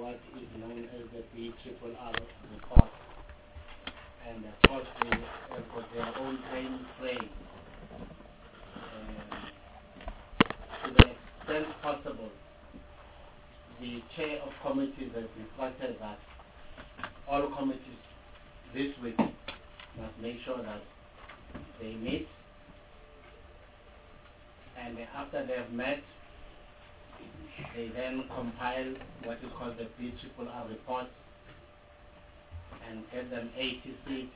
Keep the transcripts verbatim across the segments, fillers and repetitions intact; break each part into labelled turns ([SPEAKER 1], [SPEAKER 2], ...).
[SPEAKER 1] what is known as the B triple R report. And of course they have got their own time frame. Um, to the extent possible, the chair of committees has instructed that all committees this week must make sure that they meet, and after they have met, they then compile what is called the B triple R report and get them eighty seats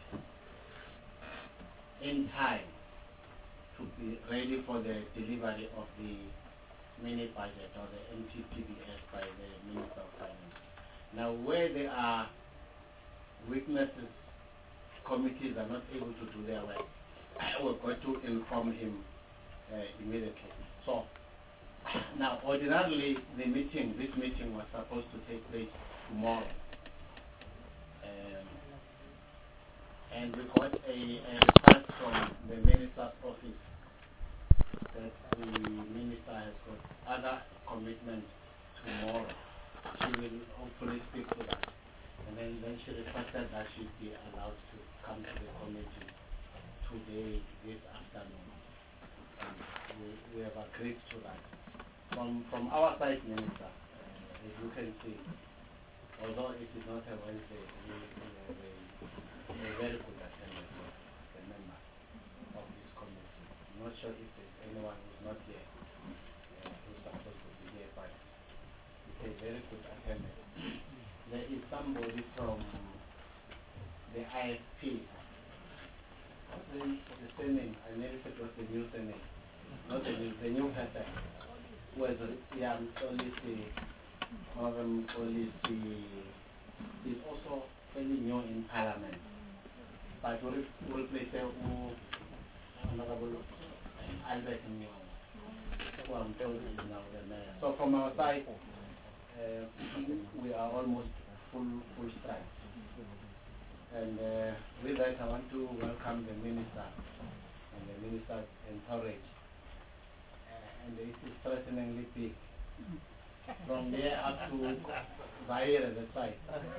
[SPEAKER 1] in time to be ready for the delivery of the mini budget or the M T P B S by the Minister of Finance. Now, where there are weaknesses, committees are not able to do their work, we're going to inform him uh, immediately. So, now, ordinarily, the meeting, this meeting was supposed to take place tomorrow. Um, and we got a, a request from the Minister's office that the Minister has got other commitments tomorrow. She will hopefully speak to that. And then, then she requested that she be allowed to come to the committee today, this afternoon. And we, we have agreed to that. From, from our side, Minister, uh, as you can see, although it is not a Wednesday, we, we have a, a very good attendance of the members of this committee. I'm not sure if there's anyone who's not here, uh, who's supposed to be here, but it's a very good attendance. There is somebody from the I F P. What's the, the surname? I never said it was the new surname. Not the new, the new person. Who has, yeah, policy, foreign policy, is also fairly new in Parliament. But we will replace Honorable Albert Nyong, who I'm told is now the mayor. So from our side, uh, we are almost full full strength. And uh, with that, I want to welcome the minister and the minister's entourage. Uh, and it is threateningly big. From there up to Zaire at the side.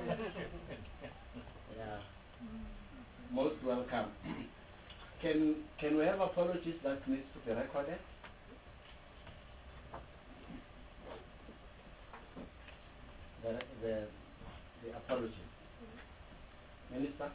[SPEAKER 1] Yeah. Most welcome. Can can we have apologies that needs to be recorded? The the the apology. Minister?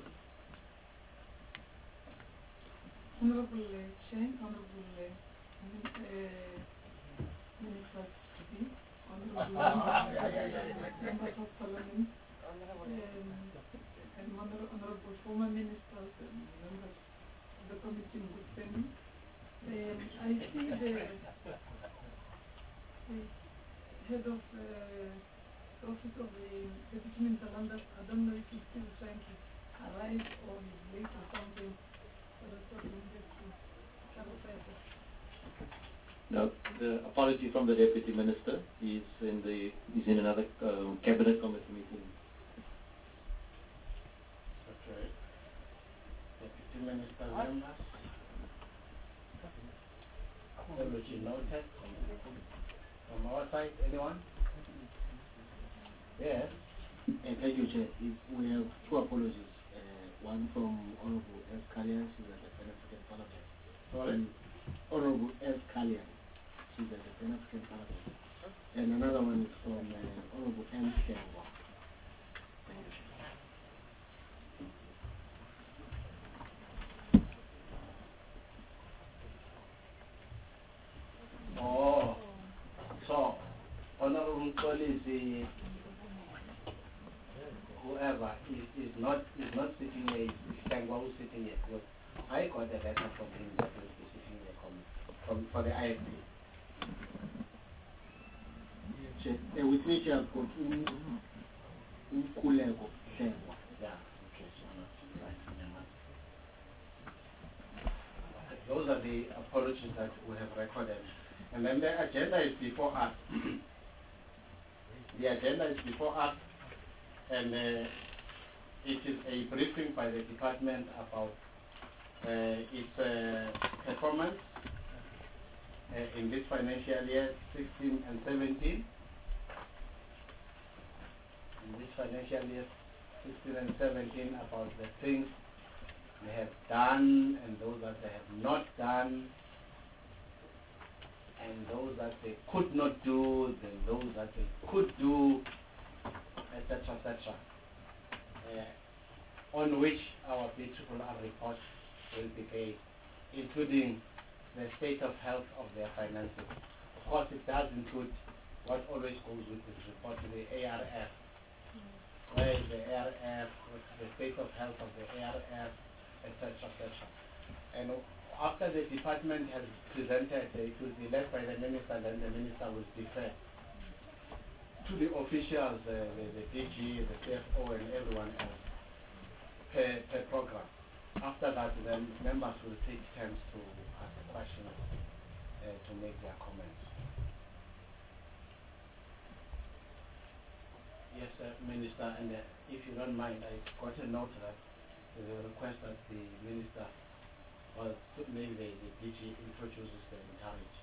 [SPEAKER 2] Honorable uh, Chair, Honorable uh, uh, Minister City, Honorable Members of Parliament, um, and honor, Honorable former Ministers and members of the committee in good standing. Um, I see the, the head of uh, the office of the Deputy Minister Landers. I don't know if he's still trying to arrive or he's late or something. So that's what we needed to clarify that.
[SPEAKER 3] No, the apology from the Deputy Minister. He's in the he's in another um, cabinet committee meeting.
[SPEAKER 1] Okay. Deputy Minister members. Apology noted. From our side, anyone? Yes.
[SPEAKER 4] And thank you, Chair. We have two apologies. Uh, one from Honorable S. Kalyan, she's at the Pan African Parliament.
[SPEAKER 1] Sorry?
[SPEAKER 4] And Honorable S. Kalyan, she's at the Pan African Parliament. And another one is from uh, Honorable M. Shengwa. Thank you, Chair.
[SPEAKER 1] Oh, so Honorable Policy, whoever is, is not is not sitting here, is Shengwa who's sitting here. Because I got a letter from him that he will be sitting here from, from for the I F P.
[SPEAKER 4] Chair, uh, with me, Chair, I've got um, Umkulego Shengwa.
[SPEAKER 1] Yeah, okay, so not right. Those are the apologies that we have recorded. And then the agenda is before us. The agenda is before us, and uh, it is a briefing by the department about uh, its uh, performance uh, in this financial year, sixteen and seventeen. in this financial year, sixteen and seventeen, about the things they have done and those that they have not done, and those that they could not do, then those that they could do, et cetera, et cetera. Uh, on which our beautiful report will be based, including the state of health of their finances. Of course, it does include what always goes with this report, the A R F. Where is the A R F, what's the state of health of the A R F, et cetera, et cetera. And after the department has presented, it will be led by the minister, then the minister will defer to the officials, uh, the, the D G, the C F O, and everyone else per, per program. After that, then members will take turns to ask questions, uh, to make their comments. Yes, uh, Minister, and uh, if you don't mind, I got a note that there's a request that the Minister, or maybe the, the D G introduces the encourage.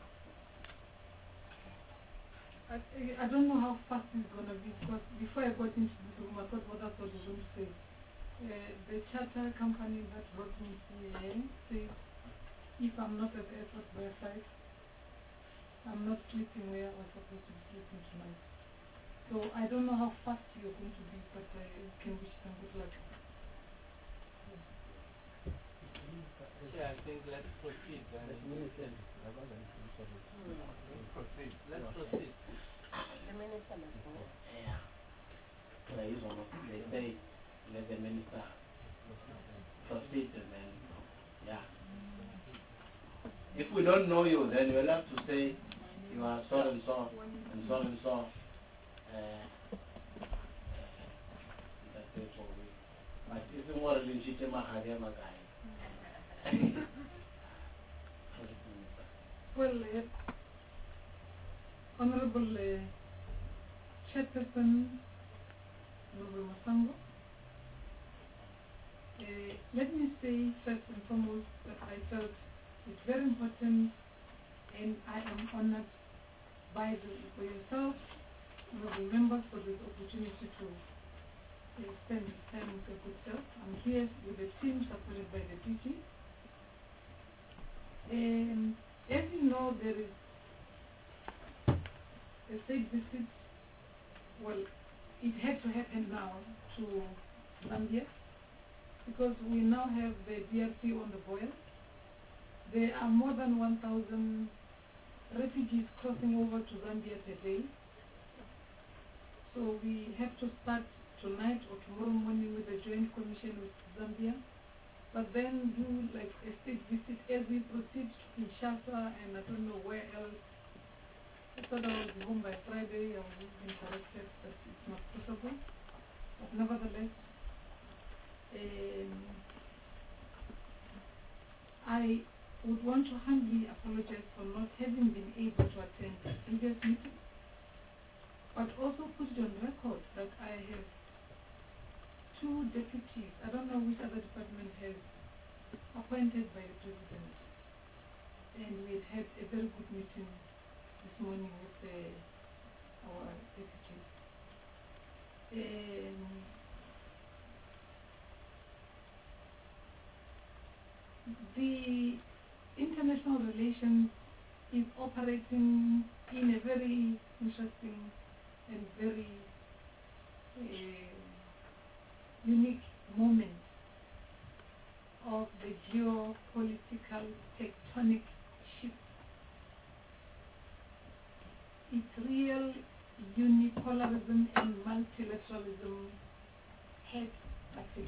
[SPEAKER 2] I, I don't know how fast it's going to be, because before I got into this room, I thought what I thought you were going to say. Uh, the charter company that brought me here says if I'm not at the airport by five, I'm not sleeping where I was supposed to be sleeping tonight. So I don't know how fast you're going to be, but I can wish them good luck.
[SPEAKER 5] Yeah, I think let's proceed. Then. Proceed. Let's proceed.
[SPEAKER 6] The minister must go.
[SPEAKER 1] Yeah. There is one of they say let the minister proceed and then yeah. If we don't know you, then we'll have to say you are so and so and so and so. Uh, that's it for we. But it's more legit Maharia Magai.
[SPEAKER 2] Well, uh, Honorable uh, Chairperson, Honorable Masango, uh, let me say first and foremost that I felt it's very important, and I am honored by the, for yourself, honorable members, for this opportunity to uh, spend this time with your good self. I'm here with a team supported by the D G. Um, as you know, there is a state visit. Well, it had to happen now to Zambia, because we now have the D R C on the boil. There are more than one thousand refugees crossing over to Zambia per day. So we have to start tonight or tomorrow morning with a joint commission with Zambia, but then do like a state visit as we proceed to Kinshasa and I don't know where else. I thought I would be home by Friday. I was being corrected that it's not possible. But nevertheless, um, I would want to humbly apologize for not having been able to attend the previous meeting, but also put it on record that I have two deputies. I don't know which other department has appointed by the President. And we had had a very good meeting this morning with the, our deputies. Um, the international relations is operating in a very interesting and very uh, unique moment of the geopolitical tectonic shift. Its real unipolarism and multilateralism had succeeded.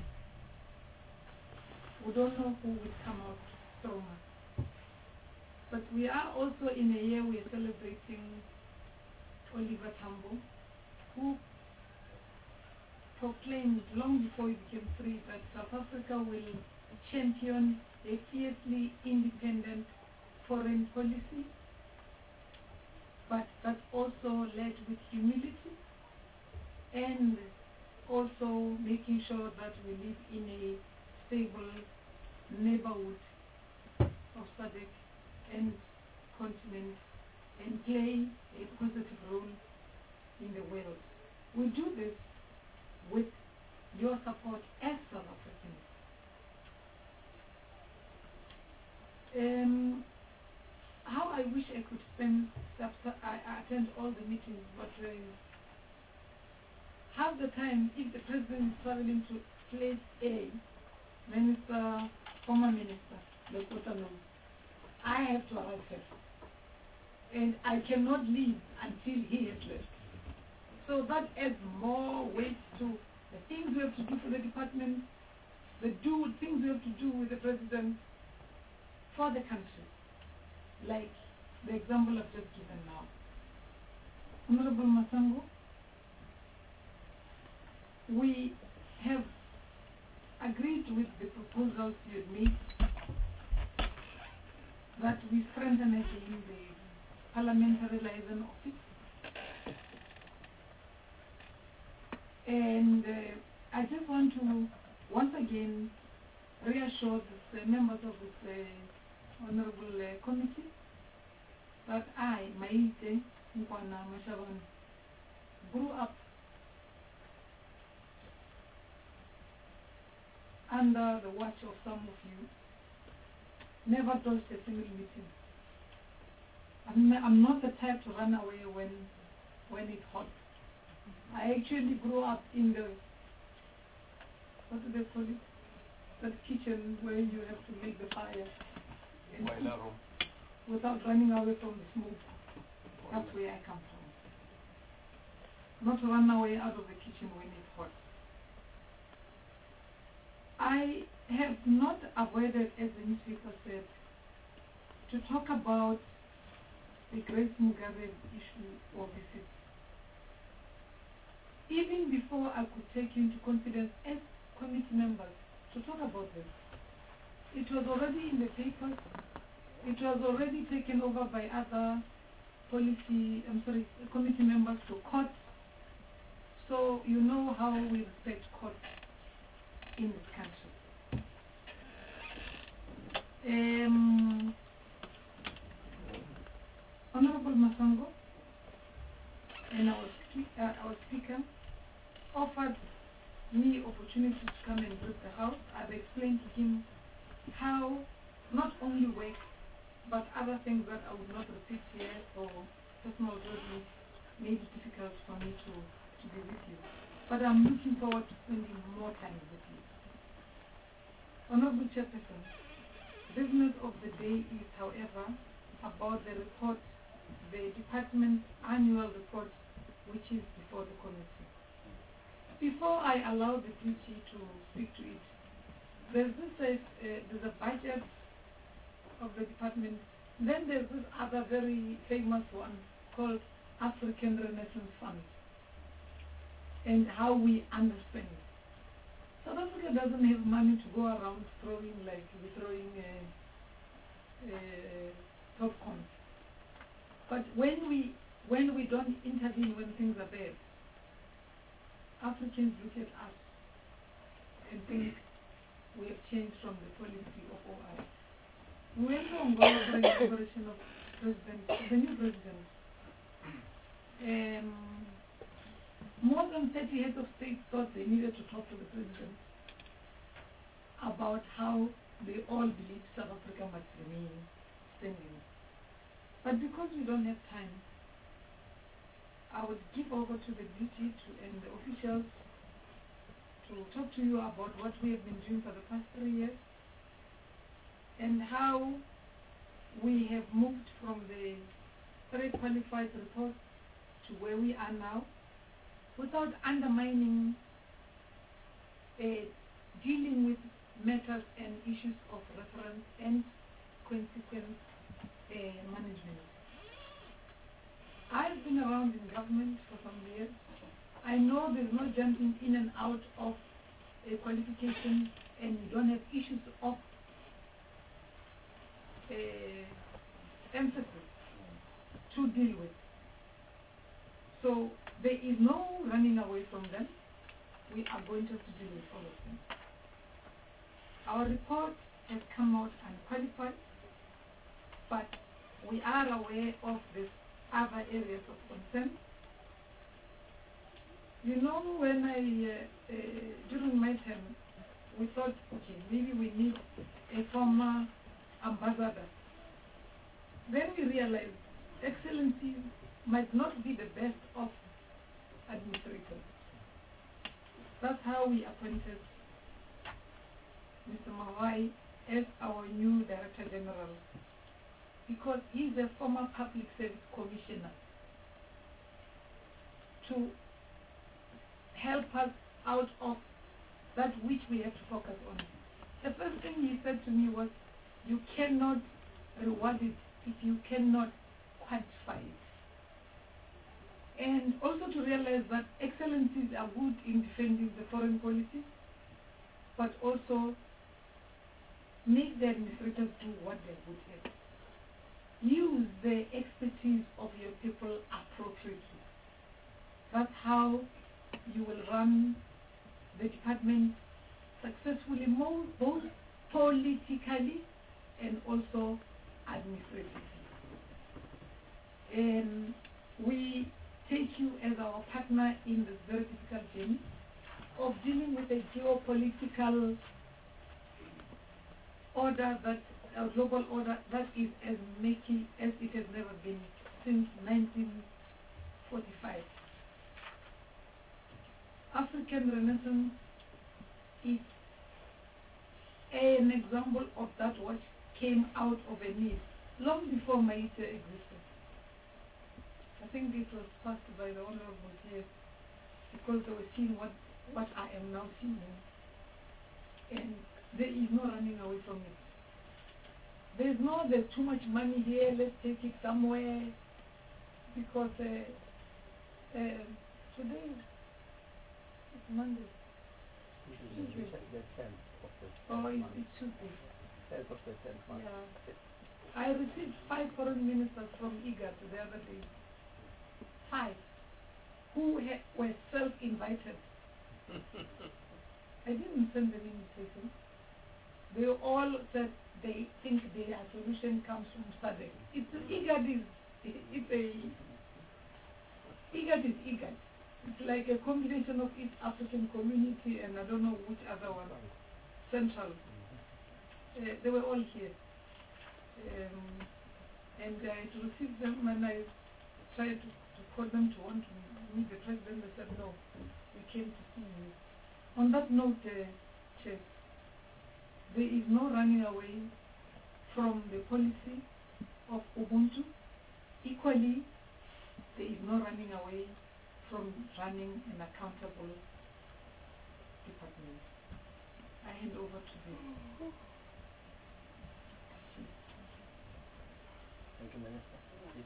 [SPEAKER 2] We don't know who will come out stronger. But we are also in a year we are celebrating Oliver Tambo, who proclaimed long before he became free that South Africa will champion a fiercely independent foreign policy, but that also led with humility and also making sure that we live in a stable neighborhood of S A D C and continent and play a positive role in the world. We do this with your support as South Africans. Um, how I wish I could spend, I, I attend all the meetings, but uh, half the time, if the president is traveling to place A, minister, former minister, like Otano, I have to arrive first. And I cannot leave until he has left. So that adds more weight to the things we have to do for the department, the do things we have to do with the president for the country. Like the example I've just given now. Honorable Masango, we have agreed with the proposals you had made that we strengthen again the parliamentary liaison office. And uh, I just want to once again reassure the uh, members of this uh, honorable uh, committee that I, Maite Nkwana Mashaban, grew up under the watch of some of you, never dodged a single meeting. I'm, I'm not the type to run away when, when it's hot. I actually grew up in the, what do they call it? That kitchen where you have to make the fire and cook without running away from the smoke. That's where I come from. Not run away out of the kitchen when it's hot. I have not avoided, as the newspaper said, to talk about the Grace Mugabe issue or visit. Even before I could take you into confidence as committee members to talk about this, it was already in the papers, it was already taken over by other policy, I'm sorry, committee members to court. So you know how we respect court in this country. Um, Honorable Masango and our, uh, our speaker offered me opportunity to come and brief the House. I've explained to him how not only work, but other things that I would not repeat here for personal reasons made it difficult for me to, to be with you. But I'm looking forward to spending more time with you. Honorable Chairperson, business of the day is, however, about the report, the department's annual report, which is before the committee. Before I allow the duty to speak to it, there's this, uh, there's a budget of the department. Then there's this other very famous one called African Renaissance Fund, and how we underspend. South Africa doesn't have money to go around throwing like we're throwing uh, uh, popcorn. But when we when we don't intervene when things are bad, Africans look at us and think we have changed from the policy of O I. We went to Angola for the inauguration of president, the new president. Um, more than thirty heads of state thought they needed to talk to the president about how they all believe South Africa must remain standing. But because we don't have time, I would give over to the duty to, and the officials to talk to you about what we have been doing for the past three years and how we have moved from the very qualified report to where we are now without undermining uh, dealing with matters and issues of reference and consequence uh, management. I've been around in government for some years. I know there's no jumping in and out of a qualification, and you don't have issues of uh, emphasis to deal with. So there is no running away from them. We are going to have to deal with all of them. Our report has come out unqualified, but we are aware of these other areas of concern. You know, when I, uh, uh, during my term, we thought, okay, maybe we need a former ambassador. Then we realized excellency might not be the best of administrators. That's how we appointed Mister Mawai as our new Director General, because he's a former Public Service Commissioner, to help us out of that which we have to focus on. The first thing he said to me was, you cannot reward it if you cannot quantify it. And also to realize that excellencies are good in defending the foreign policy, but also make the administrators do what they're good at. Use the expertise of your people appropriately. That's how you will run the department successfully, mo- both politically and also administratively. And we take you as our partner in this very difficult journey of dealing with a geopolitical order, that a global order that is as murky as it has never been since nineteen forty-five. African Renaissance is an example of that what came out of a need long before Maite existed. I think it was passed by the Honorable here because they were seeing what, what I am now seeing. And there is no running away from it. There is no, there's too much money here, let's take it somewhere, because uh, uh, today it's Monday. Tuesday.
[SPEAKER 5] The tenth of the
[SPEAKER 2] Oh, it,
[SPEAKER 5] month.
[SPEAKER 2] it should be.
[SPEAKER 5] tenth of the tenth month.
[SPEAKER 2] Yeah. I received five foreign ministers from IGAD the other day. Five. Who ha- were self-invited. I didn't send them invitation. They all said they think their solution comes from SADC. It's IGAD is it's a IGAD is IGAD. It's like a combination of East African Community and I don't know which other one. Central. Uh, they were all here. Um, and I received them and I tried to, to call them to want to meet the president. They said no, we came to see you. On that note, uh, Chair, there is no running away from the policy of Ubuntu. Equally, there is no running away from running an accountable department. I hand over to you.
[SPEAKER 5] Thank you, Minister.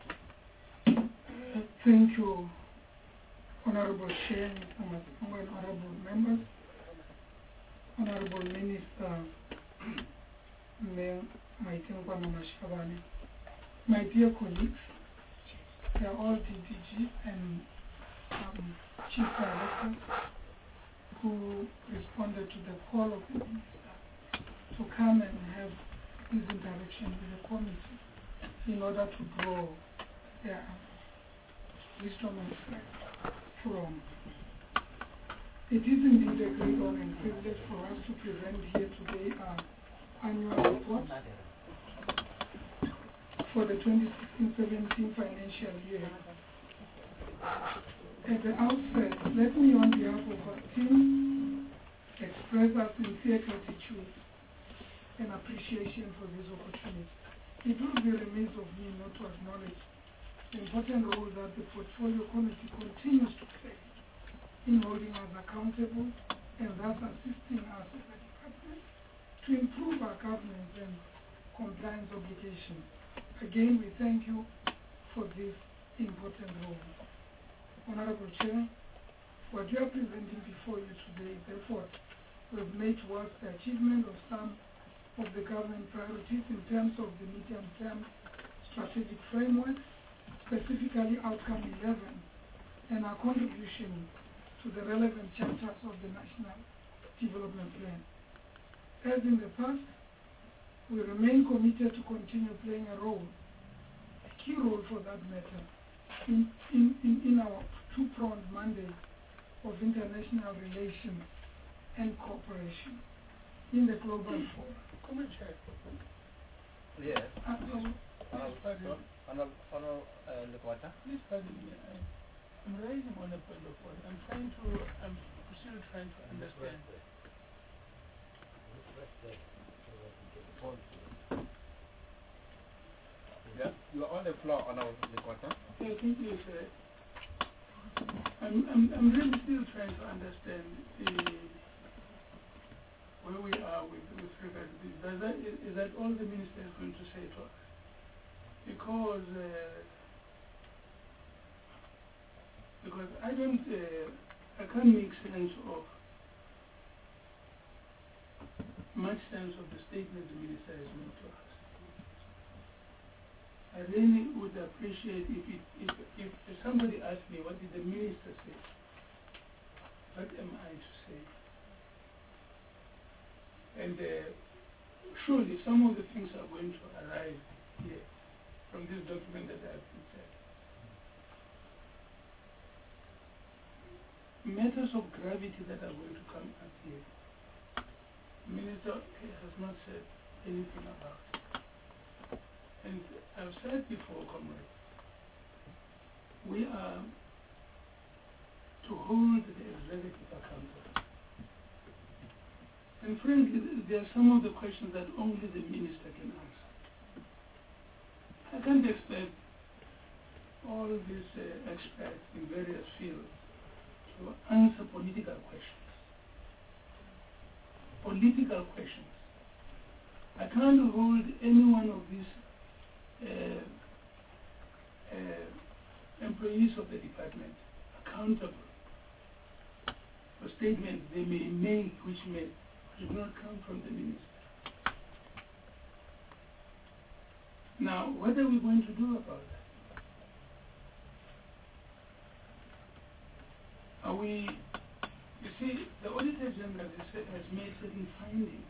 [SPEAKER 2] Thank you, Honorable Chair, Honorable members, Honorable Minister, Mayor Maitengwana Mashabane, my dear colleagues, they are all D D G and um, Chief Directors who responded to the call of the Minister to come and have this interaction with the committee in order to draw their wisdom and strength from. It is indeed a great honor and privilege for us to present here today our annual report for the twenty sixteen seventeen financial year. At the outset, let me on behalf of our team express our sincere gratitude and appreciation for this opportunity. It would be remiss of me not to acknowledge the important role that the Portfolio Committee continues to play in holding us accountable and thus assisting us as a department to improve our governance and compliance obligations. Again, we thank you for this important role. Honorable Chair, what you are presenting before you today is the effort we've made towards the achievement of some of the government priorities in terms of the medium-term strategic framework, specifically outcome eleven, and our contribution to the relevant chapters of the National Development Plan. As in the past, we remain committed to continue playing a role, a key role for that matter, in, in, in, in our two-pronged mandate of International Relations and Cooperation in the Global Forum.
[SPEAKER 4] Come and check.
[SPEAKER 5] Yes.
[SPEAKER 2] Uh,
[SPEAKER 5] Please,
[SPEAKER 2] uh,
[SPEAKER 5] Honorable,
[SPEAKER 2] pardon,
[SPEAKER 5] Honorable, Honorable uh, Lekwata.
[SPEAKER 2] please pardon me. I, I'm raising on a point of order. I'm trying to, I'm still trying to understand.
[SPEAKER 5] Yeah, you are on the floor, Honorable Lekwata.
[SPEAKER 2] Yeah, thank you, sir. I'm, I'm, I'm really still trying to understand uh, where we are with, with regard to this. Does that, is, is that all the minister is going to say to us? Because, uh, because I don't, uh, I can't make sense of, much sense of the statement the minister has made to us. I really would appreciate if, it, if, if, if somebody asked me, what did the minister say? What am I to say? And uh, surely some of the things are going to arrive here from this document that I have prepared. Matters of gravity that are going to come up here. The minister has not said anything about it. And I've said before, comrades, we are to hold the executive accountable. And frankly, there are some of the questions that only the minister can answer. I can't expect all these uh, experts in various fields to answer political questions. Political questions. I can't hold any one of these uh, uh, employees of the department accountable for statements they may make which may which will not come from the minister. Now, what are we going to do about that? Are we, you see, the Auditor General has, has made certain findings,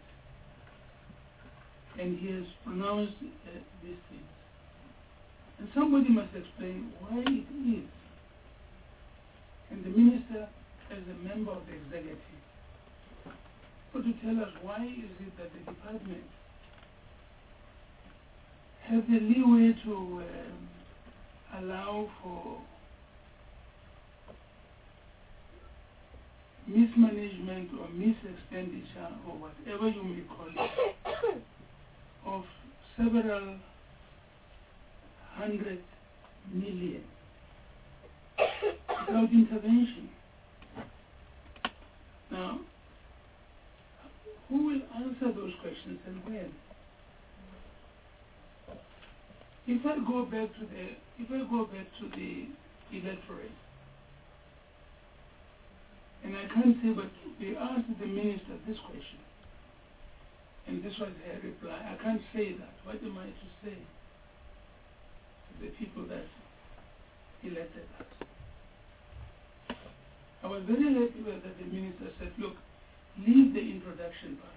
[SPEAKER 2] and he has pronounced uh, these things. And somebody must explain why it is. And the minister, as a member of the executive, ought to tell us why is it that the department has the leeway to um, allow for mismanagement or misexpenditure or whatever you may call it of several hundred million without intervention. Now, who will answer those questions and when? If I go back to the if I go back to the electorate, and I can't say, but we asked the minister this question, and this was her reply. I can't say that. What am I to say to the people that elected us? I was very happy that the minister said, look, leave the introduction part.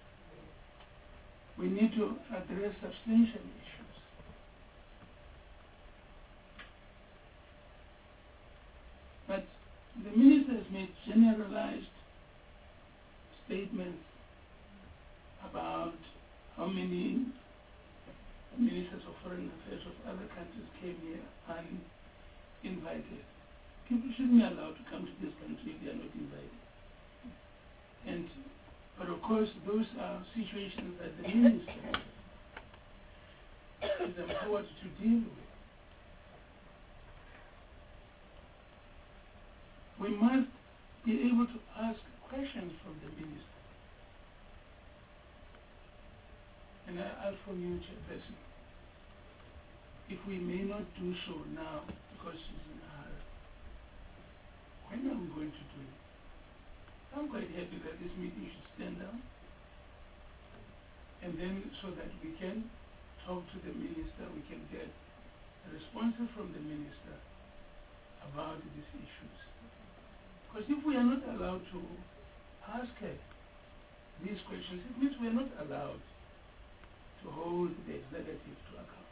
[SPEAKER 2] We need to address substantial issues. But the minister has made generalized statements about how many ministers of foreign affairs of other countries came here uninvited. People shouldn't be allowed to come to this country if they are not invited. And, but of course, those are situations that the minister is empowered to deal with. We must be able to ask questions from the minister. And I ask from you, Chairperson, if we may not do so now because she's in a hurry, when are we going to do it? I'm quite happy that this meeting should stand down, and then so that we can talk to the minister, we can get responses from the minister about these issues. Because if we are not allowed to ask her these questions, it means we are not allowed to hold the executive to account.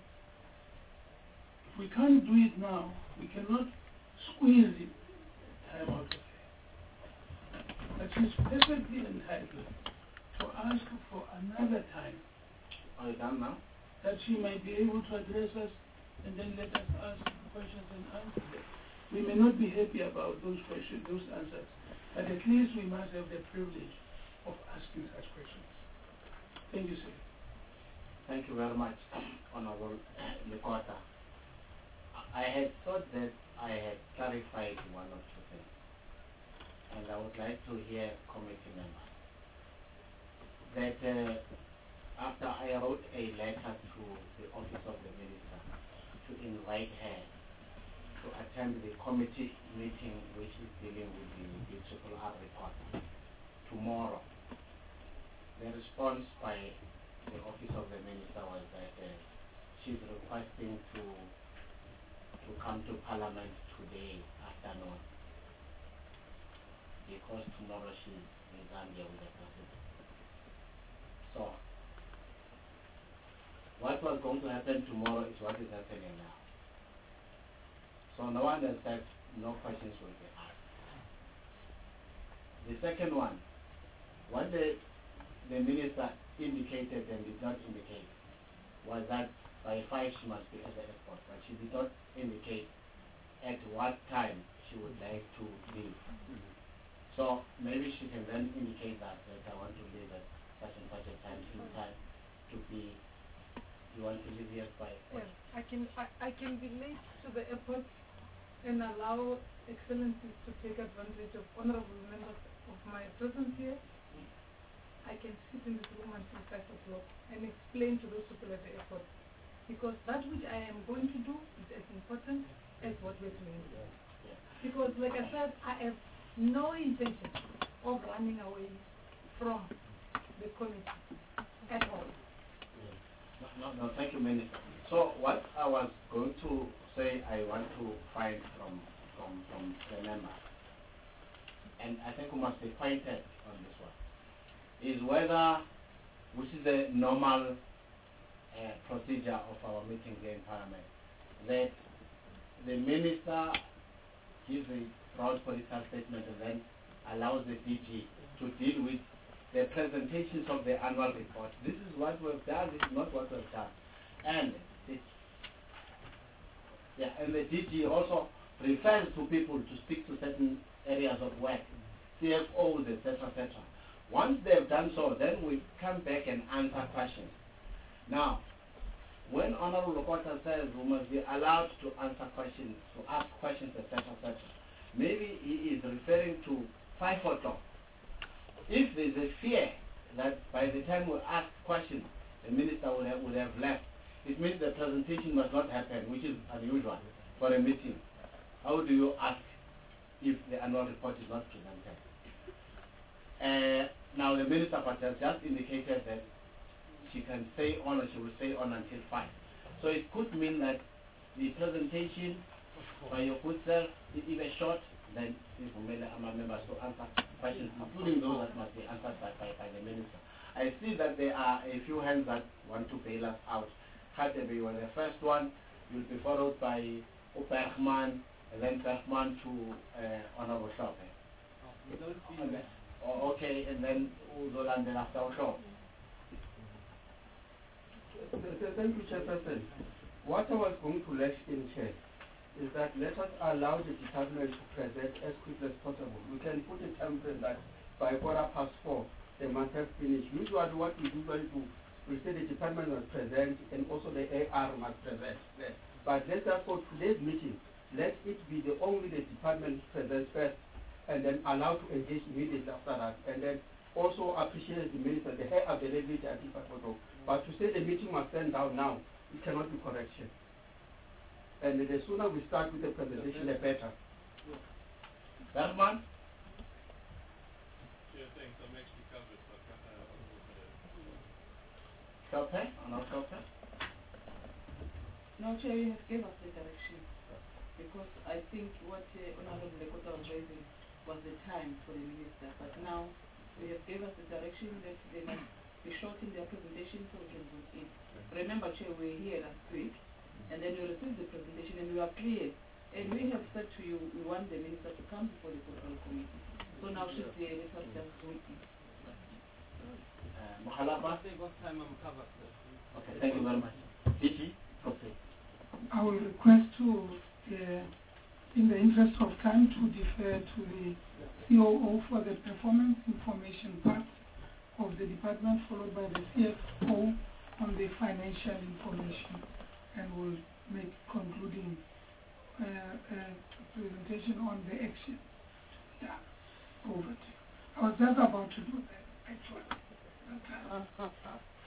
[SPEAKER 2] If we can't do it now, we cannot squeeze it time out of her. But she's perfectly entitled to ask for another time
[SPEAKER 1] Are you done now?
[SPEAKER 2] that she might be able to address us and then let us ask questions and answer them. We may not be happy about those questions, those answers, but at least we must have the privilege of asking such questions. Thank you, sir.
[SPEAKER 1] Thank you very much, Honorable Lekota. I had thought that I had clarified one or two things, and I would like to hear committee members that uh, after I wrote a letter to the office of the minister to invite her to attend the committee meeting which is dealing with the B R R report tomorrow. The response by the office of the minister was that uh, she's requesting to to come to Parliament today afternoon because tomorrow she's in Zambia with the president. So what was going to happen tomorrow is what is happening now. So no one has said no questions will be asked. The second one, what the, the minister indicated and did not indicate was that by five she must be at the airport, but she did not indicate at what time she would like to leave. Mm-hmm. So maybe she can then indicate that, that I want to leave at such and such a time, in time to be, you want to leave here by?
[SPEAKER 2] Well, I can, I, I can be late to the airport and allow Excellencies to take advantage of honorable members of my presence here. I can sit in this room until five o'clock and explain to those people at the airport. Because that which I am going to do is as important as what we're doing.
[SPEAKER 1] Yeah.
[SPEAKER 2] Because like I said, I have no intention of running away from the committee at all.
[SPEAKER 1] No, no, no, thank you, Minister. So what I was going to say I want to find from, from, from the member, and I think we must be pointed on this one, is whether, which is the normal uh, procedure of our meeting here in Parliament, that the Minister gives a broad political statement and then allows the D G to deal with the presentations of the annual report. This is what we've done, this is not what we've done. And it, yeah, and the D G also refers to people to speak to certain areas of work, C F Os, et cetera, et cetera. Once they've done so, then we come back and answer questions. Now, when Honorable Lekota says we must be allowed to answer questions, to ask questions, et cetera, et cetera, maybe he is referring to five o'clock. If there is a fear that by the time we ask questions, the minister would have, would have left, it means the presentation must not happen, which is unusual for a meeting. How do you ask if the annual report is not presented? Uh, now the minister has just indicated that she can stay on or she will stay on until five. So it could mean that the presentation by your good self is even short, then we will make our members to answer questions, including those that must be answered by, by, by the minister. I see that there are a few hands that want to bail us out. Khatebe, you are the first one. You'll be followed by Bergman, and then Bergman to uh, Honorable Shope. Oh, okay, and then Uzolandela after Shope.
[SPEAKER 7] Thank you, Chairperson. What I was going to let in, Chair, is that let us allow the department to present as quickly as possible. We can put a time frame that by quarter past four, they must have finished. Usually what we usually do, we say the department must present and also the A R must present. But let's therefore today's meeting, let it be the only the department presents first and then allow to engage immediately after that. And then also appreciate the minister, the hair availability at the photo. But to say the meeting must stand down now, it cannot be correction. And the sooner we start with the presentation, the better.
[SPEAKER 1] Bergman?
[SPEAKER 8] Yeah, thanks. I'm actually covered, but uh,
[SPEAKER 1] Shope? Honorable Shope?
[SPEAKER 9] No, Chair, you have given us the direction. Because I think what uh, Honorable Lekota was raising was the time for the minister. But now we have given us the direction that they must be short in their presentation so we can vote in. Remember, Chair, we were here last week, and then we received the presentation and we were clear And we have said to you, we want the minister to come before the control committee. So now she's there, let us just go in.
[SPEAKER 1] Uh, Mohalapa?
[SPEAKER 5] Save us time and cover, sir.
[SPEAKER 1] Okay, thank you very much. Titi, proceed.
[SPEAKER 2] I will request to, uh, in the interest of time, to defer to the C O O for the performance information part of the department, followed by the C F O on the financial information, and we'll make concluding uh, uh, presentation on the action. Yeah, over to you. I was just about to do that, actually. But, uh,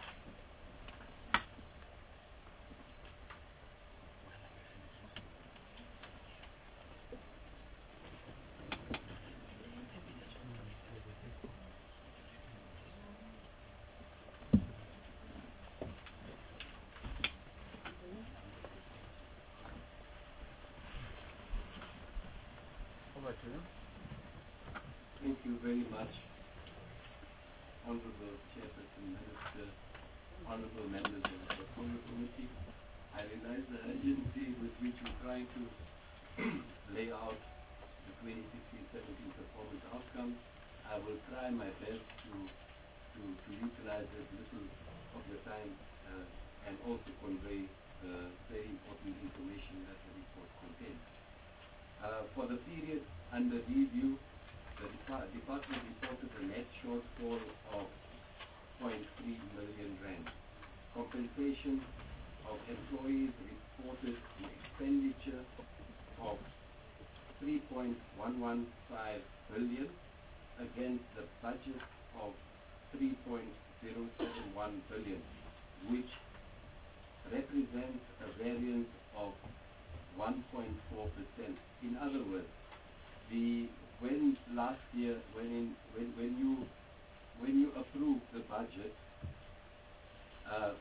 [SPEAKER 1] Over to you.
[SPEAKER 3] Thank you very much, Honorable Chairperson, Minister, Honorable members of the Portfolio Committee. I realize the urgency with which we're trying to lay out the twenty sixteen seventeen performance outcomes. I will try my best to to, to utilize as little of your time uh, and also convey the very important information that the report contains. Uh, for the period under review, the Depart department reported a net shortfall of zero point three million rand. Compensation of employees reported an expenditure of three point one one five billion against the budget of three point zero seven one billion, which represents a variance of one point four percent. In other words, the when last year when in when when you when you approved the budget, uh,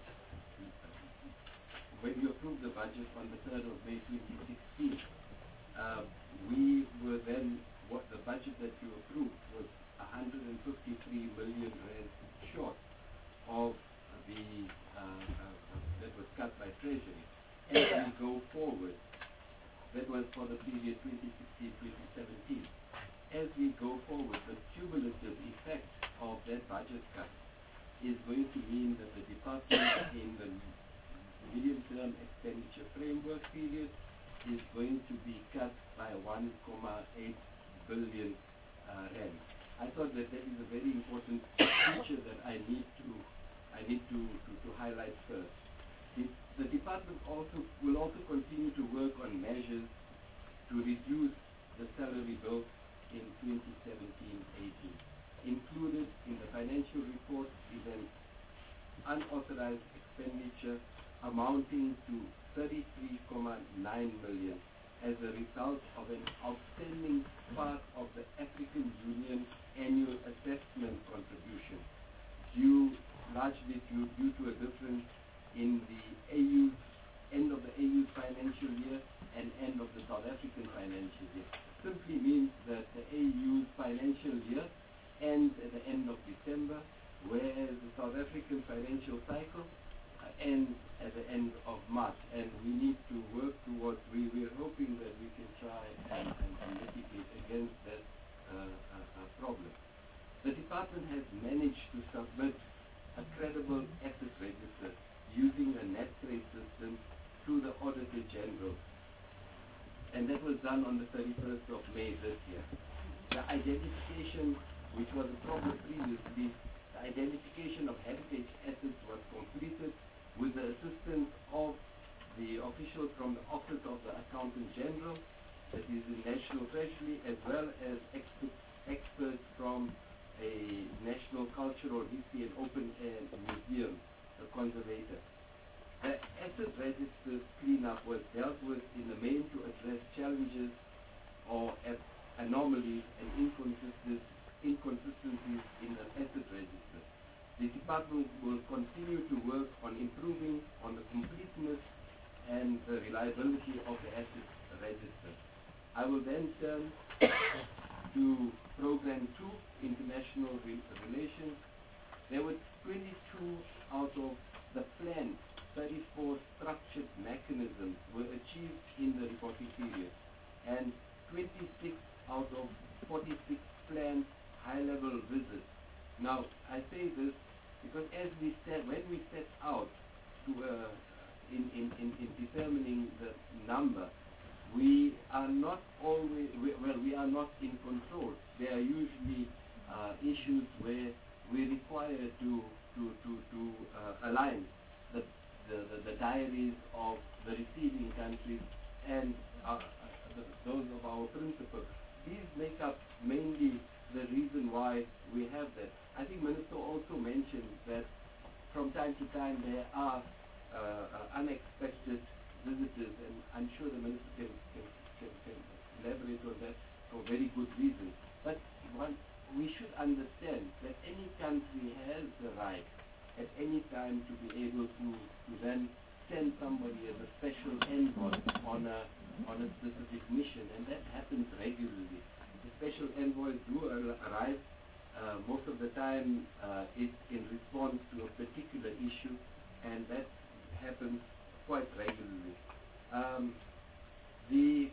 [SPEAKER 3] when you approved the budget on the third of May twenty sixteen, uh, we were then what the budget that you approved was one hundred fifty-three million rand short of the uh, uh, that was cut by Treasury. As we go forward, that was for the period twenty sixteen to twenty seventeen. As we go forward, the cumulative effect of that budget cut is going to mean that the department in the medium-term expenditure framework period is going to be cut by one point eight billion uh, rand. I thought that that is a very important feature that I need to I need to, to, to highlight first. The, the department also will also continue to work on measures to reduce the salary bill in twenty seventeen eighteen. Included in the financial report is an unauthorized expenditure amounting to thirty-three point nine million as a result of an outstanding part of the African Union annual assessment contribution, due largely due, due to a difference in the A U's end of the A U's financial year and end of the South African financial year. Simply means that the A U's financial year ends at the end of December, whereas the South African financial cycle uh, ends at the end of March. And we need to work towards, we, we're hoping that we can try and, and, and mitigate against that uh, uh, uh, problem. The department has managed to submit a credible asset register using a NatTrade system to the Auditor General. And that was done on the thirty-first of May this year. The identification, which was a problem previously, the identification of heritage assets was completed with the assistance of the officials from the Office of the Accountant General, that is the National Treasury, as well as expert, experts from a National Cultural History and Open Air Museum, the conservator. The asset registers cleanup was dealt with in the main to address challenges or anomalies and inconsistencies, inconsistencies in the asset register. The department will continue to work on improving on the completeness and the reliability of the asset register. I will then turn to Program two, International Re Relations. There were twenty-two out of the planned thirty-four structured mechanisms were achieved in the reporting period. and twenty-six out of forty-six planned high-level visits. Now, I say this because as we set, when we set out to, uh, in, in, in, in determining the number, we are not always, we, well, we are not in control. There are usually uh, issues where we require to, to, to, to uh, align the, the, the, the diaries of the receiving countries and uh, the, those of our principals. These make up mainly the reason why we have that. I think Minister also mentioned that from time to time there are uh, uh, unexpected visitors, and I'm sure the Minister can, can, can, can elaborate on that for very good reasons. But one, we should understand that any country has the right at any time to be able to, to then send somebody as a special envoy on a, on a specific mission, and that happens regularly. The special envoys do ar- arrive. Uh, most of the time uh, it's in response to a particular issue, and that happens quite regularly. Um, the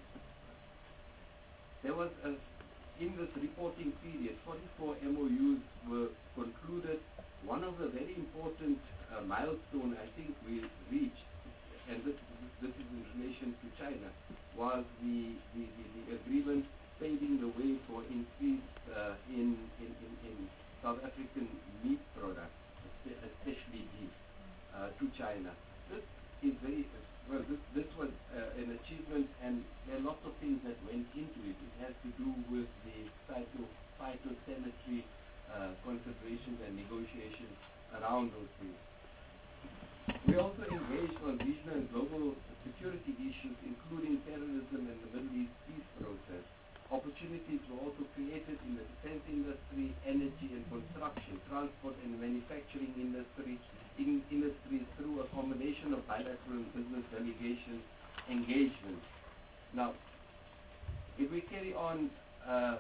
[SPEAKER 3] there was a, in this reporting period, forty-four M O Us were concluded. One of the very important uh, milestone I think we reached, and this, this is in relation to China, was the, the, the, the agreement paving the way for increase uh, in, in, in, in South African meat products, especially beef, uh, to China. This is very, well, this, this was uh, an achievement, and there are lots of things that went into it. It has to do with the phyto, phytosanitary uh, considerations and negotiations around those things. We also engaged on regional and global security issues, including terrorism and the Middle East peace process. Opportunities were also created in the defense industry, energy and construction, transport and manufacturing industry, in industries through a combination of bilateral and business delegation engagement. Now, if we carry on, uh,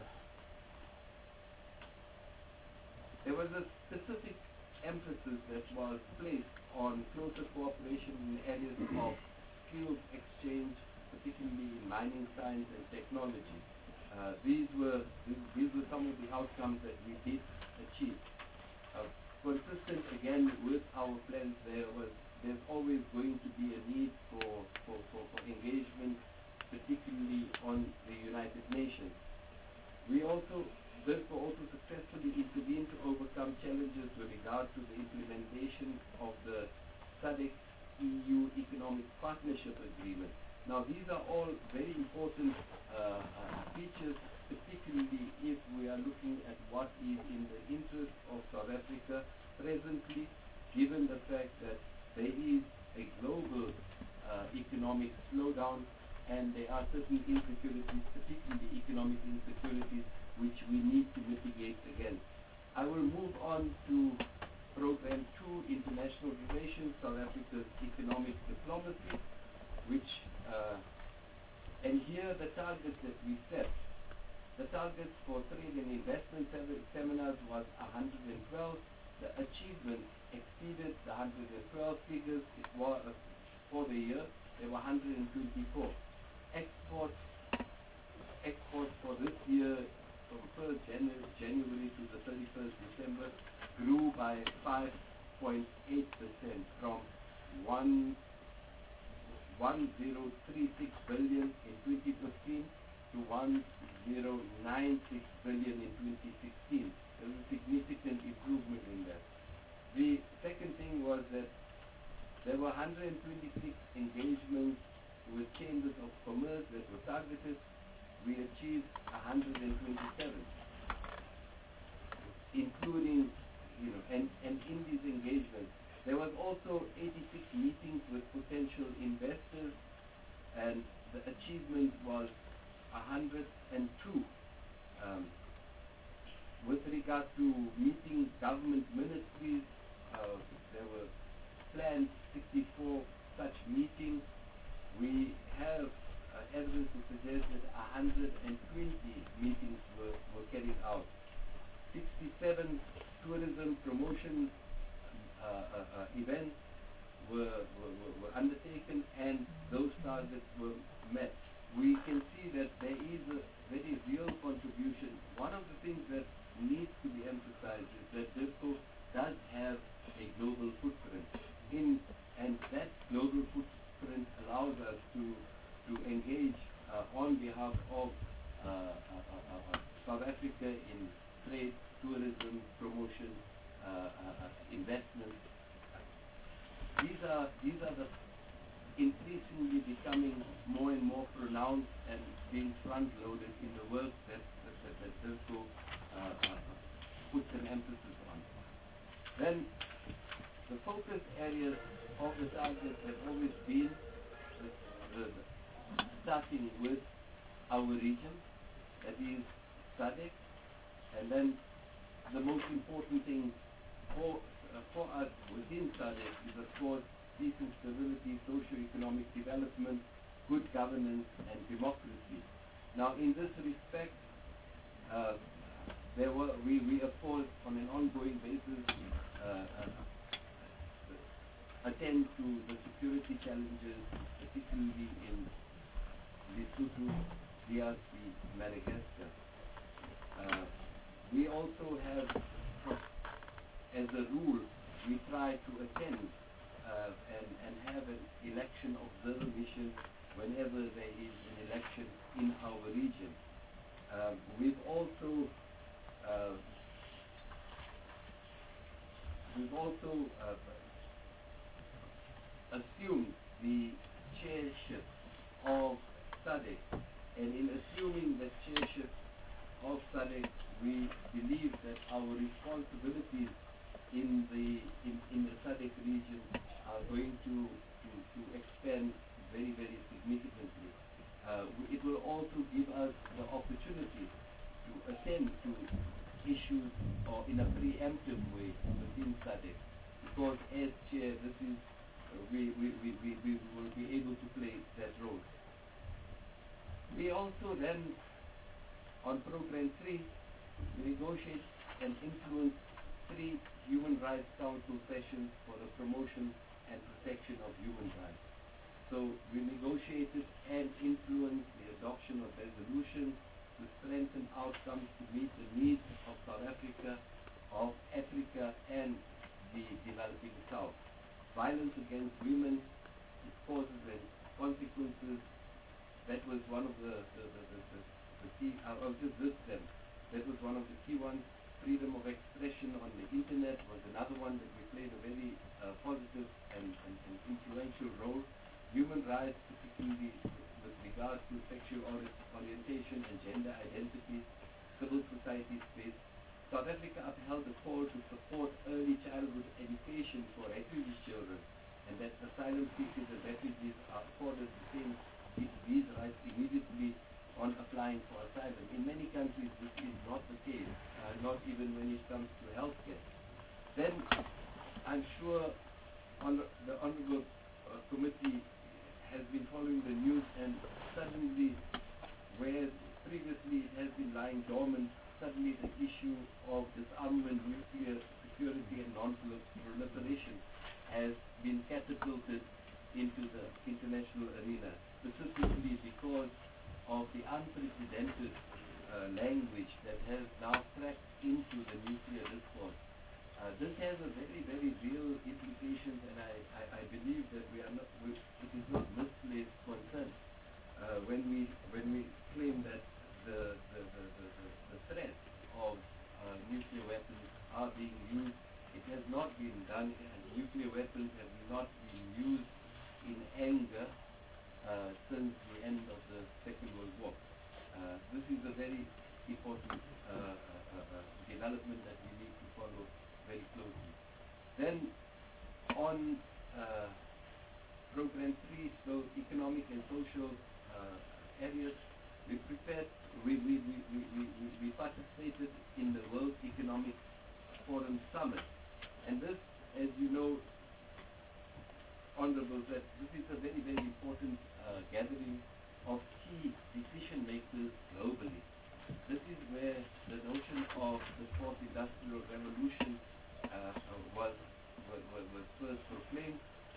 [SPEAKER 3] there was a specific emphasis that was placed on closer cooperation in areas of skills exchange, particularly in mining science and technology. Uh, these were these, these were some of the outcomes that we did achieve. Uh, consistent again with our plans, there was there's always going to be a need for for, for, for engagement, particularly on the United Nations. We also therefore also successfully intervened to overcome challenges with regard to the implementation of the SADC E U Economic Partnership Agreement. Now, these are all very important uh, uh, features, particularly if we are looking at what is in the interest of South Africa presently, given the fact that there is a global uh, economic slowdown and there are certain insecurities, particularly economic insecurities, which we need to mitigate against. I will move on to Program two, International Relations, South Africa's Economic Diplomacy, which, uh, and here the targets that we set. The targets for trade and investment seminars was one hundred twelve. The achievements exceeded the one hundred twelve figures. It was, uh, for the year, there were one hundred twenty-four. Exports, exports for this year, from first January to the thirty-first December, grew by five point eight percent from one one zero three six billion in twenty fifteen to one zero nine six billion in twenty sixteen. There was a significant improvement in that. The second thing was that there were one hundred twenty-six engagements with chambers of commerce that were targeted. We achieved one hundred twenty-seven, including, you know, and, and in these engagements, there was also eighty-six meetings with potential investors, and the achievement was one hundred two. Um, with regard to meeting government ministries, uh, there were planned sixty-four such meetings. We have uh, evidence to suggest that one hundred twenty meetings were, were carried out. sixty-seven tourism promotion uh, uh, uh, events were, were, were undertaken, and those targets were met. we can see that there is a very real contribution. One of the things that needs to be emphasized is that DIRCO does have a global footprint, in, and that global footprint allows us to, to engage uh, on behalf of uh, uh, uh, uh, South Africa in trade, tourism, promotion, uh, uh, uh, investment. These are, these are the increasingly becoming more and more pronounced and being front-loaded in the work that, that, that, that DIRCO uh, uh, puts an emphasis on. Then the focus areas of the target have always been the, the, starting with our region, that is SADC, and then the most important thing for, uh, for us within SADC is, of course, peace and stability, socio-economic development, good governance, and democracy. Now, in this respect, uh, there were we, we of course on an ongoing basis uh, uh, attend to the security challenges, particularly in Lesotho, D R C, Madagascar. Uh, we also have, as a rule, we try to attend uh, and, and have an election observer mission whenever there is an election in our region. Uh, we've also uh, we've also uh, assumed the chairship of SADC, and in assuming the chairship of SADC, we believe that our responsibilities in the in, in the SADC region are going to, to, to expand very, very significantly. Uh, it will also give us the opportunity to attend to issues or in a preemptive way within SADC, because as chair, this is uh, we, we, we, we, we will be able to play that role. We also then, on Program three, we negotiate and influence three Human Rights Council sessions for the promotion and protection of human rights. So we negotiated and influenced the adoption of resolutions to strengthen outcomes to meet the needs of South Africa, of Africa, and the developing South. Violence against women, its causes and consequences, that was one of the, the, the, the, the, the key, I'll just list them. That was one of the key ones. Freedom of expression on the internet was another one that we played a very uh, positive and, and, and influential role. Human rights, particularly with regards to sexual orientation and gender identity, civil society space. South Africa upheld the call to support early childhood education for refugee children, and that asylum seekers and refugees are afforded the same these rights immediately on applying for asylum. In many countries, this is not the case, uh, not even when it comes to healthcare. Then, I'm sure honor, the Honorable uh, Committee has been following the news, and suddenly, where previously it has been lying dormant, suddenly the issue of disarmament, nuclear security, and non-proliferation has been catapulted into the international arena, specifically because of the unprecedented uh, language that has now cracked into the nuclear discourse. Uh, this has a very, very real implications, and I, I, I believe that we are not, we, it is not misplaced concern uh, when we when we claim that the the, the, the, the, the threat of uh, nuclear weapons are being used. It has not been done, and nuclear weapons have not been used in anger Uh, since the end of the Second World War. Uh, this is a very important uh, uh, uh, development that we need to follow very closely. Then on uh, Program three, so economic and social uh, areas, we prepared, we, we, we, we, we, we participated in the World Economic Forum Summit. And this, as you know, Honorables, that this is a very, very important uh, gathering of key decision makers globally. This is where the notion of the fourth industrial revolution uh, was, was, was first proclaimed,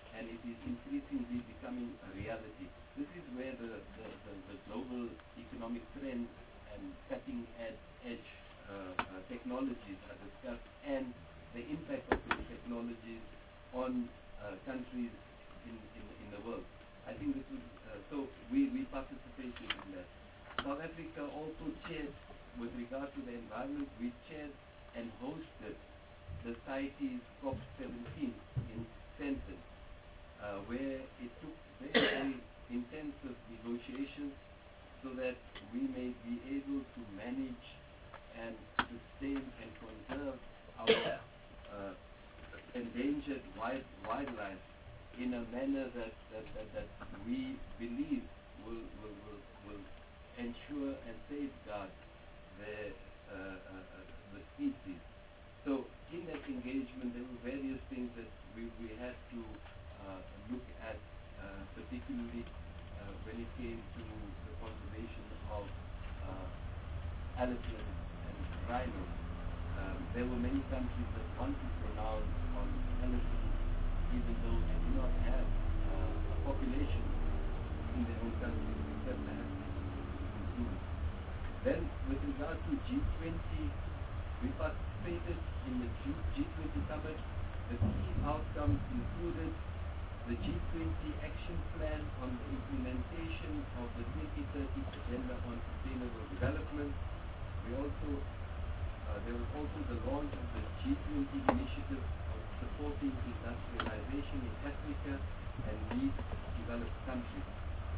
[SPEAKER 3] and it is increasingly becoming a reality. This is where the, the, the, the global economic trends and cutting edge, edge uh, uh, technologies are discussed, and the impact of those technologies on uh, countries in, in, in the world. I think this was, uh, so we, we participated in that. South Africa also chaired, with regard to the environment, we chaired and hosted the CITES COP seventeen in Sandton, uh, where it took very, very intensive negotiations so that we may be able to manage and sustain and conserve our uh, endangered wild, wildlife in a manner that, that, that, that we believe will, will, will, will ensure and safeguard the, uh, uh, the species. So in that engagement, there were various things that we, we had to uh, look at, uh, particularly uh, when it came to the conservation of uh, elephants and rhinos. Um, there were many countries that wanted to pronounce on elephants, even though they do not have uh, a population in their own countries, except perhaps in Zulu. Then, with regard to G twenty, we participated in the G twenty summit. The key outcomes included the G twenty action plan on the implementation of the twenty thirty Agenda on Sustainable Development. We also, uh, there was also the launch of the G twenty initiative of supporting industrialization in Africa and least developed countries.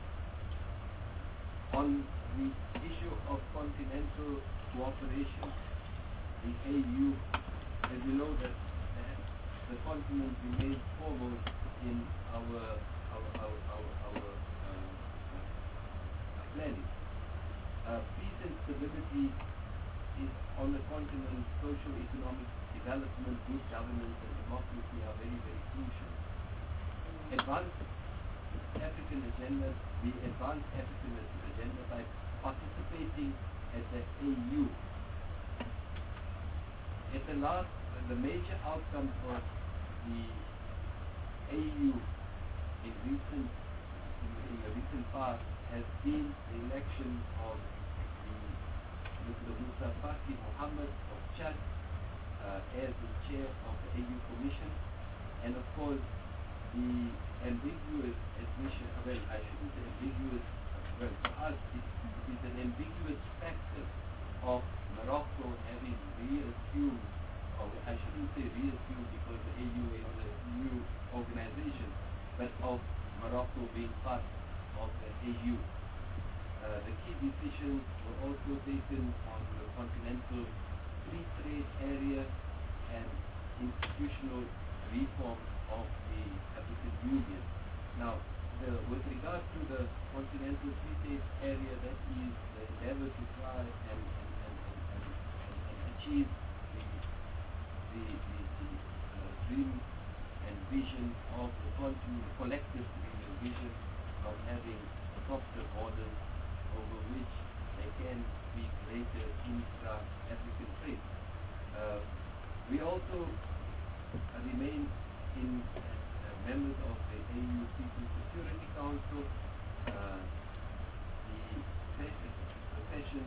[SPEAKER 3] On the issue of continental cooperation, the A U, as you know, that uh, the continent remains foremost in our our our our, our uh, uh, planning. Uh, peace and stability is on the continent. Socio-economic development, good governance, and democracy are very very crucial. Advanced African agenda, we advance African agenda by participating at the A U. At the last, uh, the major outcome of the A U in recent, in, in the recent past has been the election of the Mister Mustafaki Mohammed of Chad uh, as the chair of the A U Commission, and of course the ambiguous admission, well, I shouldn't say ambiguous, well, for us it, it is an ambiguous factor of Morocco having reassumed, or I shouldn't say reassumed because the A U is a new organization, but of Morocco being part of the A U. Uh, the key decisions were also taken on the continental free trade area and institutional reform of the African Union. Now, the, with regard to the continental free trade area, that is the endeavor to try and, and, and, and, and, and achieve the, the, the, the uh, dream and vision of the continent, the collective dream and vision of having softer borders over which there can be greater intra-African trade. Uh, we also uh, remain in uh, uh, members of the A U People's Security Council. Uh, the, session, the session,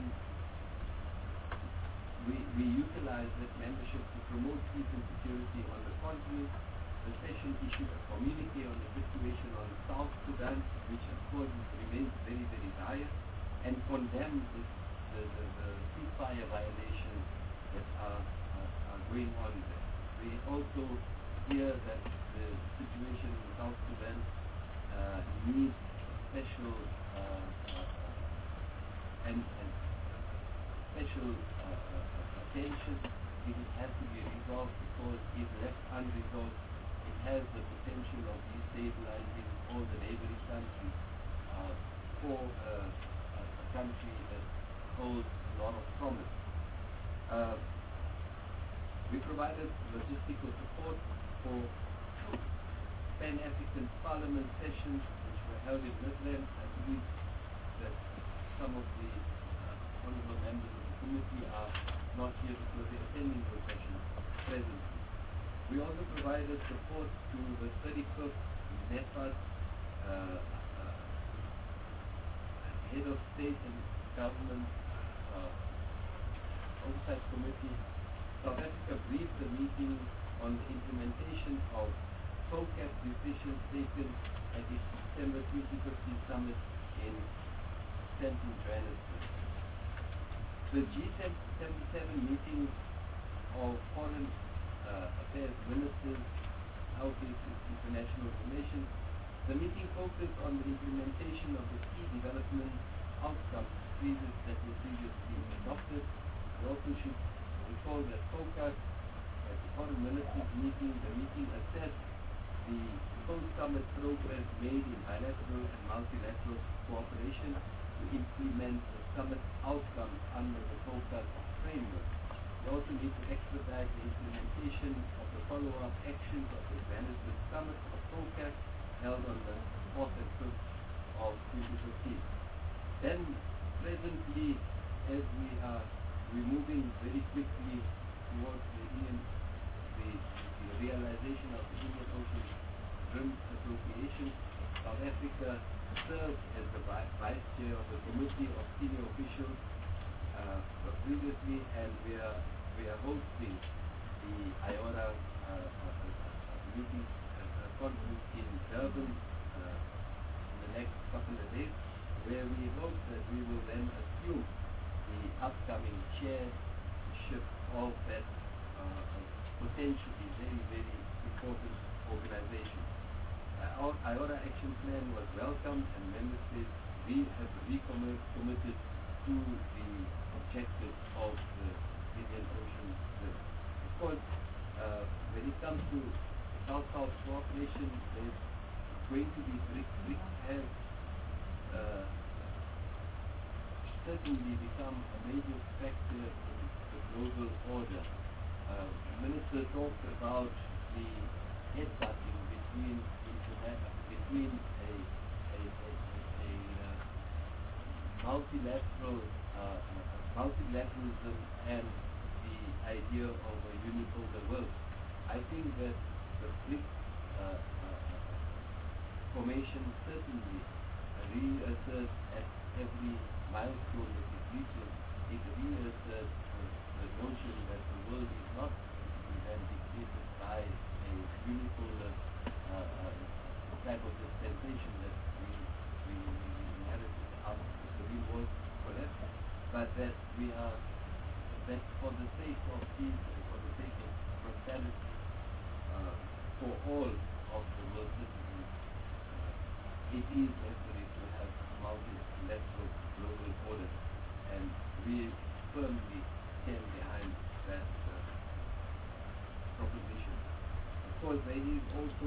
[SPEAKER 3] we, we utilize that membership to promote peace and security on the continent. The session issued a communique on the situation on South Sudan, which of course remains very, very dire, and condemned the, the, the, the ceasefire violations that are, are, are going on there. We also hear that the situation in South Sudan uh, needs special uh, uh, and, and special uh, uh, attention. It has to be resolved because if left unresolved, it has the potential of destabilizing all the neighboring countries uh, for uh, a, a country that holds a lot of promise. Uh, we provided logistical support for two Pan-African Parliament sessions which were held in Midrand. I believe that some of the uh, honorable members of the committee are not here because they're attending those sessions presently. We also provided support to the thirty-fifth NEPAD, uh, uh, Head of State and Government uh, Oversight Committee, South Africa briefed the meeting on the implementation of COCAP decisions taken at its September twenty fifteen summit in Stanton, Johannesburg. The G seventy-seven meeting of foreign uh, affairs ministers, outreach and international relations, the meeting focused on the implementation of the key development outcomes previous, that were previously adopted. We also should recall that COCAP, at the foreign ministers meeting, the meeting assessed the post-summit progress made in bilateral and multilateral cooperation to implement the summit outcomes under the COCAP framework. We also need to expedite the implementation of the follow-up actions of the Johannesburg Summit of COCAP held on the fourth and fifth of twenty fifteen. Then, presently, as we are we're moving very quickly towards the Indian, the, the realization of the Indian Ocean Rim Association, South Africa served as the vi vice chair of the committee of senior officials uh, previously, and we are we are hosting the I O R A uh, uh, uh, meeting uh, conference in Durban uh, in the next couple of days, where we hope that we will then assume the upcoming chairship of that uh, potentially very, very important organization. Uh, our I O R A action plan was welcomed, and member states we have recommitted to the objectives of the Indian Ocean Rim. Of course, uh, when it comes to South-South cooperation, there's going to be BRICS. BRICS has uh, certainly become a major factor in the global order. Uh, the Minister talked about the headbutting between between a, a, a, a, a uh, multilateral uh, multilateralism and the idea of a unipolar world. I think that the BRICS uh, uh, formation certainly reasserts at every milestone that it reaches, it reasserts the, the notion that the world is not going to be then dictated by a unipolar uh, uh, type of dispensation that we, we, we inherited after the Korean War collapse, but that we are, that for the sake of peace and for the sake of prosperity uh, for all of the world citizens, uh, it is necessary to have a multilateral global order, and we firmly stand behind that uh, proposition. Of course, there is also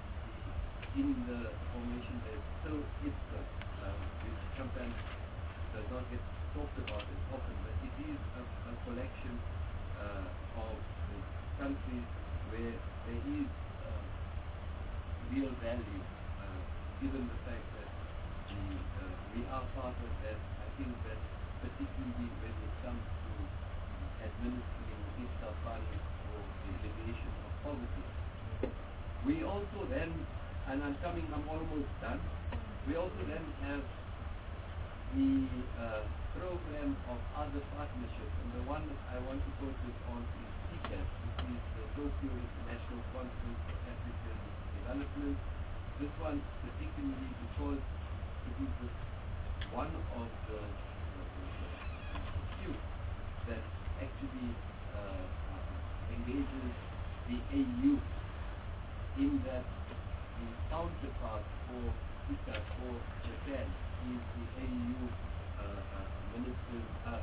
[SPEAKER 3] in the formation there's still IPSA, uh, which sometimes does not get talked about as often, but it is a, a collection uh, of the countries where there is uh, real value, uh, given the fact that the, uh, we are part of that. I think that particularly when it comes to administering IPSA funds for the alleviation of poverty. We also then, and I'm coming, I'm almost done, we also then have the uh, program of other partnerships, and the one that I want to focus on is C C A S, which is the Tokyo International Conference for African Development. This one particularly because it is the, one of the, uh, the few that actually uh, uh, engages the A U in that the counterpart for I C A for Japan is the A U uh, uh, ministers, uh,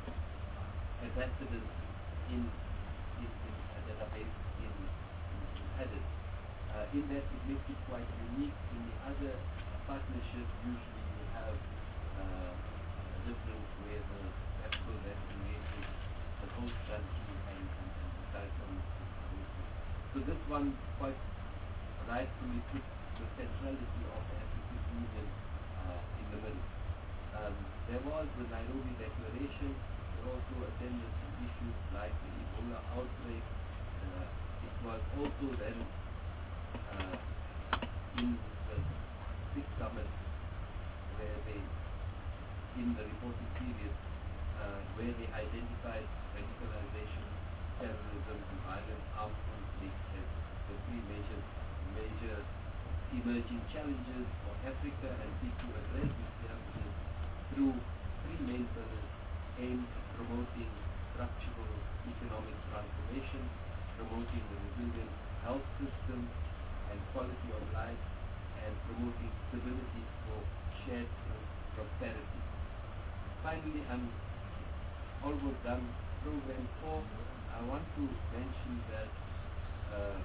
[SPEAKER 3] ambassadors in, in, in uh, that are based in, in, in Addis. Uh, in that it makes it quite unique. In the other partnerships, usually you have uh, a difference where the capital then engages the host country and, and, and the CARICOM is So this one quite rightfully puts the centrality of the African Union uh, in the middle. Um, there was the Nairobi Declaration. It also attended to issues like the Ebola outbreak. Uh, it was also then uh, in the six summits where they, in the reporting period, uh, where they identified radicalization, terrorism, and violent armed conflict as the three major, major emerging challenges for Africa, and seek to address these challenges through three main pillars aimed at promoting structural economic transformation, promoting a resilient health system and quality of life, and promoting stability for shared prosperity. Finally, I'm almost done. Program four, I want to mention that uh,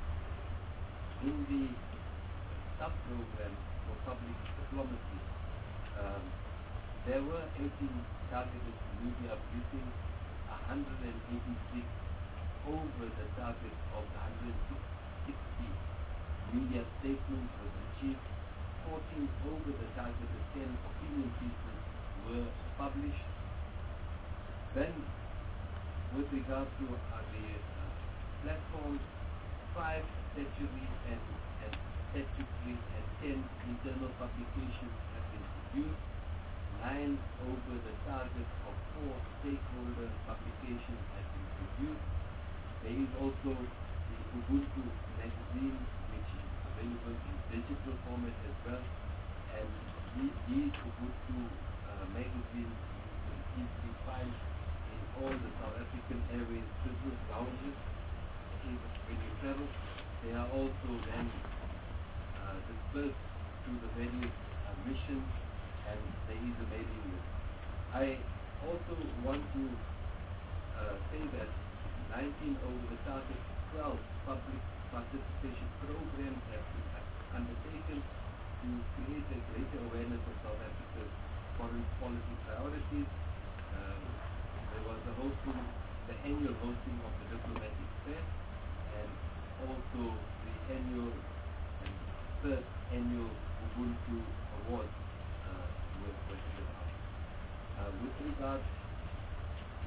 [SPEAKER 3] in the sub-program for public diplomacy, um, there were eighteen targeted media briefings, one hundred eighty-six over the target of one hundred sixty media statements was achieved, fourteen over the target of ten opinion pieces were published. Then, with regard to uh, the uh, platform, five statutory and, and statutory and ten internal publications have been produced, nine over the target of four stakeholder publications have been produced. There is also the Ubuntu magazine, which is available in digital format as well, and the- these Ubuntu uh, magazines you can easily find in all the South African Airways business lounges in, when you travel. They are also then uh, dispersed to the various uh, missions, and there is a mailing list. I also want to uh, say that nineteen over the target twelve public participation programs have been undertaken to create a greater awareness of South Africa's foreign policy priorities. Uh, there was a hosting, the annual hosting of the Diplomatic Fair, and also the annual and third annual Ubuntu Awards uh, were, were given out. Uh, with regard to,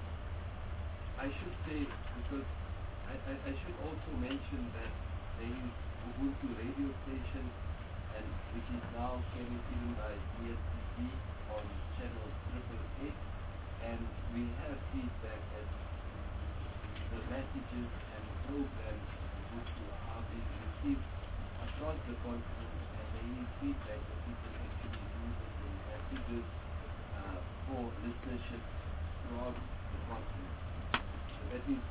[SPEAKER 3] I should say, because I, I, I should also mention that there is Ubuntu radio station, and which is now carried even by D S T V on channel triple eight, and we have feedback that the messages and programs of Ubuntu are being received across the continent, and there is feedback that people actually use it in messages uh, for listenership throughout the continent. So that is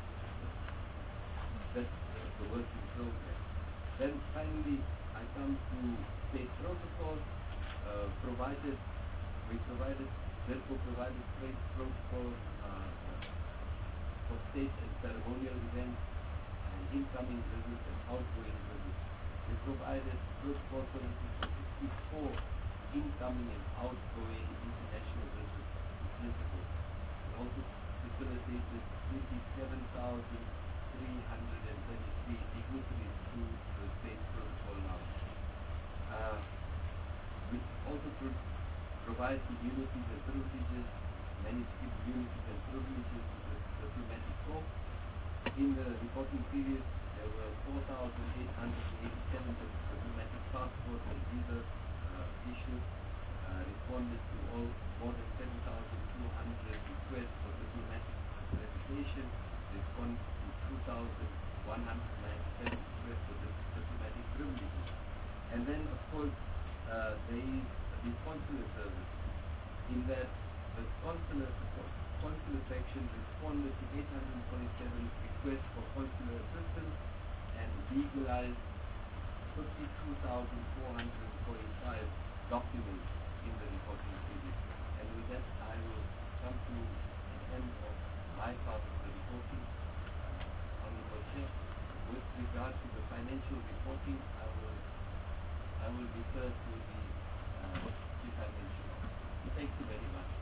[SPEAKER 3] that's the, the work in progress. Then finally, I come to state protocols. Uh, provided, we provided, therefore provided state protocols uh, for state and ceremonial events, and incoming visits and outgoing visits. We provided protocol services for sixty-four incoming and outgoing international visits to principals, and also facilitated twenty-seven thousand three hundred thirty-three dignitaries through the state protocol lounge. Uh, we also pro provide immunities and privileges, manage immunities and privileges to the diplomatic corps. In the reporting period, there were four thousand eight hundred eighty-seven diplomatic passports and visas uh, issued, uh, responded to all more than seven thousand two hundred requests for diplomatic accreditation, responded to two thousand one hundred ninety-seven requests for dip diplomatic privileges. And then, of course, uh, there is the consular service, in that the consular, consular section responded to eight hundred forty-seven requests for consular assistance and legalized fifty-two thousand four hundred forty-five documents in the reporting period. And with that, I will come to the end of my part of the reporting. Uh, Honorable Chair, with regard to the financial reporting, I will I will refer to the uh, Chief Financial Officer. Thank you very much.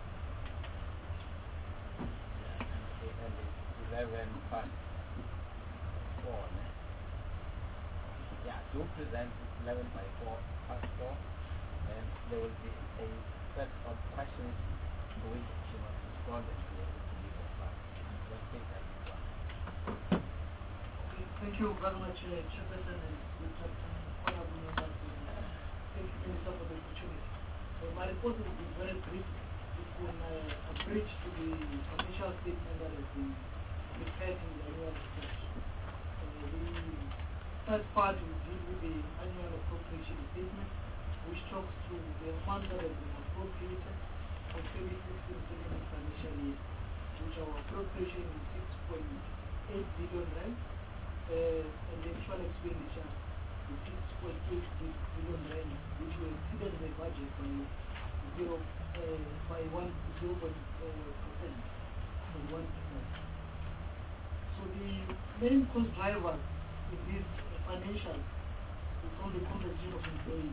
[SPEAKER 1] Yeah, and, and it's eleven past four. Ne? Yeah, to present is eleven by four past four, and there will be a set of questions to which she must respond and be able to give a reply. Let's take that one.
[SPEAKER 2] Okay, thank you very much, uh, Chairperson and good afternoon, honorable members.
[SPEAKER 10] thank you, Minister, for the opportunity. Uh, my report will be very brief. It's on uh, a bridge to the financial statement that has been prepared in the annual report. Uh, the first part will deal with the annual appropriation statement, which talks to the amount that has been appropriated for twenty sixteen seventeen financial year, which our appropriation is six point eight billion rand, uh, and the actual expenditure is six point eight billion rand, which we exceeded the budget by zero uh, by one zero point uh, percent, by one percent. So the main cost drivers in these financials is on the compensation of employees.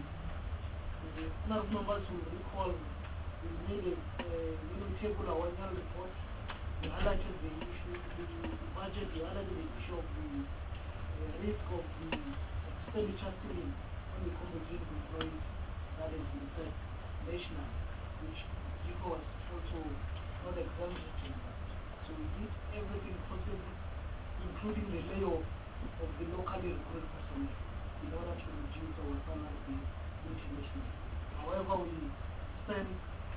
[SPEAKER 10] The honorable members will recall we made a uh, little table our annual report. We highlighted the issue, the, the budget, we highlighted the issue of the uh, risk of the expenditure ceiling on the compensation of employees that has been set national, which G C O was also not exempted to that. So we did everything possible, including the layoff of the locally recruited personnel in order to reduce our salary bill internationally. However, we spent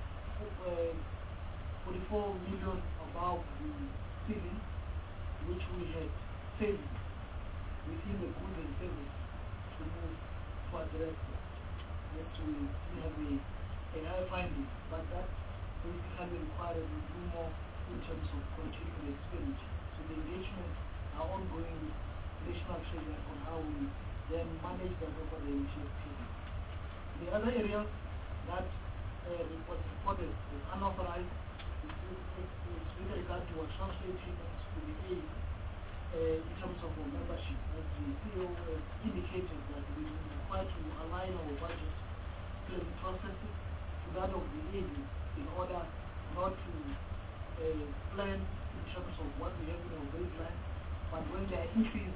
[SPEAKER 10] uh, forty-four million above the ceiling, which we had saved within the goods and services to move to address that. Yes, we, we have a, a high finding, but that basically required we do more in terms of continuing the expenditure. So the engagement are ongoing with national treasury on how we then manage that over the initial period. The other area that uh, was reported as unauthorized is with, is with regard to our transfer payments to the A I uh, in terms of our membership. As the C E O has indicated that we are required to align our budget planning processes to that of the A I in order not to uh, plan in terms of what we have in our baseline, but when there are increases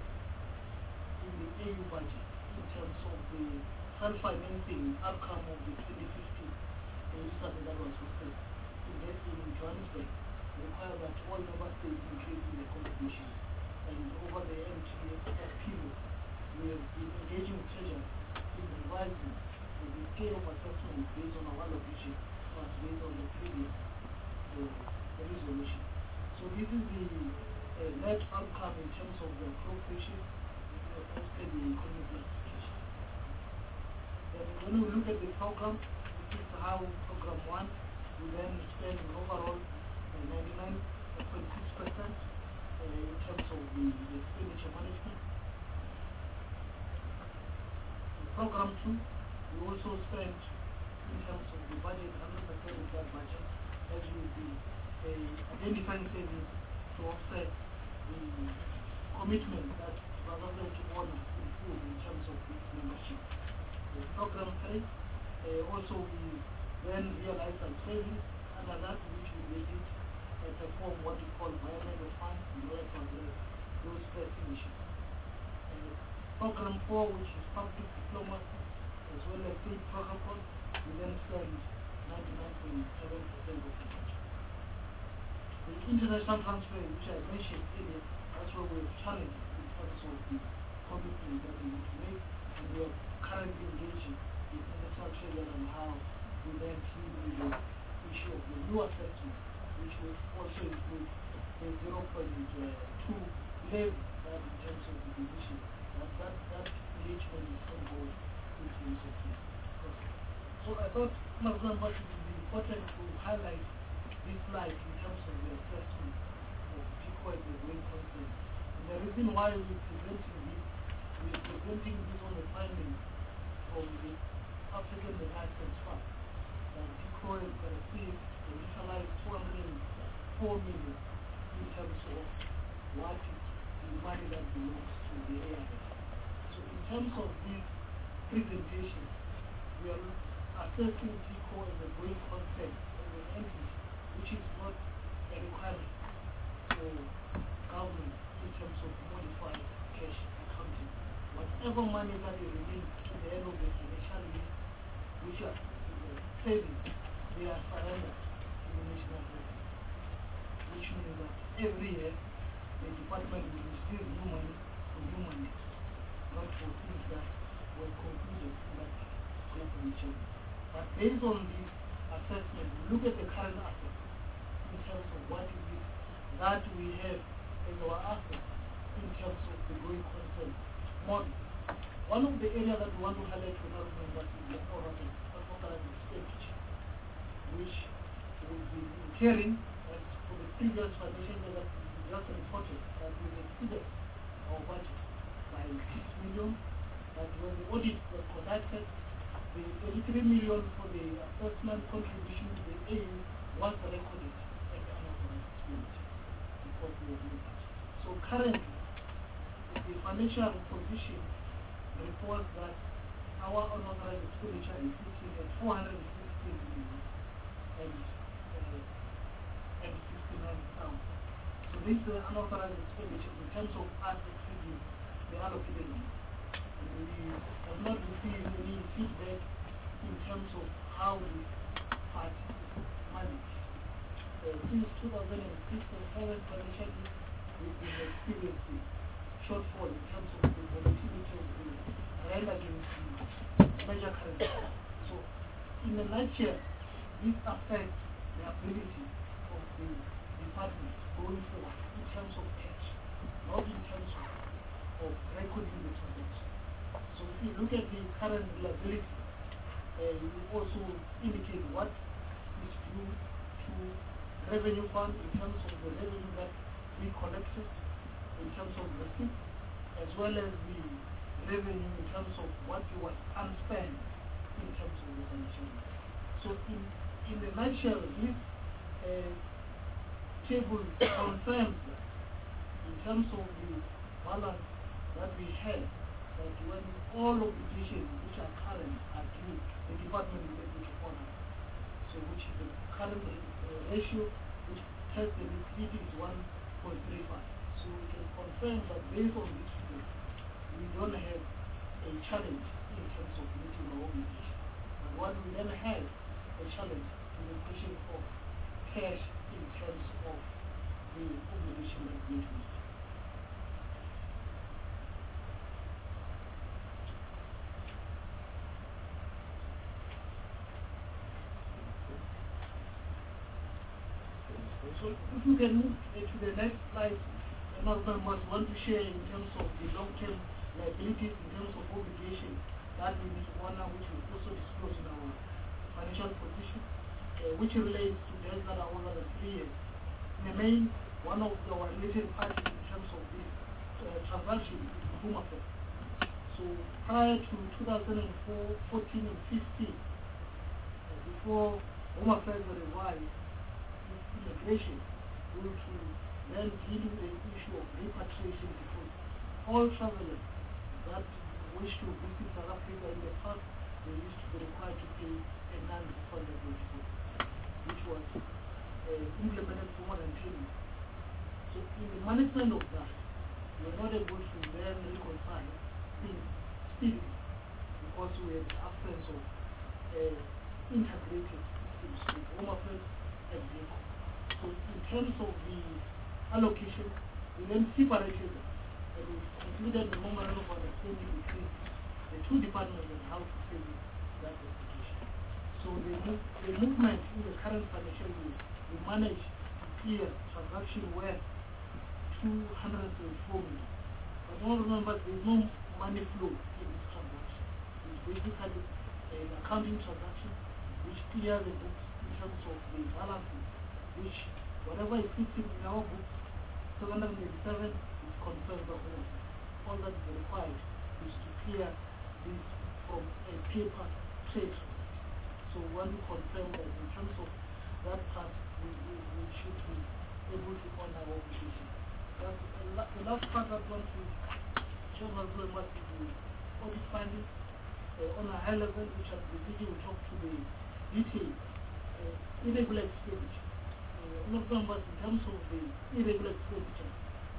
[SPEAKER 10] in the A U budget in terms of the self-financing outcome of the twenty fifteen study that was hosted investing in Johannesburg, require that all member states increase in the contribution. And over the M T S period, we have been engaging with treasury in revising the scale of assessment based on our allocation as based on the previous uh, resolution. So this is the uh, net outcome in terms of the appropriation uh, as per the economic classification. And when we look at the program, this is how program one, we then spend an overall uh, ninety-nine point six percent uh, in terms of the, the expenditure management. In program two, we also spent in terms of the budget, one hundred percent of that budget, as we will be uh, identifying savings to offset the commitment that was also to honor in full in terms of its membership. The program three, uh, also we then realized some savings under that which we did uh, perform what we call environmental funds in order to address those pressing issues. Uh, program four, which is public diplomacy, as well as state protocol, we then spend ninety-nine point seven percent of the budget. The international transfer, which I mentioned earlier, that's where we have challenges in terms of the commitment that we need to make, and we are currently engaging with the national treasury on how we then deal with the issue of the new assessment, which will also include the zero point two level that in terms of the division. That, that, that engagement is on board in terms of this process. So I thought, Madam But it would be important to highlight this slide in terms of the assessment of G C O as a going concern. And the reason why we're presenting this, we're presenting this on the findings from the African Renaissance Fund. That G C O has received and utilized two hundred four million in terms of what is the money that belongs to the A I F. So in terms of this presentation, we are assessing G C O as a going concern, as an entity, which is not a requirement for government in terms of modified cash accounting. Whatever money that is released at the end of the financial year, which are uh, savings, they are surrendered to the national treasury, which means that every year the department will receive new money for new money, not for things that were concluded in that year. So collaboration. But based on this assessment, we look at the current assets in terms of what is it that we have as our assets in terms of the going concern model. One of the areas that we want to highlight to our members is the authorized expenditure, which will be incurring, as for the previous financial year that we just reported, that we exceeded our budget by six million. But when the audit was conducted, the eighty-three million for the assessment contribution to the A U was recorded as the unauthorized expenditure because we were doing that. So currently, the financial position reports that our unauthorized expenditure is sitting at four hundred sixteen million and, uh, and sixty-nine thousand. So this is the unauthorized expenditure in terms of us exceeding the allocated amount. And we have not received any feedback in terms of how this part is managed. Uh, since two thousand six and seven financial year, we've been experiencing shortfall in terms of the volatility of the rand against the major currencies. So, in a nutshell, this affects the ability of the department going forward in terms of cash, not in terms of, of recording the transaction. So, if you look at the current liability, uh, you also indicate what is due to revenue fund in terms of the revenue that we collected in terms of receipt, as well as the revenue in terms of what was unspent in terms of the financial year. So in, in the nutshell, this uh, table confirms that in terms of the balance that we have, that when all obligations which are current are due, the department is able to honor. So which is the current uh, ratio, which has the liquidity is one point three five. So we can confirm that based on this figure, we don't have a challenge in terms of meeting our obligation. But what we then have a challenge is the question of cash in terms of the obligation that we need to meet. So if we can move uh, to the next slide, another members want to share in terms of the long-term liabilities, in terms of obligation that we need to honor, which we also disclose in our financial position, uh, which relates to debts that are older than three years. In the main, one of our related parties in terms of this uh, transaction is Home Affairs. So prior to two thousand fourteen and fifteen, uh, before Home Affairs were revised, immigration due to then deal with the issue of repatriation, because all travelers that wish to visit South Africa in the past, they used to be required to pay a non-refundable deposit, which was uh, implemented for more than ten years. So in the management of that, we were not able to then reconcile things speedily because we had the absence of uh, integrated systems with Home Affairs and vehicle. So in terms of the allocation, we then separated them and we included the memorandum of understanding between the two departments and how to pay that obligation. So the, the movement in the current financial year, we managed to clear transaction worth two hundred twenty-four million. But don't remember, there is no money flow in this transaction. It's basically an accounting transaction which clears the books in terms of the balances, which whatever is sitting in our books, seven hundred eighty-seven is confirmed by Home Affairs. All that is required is to clear this from a paper trade. So when we confirm that in terms of that part, we, we, we should be able to honor our obligation. That's the, la the last part I want to show as well must be the audit findings uh, on a high level, which at the video will talk to the detail, uh, irregular expenditure. Not members, in terms of the irregular expenditure,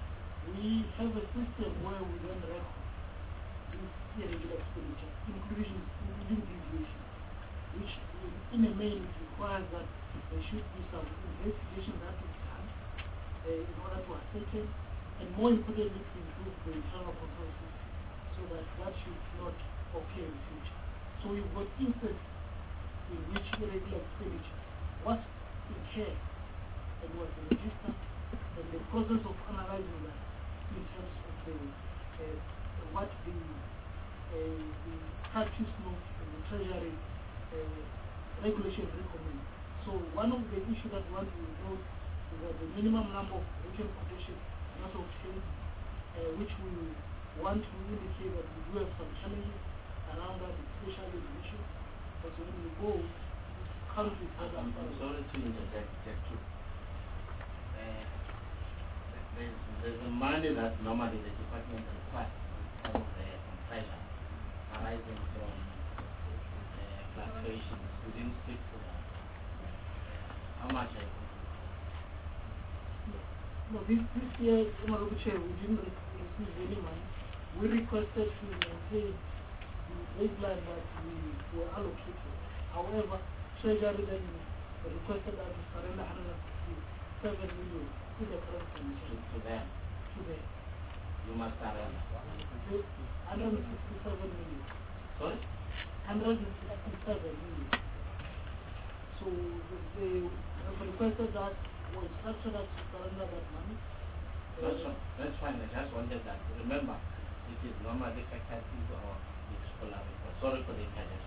[SPEAKER 10] we have a system where we then record this irregular expenditure, including, including deviation, which in a mail requires that there should be some investigation that is done uh, in order to ascertain, and more importantly, to improve the internal control system, so that that should not occur in the future. So So we've got instances in which irregular expenditure was incurred and was registered, and the process of analyzing that in terms of the uh, what the, uh, the practice note and the treasury uh, regulation recommend. So one of the issues that one will note is that the minimum number of written quotation not obtained, uh, which we want to indicate that we do have some challenges around that, especially the issue. Because when we go to countries that
[SPEAKER 1] I'm,
[SPEAKER 10] are
[SPEAKER 1] I'm sorry to interject, just to, uh, there's, there's a money that normally the department requires from the from treasury arising from uh, fluctuations within six uh, how much I think.
[SPEAKER 10] No, this, this year, Honorable Chair, we didn't re receive any money. We requested to maintain the baseline that we were allocated. However, Treasury then requested us to surrender one hundred sixty-seven million in the current condition.
[SPEAKER 1] To, to them.
[SPEAKER 10] To them.
[SPEAKER 1] You must surrender.
[SPEAKER 10] one hundred sixty-seven million.
[SPEAKER 1] Sorry?
[SPEAKER 10] one hundred sixty-seven million. So they have requested that or instructed us to surrender that money.
[SPEAKER 1] That's, uh, that's fine. I just wanted that. Remember, it is normally factored into our scholar report. Sorry for the interjection.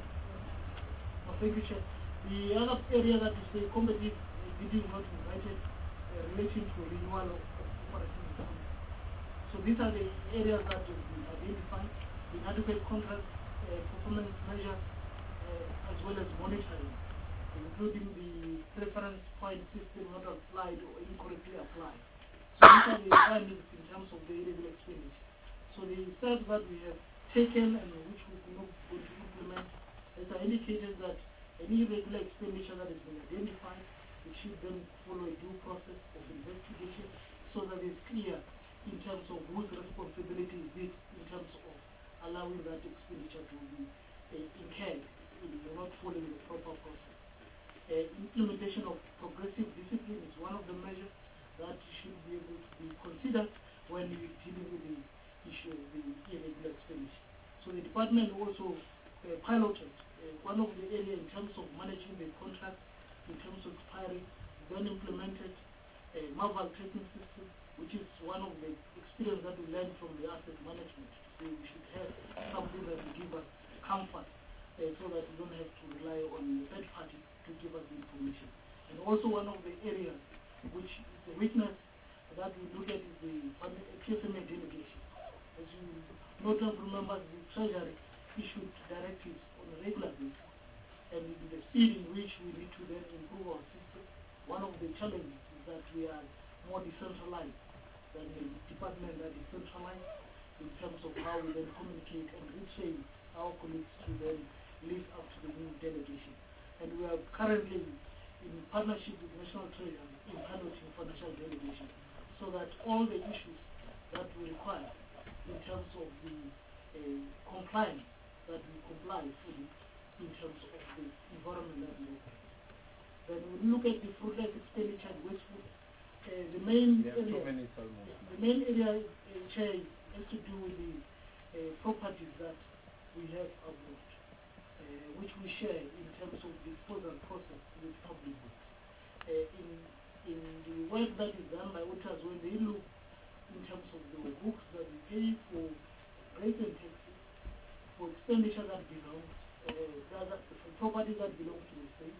[SPEAKER 10] No, thank you, Chair. The other area that is the competitive uh, bidding not invited uh, relating to renewal of operating income. So these are the areas that have been identified, inadequate contract uh, performance measures, uh, as well as monitoring, including the preference point system not applied or incorrectly applied. So these are the findings in terms of the irregular expenditure. So the steps that we have taken and which we are going to implement, as I indicated, that any irregular expenditure that has been identified, it should then follow a due process of investigation so that it's clear in terms of whose responsibility is it in terms of allowing that expenditure to be uh, incurred in not following the proper process. Uh, implementation of progressive discipline is one of the measures that should be able to be considered when you're dealing with the issue of the irregular expenditure. So the department also uh, piloted uh, one of the areas in terms of managing the contract, in terms of expiry, then implemented a MAVAL tracking system, which is one of the experience that we learned from the asset management. So we should have something that will give us comfort uh, so that we don't have to rely on third parties to give us the information. And also one of the areas which is a weakness that we look at is the P S M A delegation. As you note and remember, the Treasury issued directives on a regular basis, and with the speed in which we need to then improve our system. One of the challenges is that we are more decentralized than the department that is centralized in terms of how we then communicate and retrain our colleagues to then live up to the new delegation. And we are currently in partnership with National Treasury in piloting financial delegation so that all the issues that we require in terms of the uh, compliance that we comply fully in terms of the environment that we live in. Then when we look at the fruitless expenditure and wasteful, uh, the main
[SPEAKER 5] We have
[SPEAKER 10] area,
[SPEAKER 5] two minutes almost.
[SPEAKER 10] the main area, uh, Chair, has to do with the uh, properties that we have abroad, uh, which we share in terms of disposal process with public works. Uh, in, in the work that is done by auditors, when they look in terms of the books that we pay for rates and taxes, for expenditure that belongs, uh, that, that, for property that belongs to the state,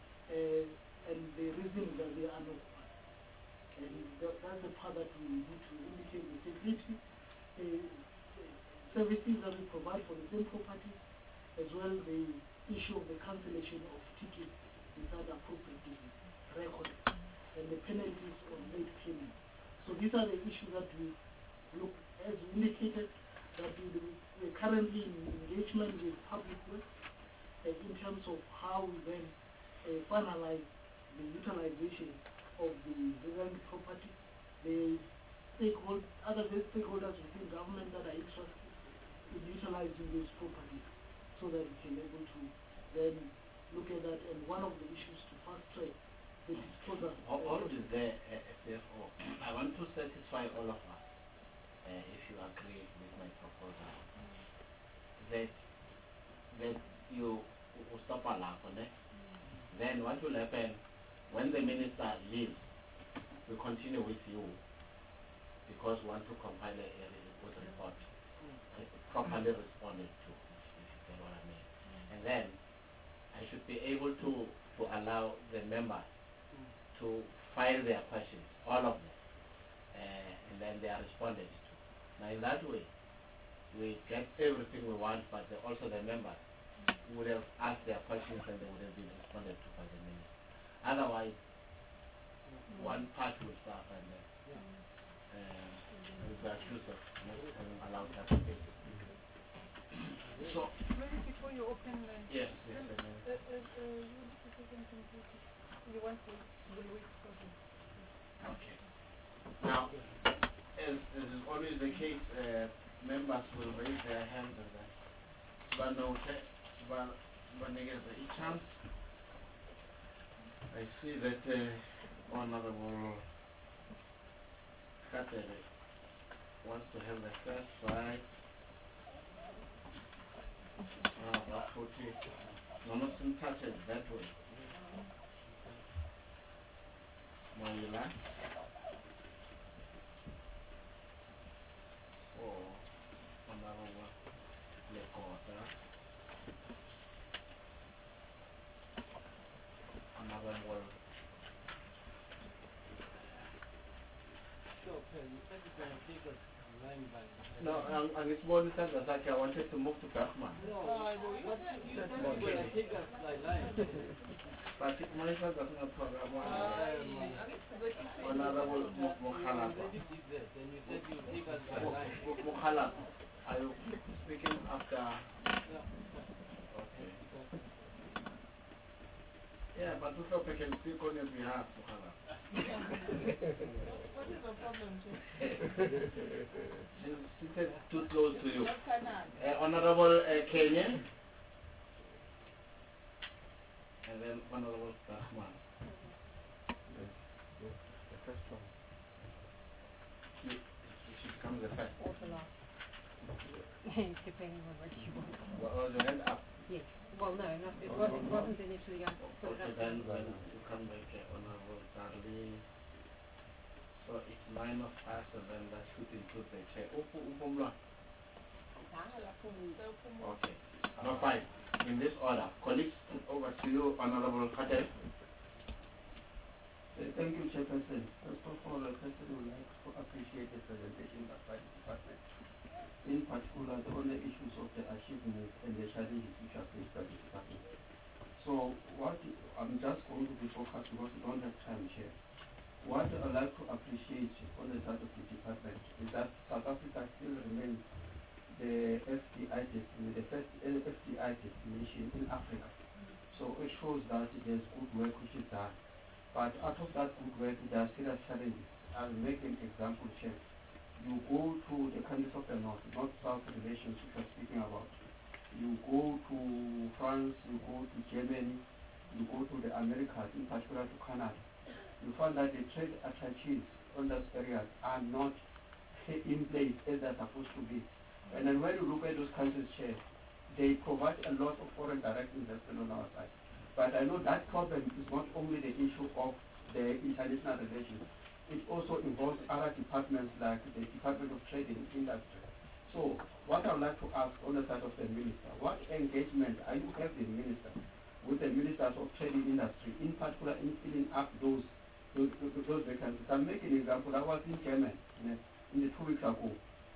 [SPEAKER 10] uh, and the reason that they are not. And that, that's the part that we need to indicate the security, uh, services that we provide for the same properties, as well as the issue of the cancellation of tickets without appropriate record, and the penalties on late payment. So these are the issues that we look, as indicated, that we, we're currently in engagement with public works uh, in terms of how we then uh, finalize the utilization of the relevant property, the stakeholders, other stakeholders within government that are interested in utilizing those properties so that we can be able to then look at that. And one of the issues to fast track the disposal.
[SPEAKER 1] How old is the uh, S F O? I want to satisfy all of us, uh, if you agree with my proposal, that that you will stop a laugh on it. Then what will happen when the minister leaves? We continue with you because we want to compile a, a good report, uh, properly responded to, if you get what I mean. And then I should be able to, to allow the members to file their questions, all of them, uh, and then they are responded to. Now in that way, we get everything we want, but the, also the members would have asked their questions and they would have been responded to by the minister. Otherwise, one part will start and then um, we'll be accused of not having allowed that to be. So,
[SPEAKER 2] Maybe before you open, uh,
[SPEAKER 1] yes, yes,
[SPEAKER 2] uh, uh, uh, you want to say something? You want to, we'll wait for them.
[SPEAKER 1] okay. Now, as, as is always the case, uh, members will raise their hands and then but no, but but there's a chance. I see that uh, Honorable Katere wants to have the first right. Uh, but forty. No, not some touches that way. Moila. Oh, Honorable Lekota. Honorable.
[SPEAKER 5] Sure, okay, you said you're going to take us line by line.
[SPEAKER 1] No, um, and it's more than that. Like I wanted to move to Bergman.
[SPEAKER 5] No,
[SPEAKER 9] Uh,
[SPEAKER 5] what
[SPEAKER 9] you said, you
[SPEAKER 5] you
[SPEAKER 9] said
[SPEAKER 5] said
[SPEAKER 9] you
[SPEAKER 5] you're
[SPEAKER 9] were
[SPEAKER 5] going to take us by line.
[SPEAKER 1] But it might not have a program.
[SPEAKER 9] Uh,
[SPEAKER 1] Honorable Mukhala.
[SPEAKER 5] You already did that, then you said you'll take us by line.
[SPEAKER 1] Mukhala, are you speaking after?
[SPEAKER 5] Yeah.
[SPEAKER 1] Okay. Yeah, but we hope I can speak on your behalf, Mukhala.
[SPEAKER 9] What is the problem, Chief?
[SPEAKER 1] She's seated too close to you.
[SPEAKER 9] What can I?
[SPEAKER 1] Uh, Honorable uh, Kenyan. And then Honorable Rahman.
[SPEAKER 4] The first one.
[SPEAKER 1] You, you should come the first.
[SPEAKER 6] Or the last. Depending on what you want.
[SPEAKER 1] Well, was your hand up?
[SPEAKER 6] Yes. Well, no, not, it, was, it wasn't initially. I put it
[SPEAKER 1] Okay,
[SPEAKER 6] up.
[SPEAKER 1] then, then you come back, uh, Honorable Darlene. So it's nine of us, and then that should include the chair. Upu, upumla. Okay. No, fine. In this order, colleagues, over to you, Honorable Khater.
[SPEAKER 7] Uh, Thank you, Chairperson. First of all, the President would like to appreciate the presentation by the department. In particular, the only issues of the achievements and the challenges which are faced by the department. So, what I'm just going to be focused because we don't have time here. What I'd like to appreciate on the side of the department is that South Africa still remains the F D I destination, the first F D I destination in Africa. So it shows that there's good work which is done. But out of that good work, there are serious challenges. I'll make an example here. You go to the countries of the North, North-South relations which we're speaking about. You go to France, you go to Germany, you go to the Americas, in particular to Canada. You find that the trade attaches on those areas are not in place as they're supposed to be. And then when you look at those countries here, they provide a lot of foreign direct investment on our side. But I know that problem is not only the issue of the international relations. It also involves other departments like the Department of Trade and Industry. So what I would like to ask on the side of the minister, what engagement are you having, minister, with the ministers of trade and industry, in particular in filling up those those, those vacancies? I'll make an example. I was in Germany in, in the two weeks ago.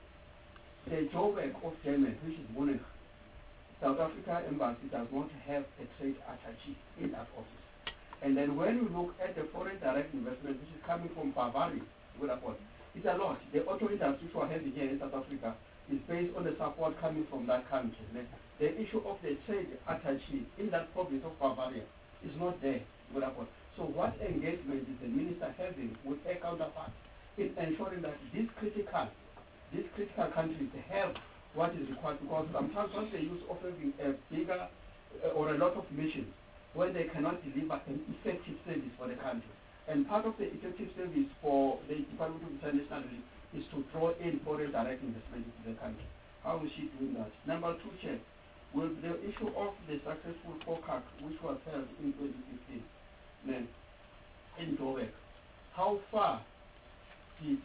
[SPEAKER 7] The Joburg of Germany, which is Munich, South Africa embassy does not have a trade attaché in that office. And then when you look at the foreign direct investment which is coming from Bavaria, it's a lot. The auto industry which we are having here in South Africa is based on the support coming from that country. The, the issue of the trade attaché in that province of Bavaria is not there. So what engagement is the minister having with their counterparts in ensuring that these critical, these critical countries have what is required? Because sometimes once they use of having a bigger uh, or a lot of missions when they cannot deliver an effective service for the country. And part of the effective service for the Department of International Relations is to draw in foreign direct investment into the country. How is she doing that? Number two, Chair, will be the issue of the successful FOCAC, which was held in twenty fifteen then, in Joburg. How far did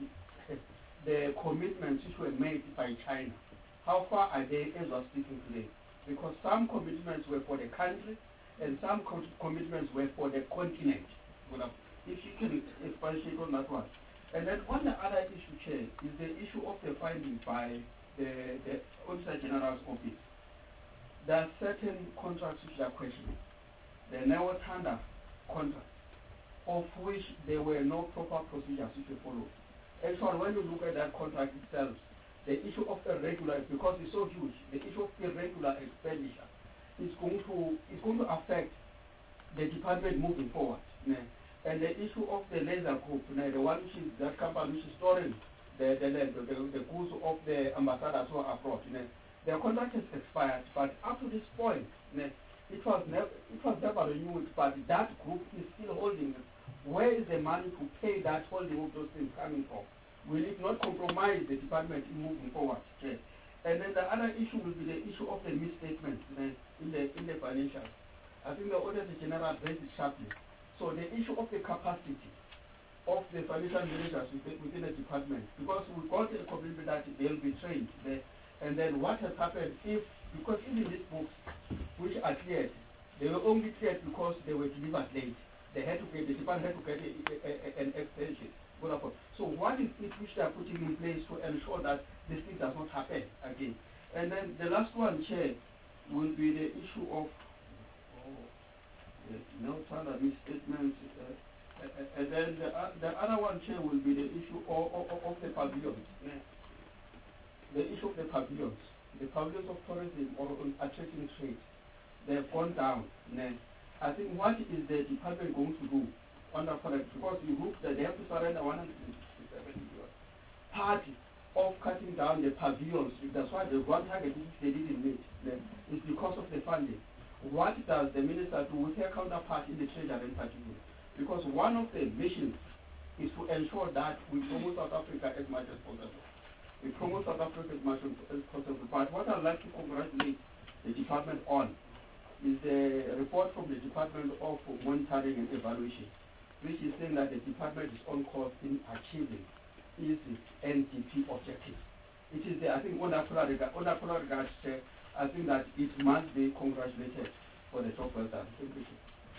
[SPEAKER 7] the commitments which were made by China, how far are they as of speaking today? Because some commitments were for the country and some com commitments were for the continent. Well, if you can expatiate on that one. And then on the other issue, Chair, is the issue of the finding by the, the Auditor General's office. There are certain contracts which are questioned. The Neo Tanda contract, of which there were no proper procedures which were followed. Actually, when you look at that contract itself, the issue of irregular, because it's so huge, the issue of irregular expenditure is going to is going to affect the department moving forward. Né? And the issue of the laser group, né, the one which is that company which is storing the the, the, the, the goods of the ambassadors who are abroad, né, their contract has expired, but up to this point, né, it was never it was never renewed, but that group is still holding it. Where is the money to pay that holding of those things coming from? Will it not compromise the department in moving forward? Okay. And then the other issue will be the issue of the misstatements né, in the in the financials. I think the Auditor General raised it sharply. So the issue of the capacity of the financial managers within, within the department, because we got a commitment that they'll be trained there. And then what has happened if, because even these books which are cleared, they were only cleared because they were delivered late. They had to get, the department had to get a, a, a, an extension. So what is it which they are putting in place to ensure that this thing does not happen again? And then the last one, Chair, will be the issue of oh, no further misstatements. Uh, uh, and then the, uh, the other one, Chair, will be the issue of, of, of the pavilions. Yeah. The issue of the pavilions. The pavilions of tourism or attracting trade, they have gone down. Yeah. I think what is the department going to do on that product? Because you hope that they have to surrender one hundred sixty-seven million. Part of cutting down the pavilions, that's why the one target they didn't meet, is because of the funding. What does the minister do with her counterpart in the treasury in particular? Because one of the missions is to ensure that we promote South Africa as much as possible. We promote South Africa as much as possible. But what I'd like to congratulate the department on is the report from the Department of Monitoring and Evaluation, which is saying that the department is on course in achieving its N D P objectives. It is, the, I think, on that regard, I think that it must be congratulated for the job well done. Thank you.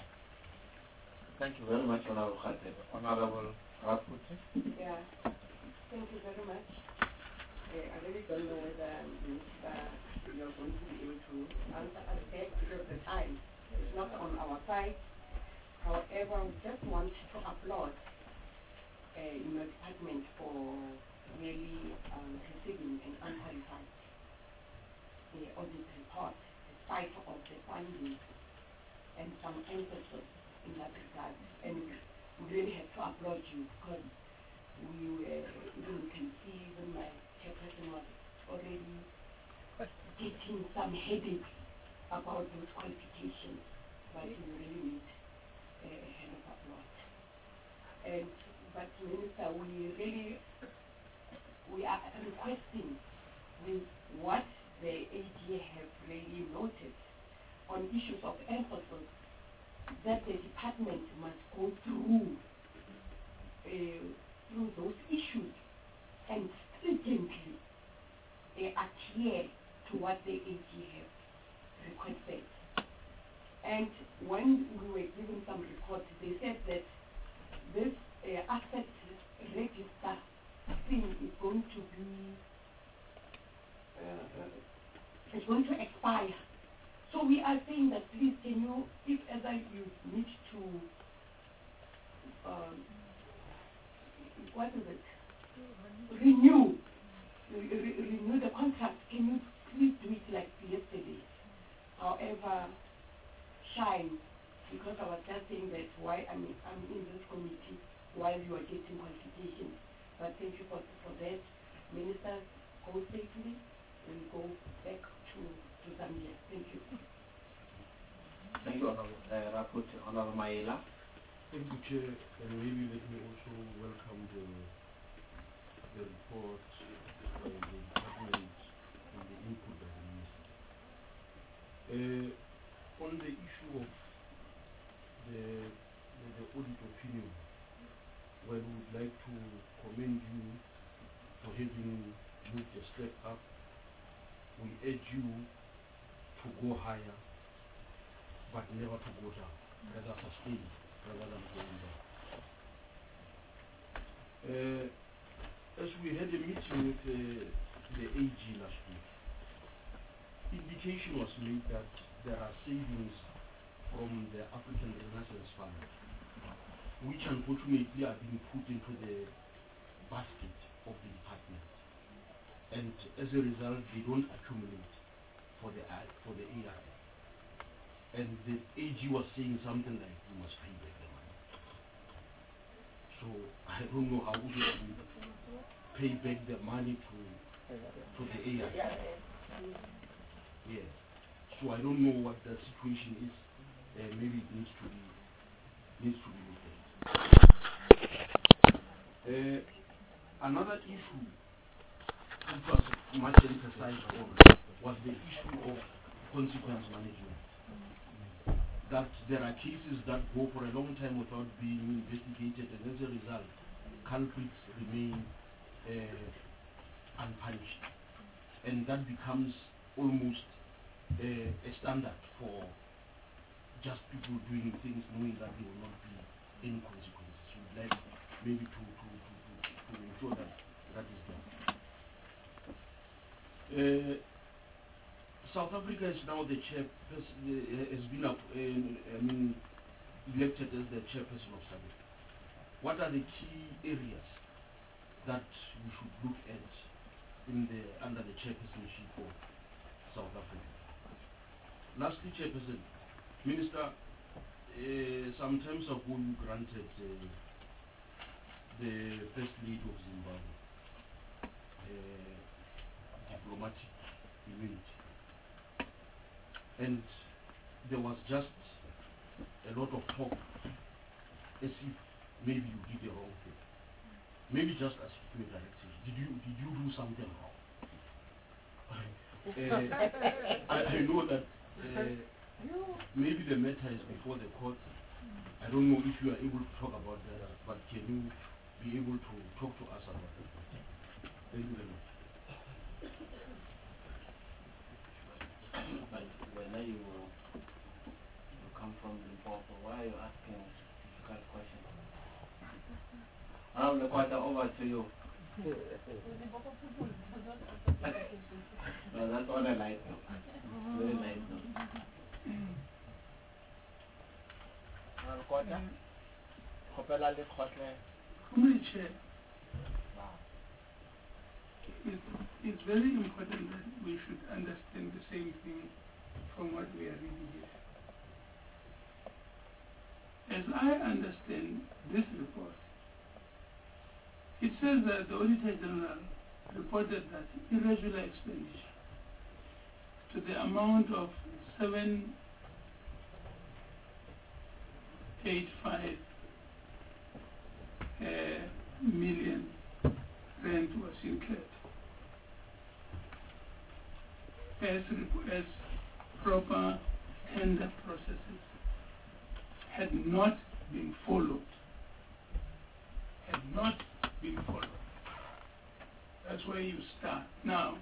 [SPEAKER 1] Thank you very much, Honorable Khatib. Honorable Raputi.
[SPEAKER 11] Yeah, thank you very much. Uh, I really don't know whether Minister, you're going to be able to answer us back because the time is not on our side. However, we just want to applaud uh, your department for really um, receiving an unqualified uh, audit report, despite of the findings and some emphasis in that regard. And we really have to applaud you because we uh, even can see even my chairperson was already getting some headaches about those qualifications, but you really need a hand of applause. And but Minister, we really we are requesting with what the A G have really noted on issues of emphasis that the department must go through uh, through those issues and stringently uh, adhere to what the A G have requested. And when we were given some reports, they said that this uh, asset register thing is going to be uh, is going to expire. So we are saying that please, can you, if ever you need to, um, what is it, renew, re re renew the contract, can you please do it like yesterday? However, shine, because I was just saying that why I'm, I'm in this committee while you are getting qualifications. But thank you for, for that. Minister, go safely and go back to, to Zambia. Thank you.
[SPEAKER 1] Thank you, Honorable uh, Raput. Honorable Maela.
[SPEAKER 12] Thank you, Chair. And maybe let me also welcome the, the report by the department and the input by the Minister. to commend you for having moved a step up. We urge you to go higher, but never to go down, rather sustain rather than going down. Uh, as we had a meeting with uh, the A G last week, indication was made that there are savings from the African Renaissance Fund, which unfortunately are being put into the basket of the department, and as a result, they don't accumulate for the I- for the A I. And the A G was saying something like, "You must pay back the money." So I don't know how we should pay back the money to to the A I. Yeah. So I don't know what the situation is. Uh, maybe it needs to be needs to be looked at. Uh, another issue which was much emphasized on was the issue of consequence management. That there are cases that go for a long time without being investigated, and as a result, culprits remain uh, unpunished, and that becomes almost uh, a standard for just people doing things knowing that there will not be any consequences. So we'd like maybe to, to, to, to, to ensure that that is done. Uh, South Africa is now the chairperson, uh, has been up, uh, I mean, elected as the chairperson of SADC. What are the key areas that we should look at in the under the chairpersonship of South Africa? Lastly, Chairperson, Minister, uh, some times ago you granted uh, the First Lady of Zimbabwe uh, diplomatic immunity. And there was just a lot of talk as if maybe you did the wrong thing. Maybe just as you directed. Did you did you do something wrong? uh, I, I know that uh, maybe the matter is before the court. I don't know if you are able to talk about that, but can you be able to talk to us about that? Thank you very much.
[SPEAKER 1] But when you, you come from Limpopo, why are you asking that question? I'll the quarter over to you. No, that's on a light note. Very light note.
[SPEAKER 10] Quarter? Copella le quarter.
[SPEAKER 2] Community Chair, it's, it's very important that we should understand the same thing from what we are reading here. As I understand this report, it says that the Auditor General reported that irregular expenditure to the amount of seven eight five uh, million rand was incurred as, as proper tender processes had not been followed. Had not been followed. That's where you start. Now,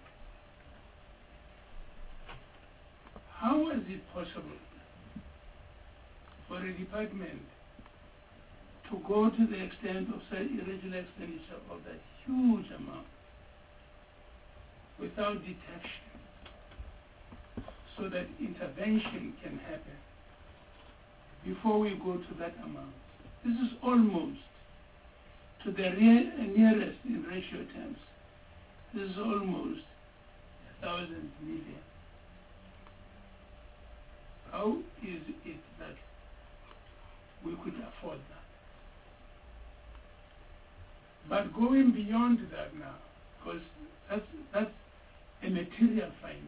[SPEAKER 2] how is it possible for a department to go to the extent of such irregular expenditure of that huge amount without detection, so that intervention can happen before we go to that amount? This is almost to the rea- nearest in ratio terms. This is almost a thousand million. How is it that we could afford that? But going beyond that now, because that's, that's a material finding.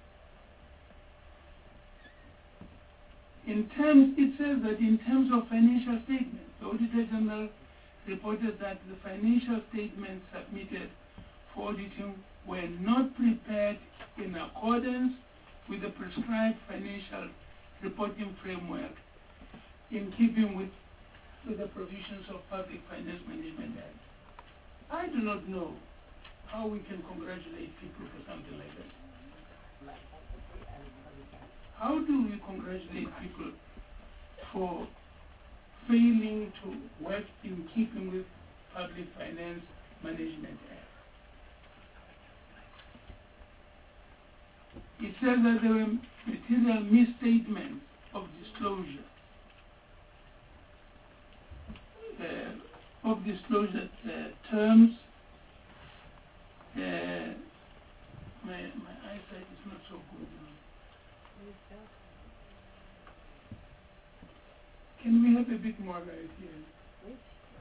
[SPEAKER 2] In terms, it says that in terms of financial statements, the Auditor General reported that the financial statements submitted for auditing were not prepared in accordance with the prescribed financial reporting framework in keeping with
[SPEAKER 13] with the provisions of Public Finance Management Act. I do not know how we can congratulate people for something like that. How do we congratulate people for failing to work in keeping with Public Finance Management Act? It says that there were material misstatements of disclosure, uh, of disclosure uh, terms. Uh, my, my eyesight is not so good now. Can we have a bit more right here?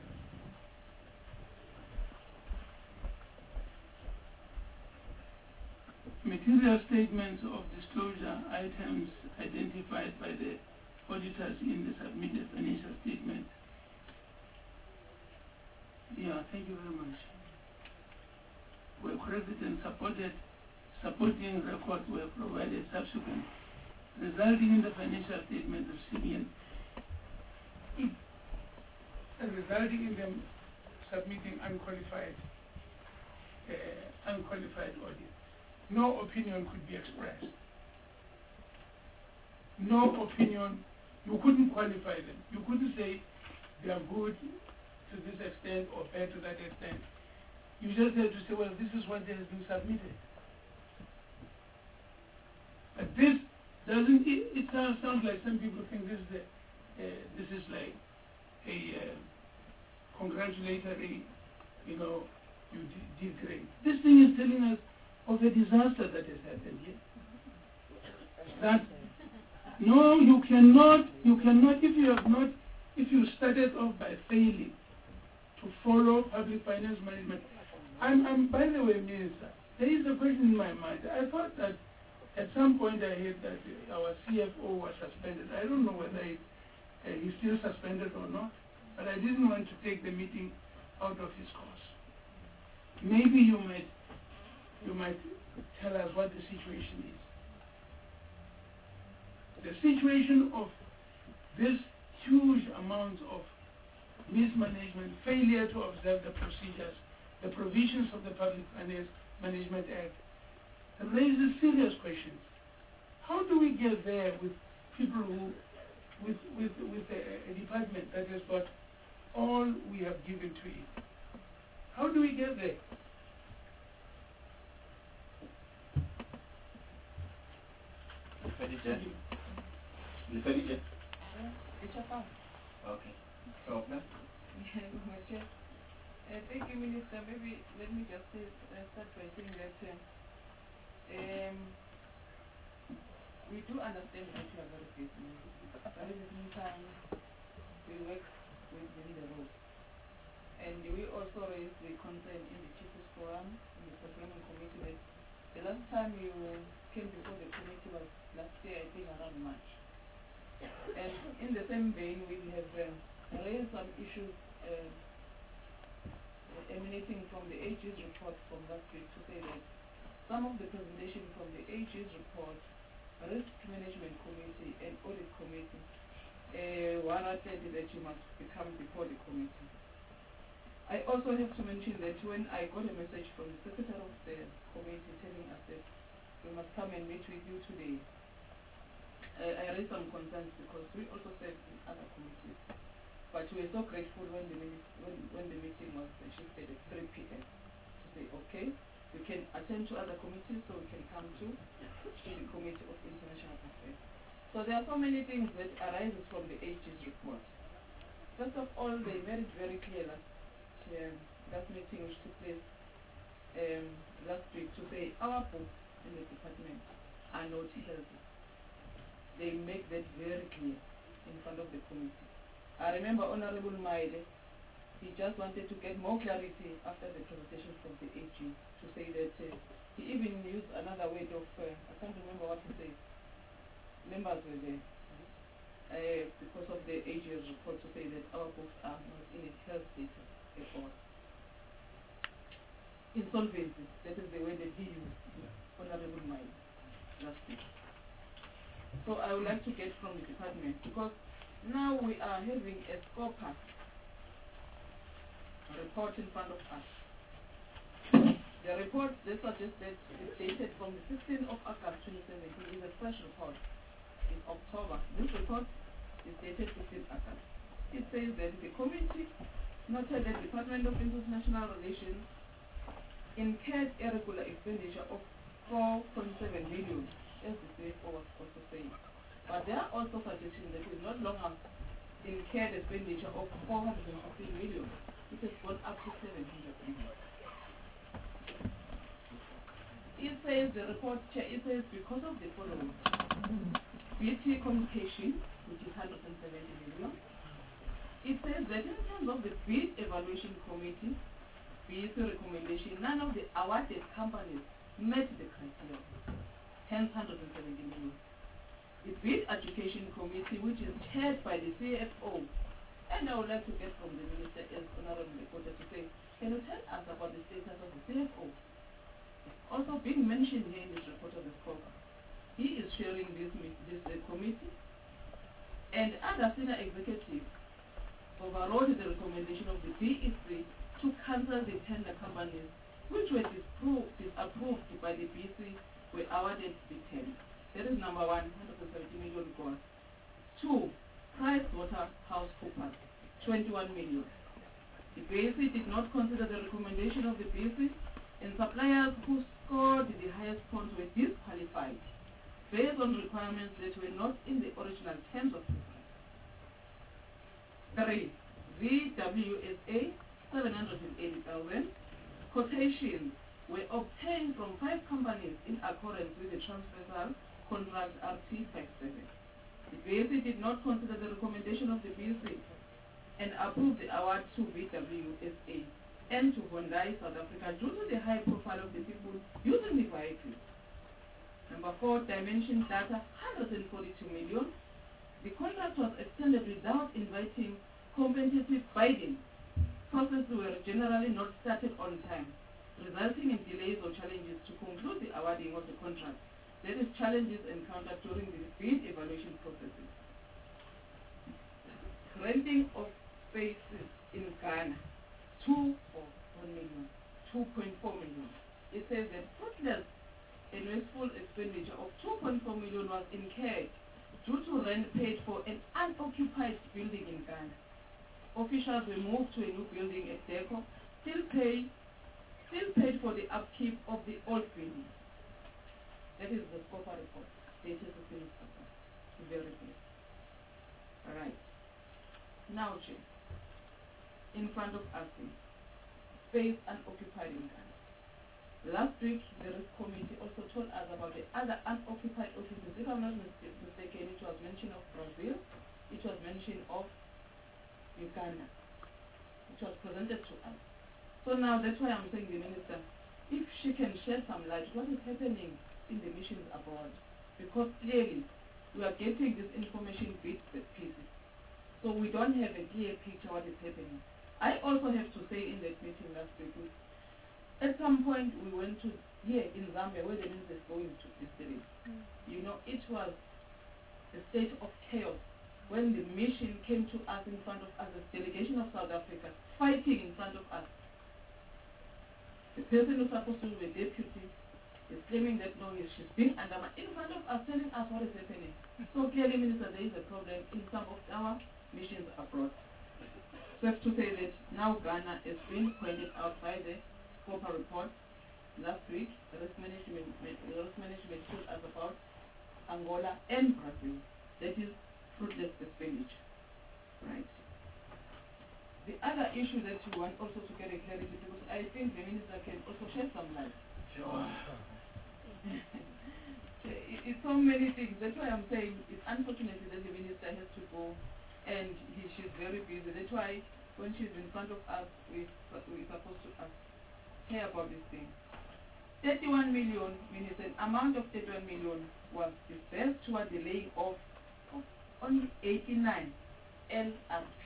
[SPEAKER 13] Material statements of disclosure items identified by the auditors in the submitted financial statement. Yeah, thank you very much. Were corrected and supported, supporting records were provided subsequent, resulting in the financial statement recipient, it, uh, resulting in them submitting unqualified, uh, unqualified audit. No opinion could be expressed. No opinion, you couldn't qualify them. You couldn't say they are good to this extent or bad to that extent. You just have to say, well, this is what has been submitted. But this doesn't, it, it sounds, sounds like some people think this is, the, uh, this is like a uh, congratulatory, you know, you did, did great. This thing is telling us of a disaster that has happened here. That, no, you cannot, you cannot, if you have not, if you started off by failing to follow Public Finance Management. I'm, I'm, by the way, Minister, there is a question in my mind. I thought that at some point I heard that uh, our C F O was suspended. I don't know whether it, uh, he's still suspended or not, but I didn't want to take the meeting out of his course. Maybe you might, you might tell us what the situation is. The situation of this huge amount of mismanagement, failure to observe the procedures, the provisions of the Public Finance Management Act, raises serious questions. How do we get there with people who, with, with, with a, a department that has got all we have given to it? How do we get there?
[SPEAKER 1] Mister Mister D J?
[SPEAKER 9] It's a fact.
[SPEAKER 1] Okay. So, now?
[SPEAKER 9] Yeah, Uh, thank you, Minister. Maybe let me just say, uh, start by saying that uh, um, we do understand that you are very busy, but at the same time, we work within the rules. And we also raised the concern in the Chiefs Forum, in the Procurement Committee, that the last time you came before the committee was last year, I think around March. And in the same vein, we have um, raised some issues uh, emanating from the A G's report from last week to say that some of the presentation from the A G's report, Risk Management Committee and Audit Committee uh, warranted that you must come before the committee. I also have to mention that when I got a message from the Secretary of the committee telling us that we must come and meet with you today, uh, I raised some concerns because we also serve in other committees. But we were so grateful when the, when, when the meeting was shifted at three p m to say, okay, we can attend to other committees, so we can come to, to the Committee of International Affairs. So there are so many things that arises from the A G's report. First of all, they made it very clear last, um, last meeting which took place um, last week to say our books in the department are not healthy. They make that very clear in front of the committee. I remember Honorable Maile, he just wanted to get more clarity after the presentation from the A G to say that uh, he even used another word of, uh, I can't remember what he said, members were there, uh, because of the A G's report to say that our books are not in a health status at all. Insolvency, that is the word that he used, Honorable Maile, last week. So I would like to get from the department, because Now we are having a SCOPA report in front of us. The report, they suggested, is dated from the sixteenth of August twenty seventeen, is a fresh report. In October, this report is dated fifteenth August. It says that the committee noted that the Department of International Relations incurred irregular expenditure of four point seven million, as the C F O was also saying. But there are also suggestions that it not longer incurred expenditure of four hundred fifteen million. It has gone up to seven hundred million. It says, the report, it says because of the following. B T Communication, which is one hundred seventy million. It says that in terms of the bid evaluation committee, B T recommendation, none of the awarded companies met the criteria, hence one hundred seventy million. The bid education committee, which is chaired by the C F O, and I would like to get from the Minister, as Honorable Lekota, to say, can you tell us about the status of the C F O? Also being mentioned here in this report of the SCOPA. He is chairing this, this uh, committee, and other senior executives overrode the recommendation of the B E C to cancel the tender companies which were disapproved, disapproved by the B E C, were awarded the tender. That is number one, one hundred seventy million cost. Two, PricewaterhouseCoopers, twenty-one million. The B E C did not consider the recommendation of the B E C, and suppliers who scored the highest points were disqualified based on requirements that were not in the original terms of reference. Three, V W S A, seven hundred eighty thousand. Quotations were obtained from five companies in accordance with the transversal contract R T fifty-seven. The B E C did not consider the recommendation of the B E C and approved the award to V W S A and to Hyundai South Africa due to the high profile of the people using the vehicle. Number four, Dimension Data, one hundred forty-two million. The contract was extended without inviting competitive bidding. Processes were generally not started on time, resulting in delays or challenges to conclude the awarding of the contract. That is, challenges encountered during the bid evaluation processes. Renting of spaces in Ghana, two for one million, two point four million. It says that fruitless and wasteful expenditure of two point four million was incurred due to rent paid for an unoccupied building in Ghana. Officials were moved to a new building at DECO, still pay, still paid for the upkeep of the old building. That is the SCOPA report, dated the same SCOPA. Very good. Alright. Now, Jim, in front of us, space unoccupied in Ghana. Last week, the risk committee also told us about the other unoccupied offices. If I'm not mistaken, it was mentioned of Brazil, it was mentioned of Uganda, which was presented to us. So now that's why I'm saying the minister, if she can shed some light, what is happening in the missions abroad? Because clearly, we are getting this information bits and pieces. So we don't have a clear picture what is happening. I also have to say in that meeting last week, at some point we went to here in Zambia where the minister is going to yesterday. Mm. You know, it was a state of chaos when the mission came to us in front of us, a delegation of South Africa, fighting in front of us. The person who's supposed to be a deputy is claiming that no, she's being undermined in front of us, telling us what is happening. So clearly, Minister, there is a problem in some of our missions abroad. So I have to say that now Ghana has been pointed out by the SCOPA report last week. The risk management, the risk management told us about Angola and Brazil. That is fruitless expenditure, right? The other issue that we want also to get a clarity, because I think the minister can also shed some light. Sure. it, it's so many things. That's why I'm saying it's unfortunate that the minister has to go, and he, she's very busy. That's why when she's in front of us, we, we're supposed to ask her about this thing. thirty-one million, minister, amount of thirty-one million was disbursed toward the laying of only eighty-nine L R P.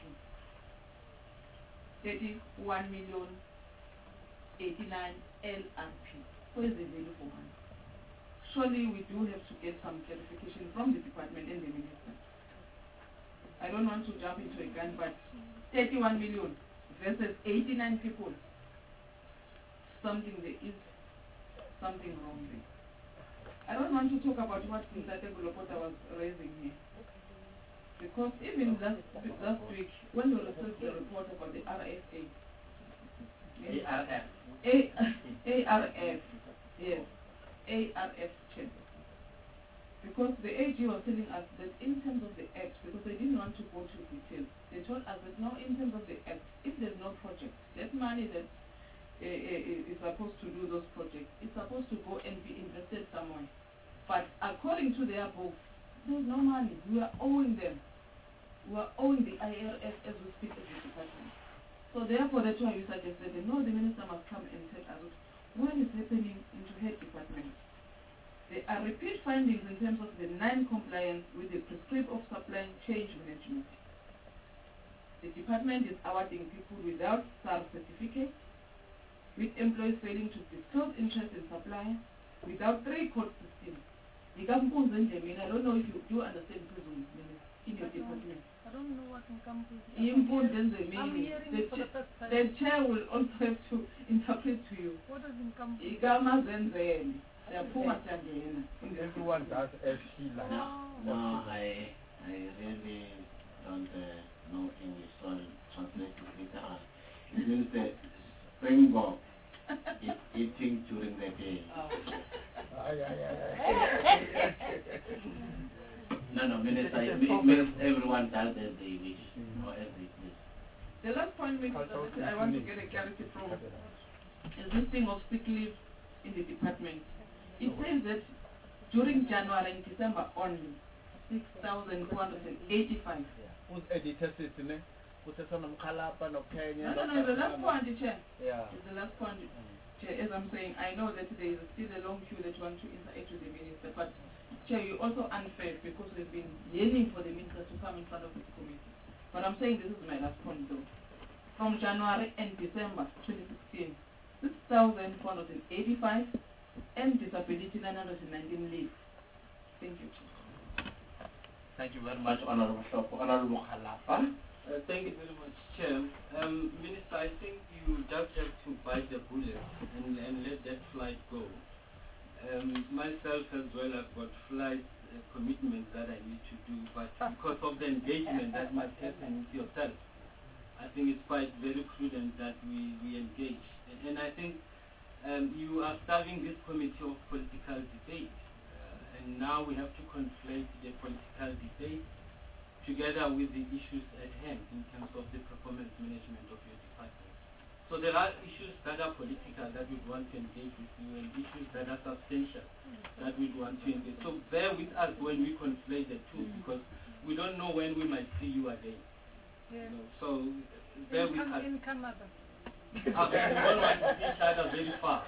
[SPEAKER 9] thirty-one million, eighty-nine L R P. What is the value for money? Surely we do have to get some clarification from the department and the minister. I don't want to jump into a gun, but thirty-one million versus eighty-nine people. Something there is something wrong there. I don't want to talk about what Ntate Golopota was raising here. Because even last, last week, when we received the report about the R F A,
[SPEAKER 1] A R F.
[SPEAKER 9] A, ARF, yes, A R F check. Because the A G was telling us that in terms of the Act, because they didn't want to go to details, they told us that no, in terms of the Act, if there's no project, that money that uh, uh, is supposed to do those projects is supposed to go and be invested somewhere. But according to their books, there's no money. We are owing them. We are owing the I R S as we speak as a department. So therefore, that's why we suggested that no, the minister must come and tell us what is happening into her department. There are repeat findings in terms of the non-compliance with the prescriptive of supply chain management. The department is awarding people without S A R certificates, with employees failing to disclose interest in supply, without three-code system. I don't know if you do understand prison in your department.
[SPEAKER 2] I don't know what Nkampu is.
[SPEAKER 9] I'm
[SPEAKER 2] hearing
[SPEAKER 9] the,
[SPEAKER 2] it for the first time.
[SPEAKER 9] the chair will also have to interpret to you.
[SPEAKER 2] What does Nkampu mean?
[SPEAKER 9] Igama zenzeni. Siyaphuma siyangena.
[SPEAKER 7] Everyone does as he likes.
[SPEAKER 1] No, no, I, I really don't uh, know English, so I'll translate it later on. It means the springbok is eating during the day. No, no, Minister, it means everyone does as they wish, or as they please.
[SPEAKER 9] The last point, Minister, I want to get a clarity from is this thing of sick leave in the department. It says that during January and December only, six thousand four hundred eighty-five.
[SPEAKER 7] Who's editor system? Who's the son of Kalapa, no Kenya?
[SPEAKER 9] No, no, no, the last point, Chair.
[SPEAKER 7] Yeah.
[SPEAKER 9] It's the last point, Chair. As I'm saying, I know that there is still a long queue that want to interact with the minister, but Chair, you're also unfair because we've been yearning for the minister to come in front of this committee. But I'm saying this is my last point though. From January and December twenty sixteen, six thousand four hundred eighty-five and disability nine hundred nineteen leave. Thank you.
[SPEAKER 1] Thank you very much, Honorable Shoko. Honorable Khalapa.
[SPEAKER 5] Uh, thank you very much, Chair. Um, Minister, I think you just have to bite the bullet and, and let that flight go. Um, myself as well, I've got flight uh, commitments that I need to do, but because of the engagement that must happen with yourself, I think it's quite very prudent that we, we engage. And, and I think um, you are starving this committee of political debate, uh, and now we have to conflate the political debate together with the issues at hand in terms of the performance management of your department. So there are issues that are political that we want to engage with you, and issues that are substantial that we want to engage. So bear with us when we conflate the two, because we don't know when we might see you again.
[SPEAKER 2] Yeah.
[SPEAKER 5] You know, so bear
[SPEAKER 2] in
[SPEAKER 5] with us.
[SPEAKER 2] In Canada.
[SPEAKER 5] Okay, we don't want to see each other very far.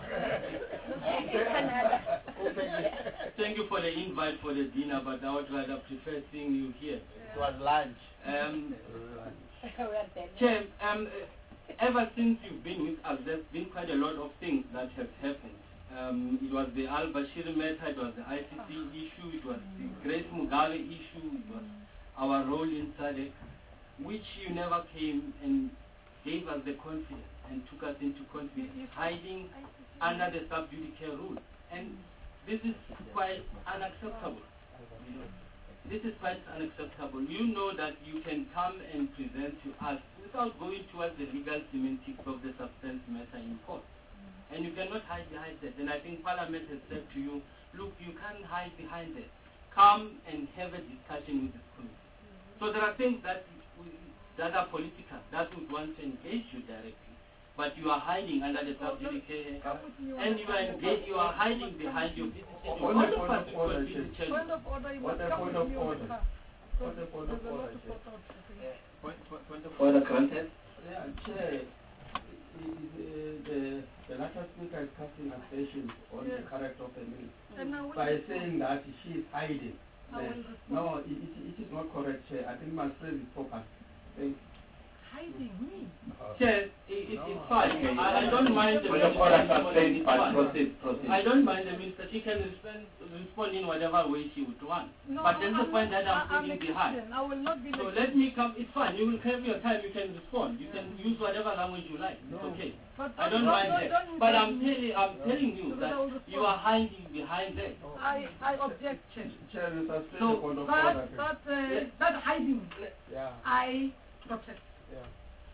[SPEAKER 5] Thank you for the invite for the dinner, but I would rather prefer seeing you here.
[SPEAKER 7] It was lunch.
[SPEAKER 5] Um, Chair, um, ever since you've been with us, there's been quite a lot of things that have happened. Um, it was the Al-Bashir matter, it was the I C C issue, it was the Grace Mugabe issue, it was our role in S A D C, which you never came and gave us the confidence and took us into confidence, hiding under the sub judice rule. And this is quite unacceptable. You know, this is quite unacceptable. You know that you can come and present to us without going towards the legal semantics of the substance matter in court. And you cannot hide behind that. And I think Parliament has said to you, look, you can't hide behind that. Come and have a discussion with this committee. So there are things that we, that are political, that would want to engage you directly. But you are hiding under the sub judice, and you are engaged, you are hiding behind your business.
[SPEAKER 7] Point of order,
[SPEAKER 2] Point of order, you must come with me on the car.
[SPEAKER 7] What the point of order?
[SPEAKER 5] Point, point, point of
[SPEAKER 1] Order granted.
[SPEAKER 7] Yeah, Chair, the, the, the latter speaker is casting aspersions on
[SPEAKER 2] Yes.
[SPEAKER 7] the character of the minister
[SPEAKER 2] And I will
[SPEAKER 7] by
[SPEAKER 2] respond.
[SPEAKER 7] saying that she is hiding.
[SPEAKER 2] I will
[SPEAKER 7] Uh,
[SPEAKER 2] respond.
[SPEAKER 7] no, it, it, it is not correct, Chair. I think my phrase is proper. Thank you.
[SPEAKER 2] hiding me.
[SPEAKER 5] Chair, it, it, it's fine. I, I don't mind the
[SPEAKER 1] Point of order sustained, but proceed, proceed.
[SPEAKER 5] I don't mind the minister. She can respond, respond in whatever way she would want.
[SPEAKER 2] No,
[SPEAKER 5] but there's
[SPEAKER 2] I'm
[SPEAKER 5] a point
[SPEAKER 2] not,
[SPEAKER 5] that I'm
[SPEAKER 2] I'm
[SPEAKER 5] thinking
[SPEAKER 2] a
[SPEAKER 5] behind.
[SPEAKER 2] Christian. I will not be
[SPEAKER 5] So
[SPEAKER 2] the
[SPEAKER 5] let me come. It's fine. You will have your time. You can respond. You can use whatever language you like. It's okay.
[SPEAKER 2] But
[SPEAKER 5] I don't
[SPEAKER 2] don't-
[SPEAKER 5] mind
[SPEAKER 2] don't-
[SPEAKER 5] that.
[SPEAKER 2] don't
[SPEAKER 5] But
[SPEAKER 2] insult
[SPEAKER 5] I'm
[SPEAKER 2] me.
[SPEAKER 5] telling, I'm telling you
[SPEAKER 2] Because I
[SPEAKER 5] that
[SPEAKER 2] will respond.
[SPEAKER 5] you are hiding behind that.
[SPEAKER 2] I, I object, Chair.
[SPEAKER 7] Chair, you sustain
[SPEAKER 5] So,
[SPEAKER 7] the point of
[SPEAKER 2] That,
[SPEAKER 7] order.
[SPEAKER 2] that, uh, that hiding,
[SPEAKER 7] Yeah.
[SPEAKER 2] I protest.
[SPEAKER 7] Yeah.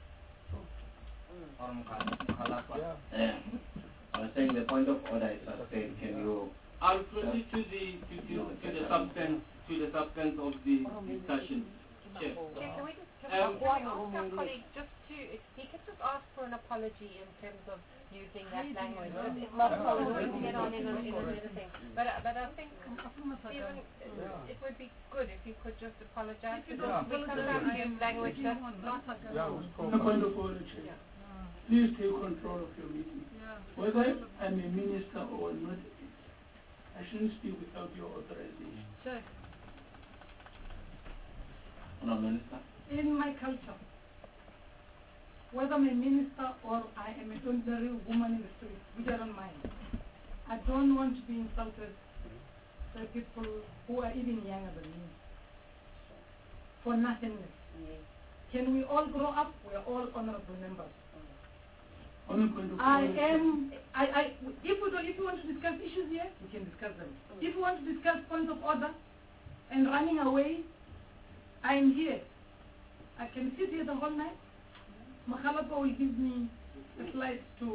[SPEAKER 1] Yeah. I was saying the point of order is sustained. Can you?
[SPEAKER 5] I'll proceed to the to, to, to the substance to the substance of the discussion. Chair.
[SPEAKER 6] Chair, can we just can
[SPEAKER 5] Um,
[SPEAKER 6] we ask our colleague just to, if he can just ask for an apology in terms of using that language. It's it's not possible to get on in a, in another thing. But, uh, but I think, Stephen, it, it would be good if you could just apologize, because we sometimes use language that's not...
[SPEAKER 13] On a point of order, Chair. Please take control of your meeting. Whether I'm a minister or not, I shouldn't speak without your authorization.
[SPEAKER 2] Chair,
[SPEAKER 1] No, Minister.
[SPEAKER 2] in my culture, whether I'm a minister or I am an ordinary woman in the street, which I don't mind, I don't want to be insulted by people who are even younger than me for nothingness. Can we all grow up? We are all honorable members.
[SPEAKER 13] On a point of
[SPEAKER 2] I
[SPEAKER 13] order,
[SPEAKER 2] am, I, I, if we don't, if you want to discuss issues here, we can discuss them. If you want to discuss points of order and running away, I am here. I can sit here the whole night. Makhalapa will give me the slides to,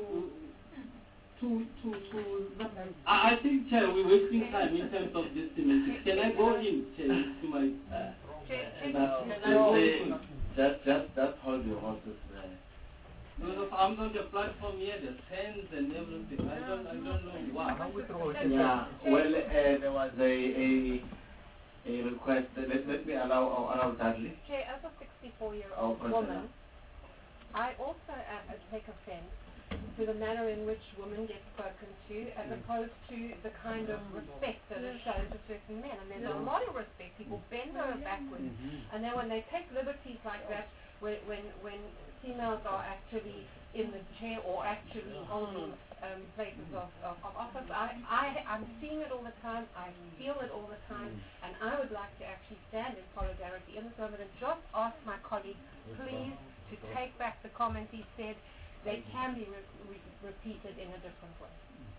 [SPEAKER 2] to, to, to that night.
[SPEAKER 5] I, I think, Chair, we're wasting time in terms of this semantics. Can I go in, Chair, to my... Uh,
[SPEAKER 1] Now, please, just, just, just hold your horses there.
[SPEAKER 5] Because I'm on the platform here, the fans and everything. I don't, I don't know why.
[SPEAKER 1] Yeah, well, uh, there was a, a, a request. Let, let me allow our Honorable Dudley.
[SPEAKER 6] Chair, as a sixty-four-year-old
[SPEAKER 1] Our president.
[SPEAKER 6] woman, I also uh, take offense to the manner in which women get spoken to, as opposed to the kind of respect that is shown to certain men. And there's a lot of respect. People bend over backwards, and then when they take liberties like that, when when, when females are actually in the chair or actually holding um, places of, of, of office, I, I, I'm seeing it all the time, I feel it all the time, and I would like to actually stand in solidarity in this moment and just ask my colleague, please, to take back the comment he said. They can be re re repeated in a different way.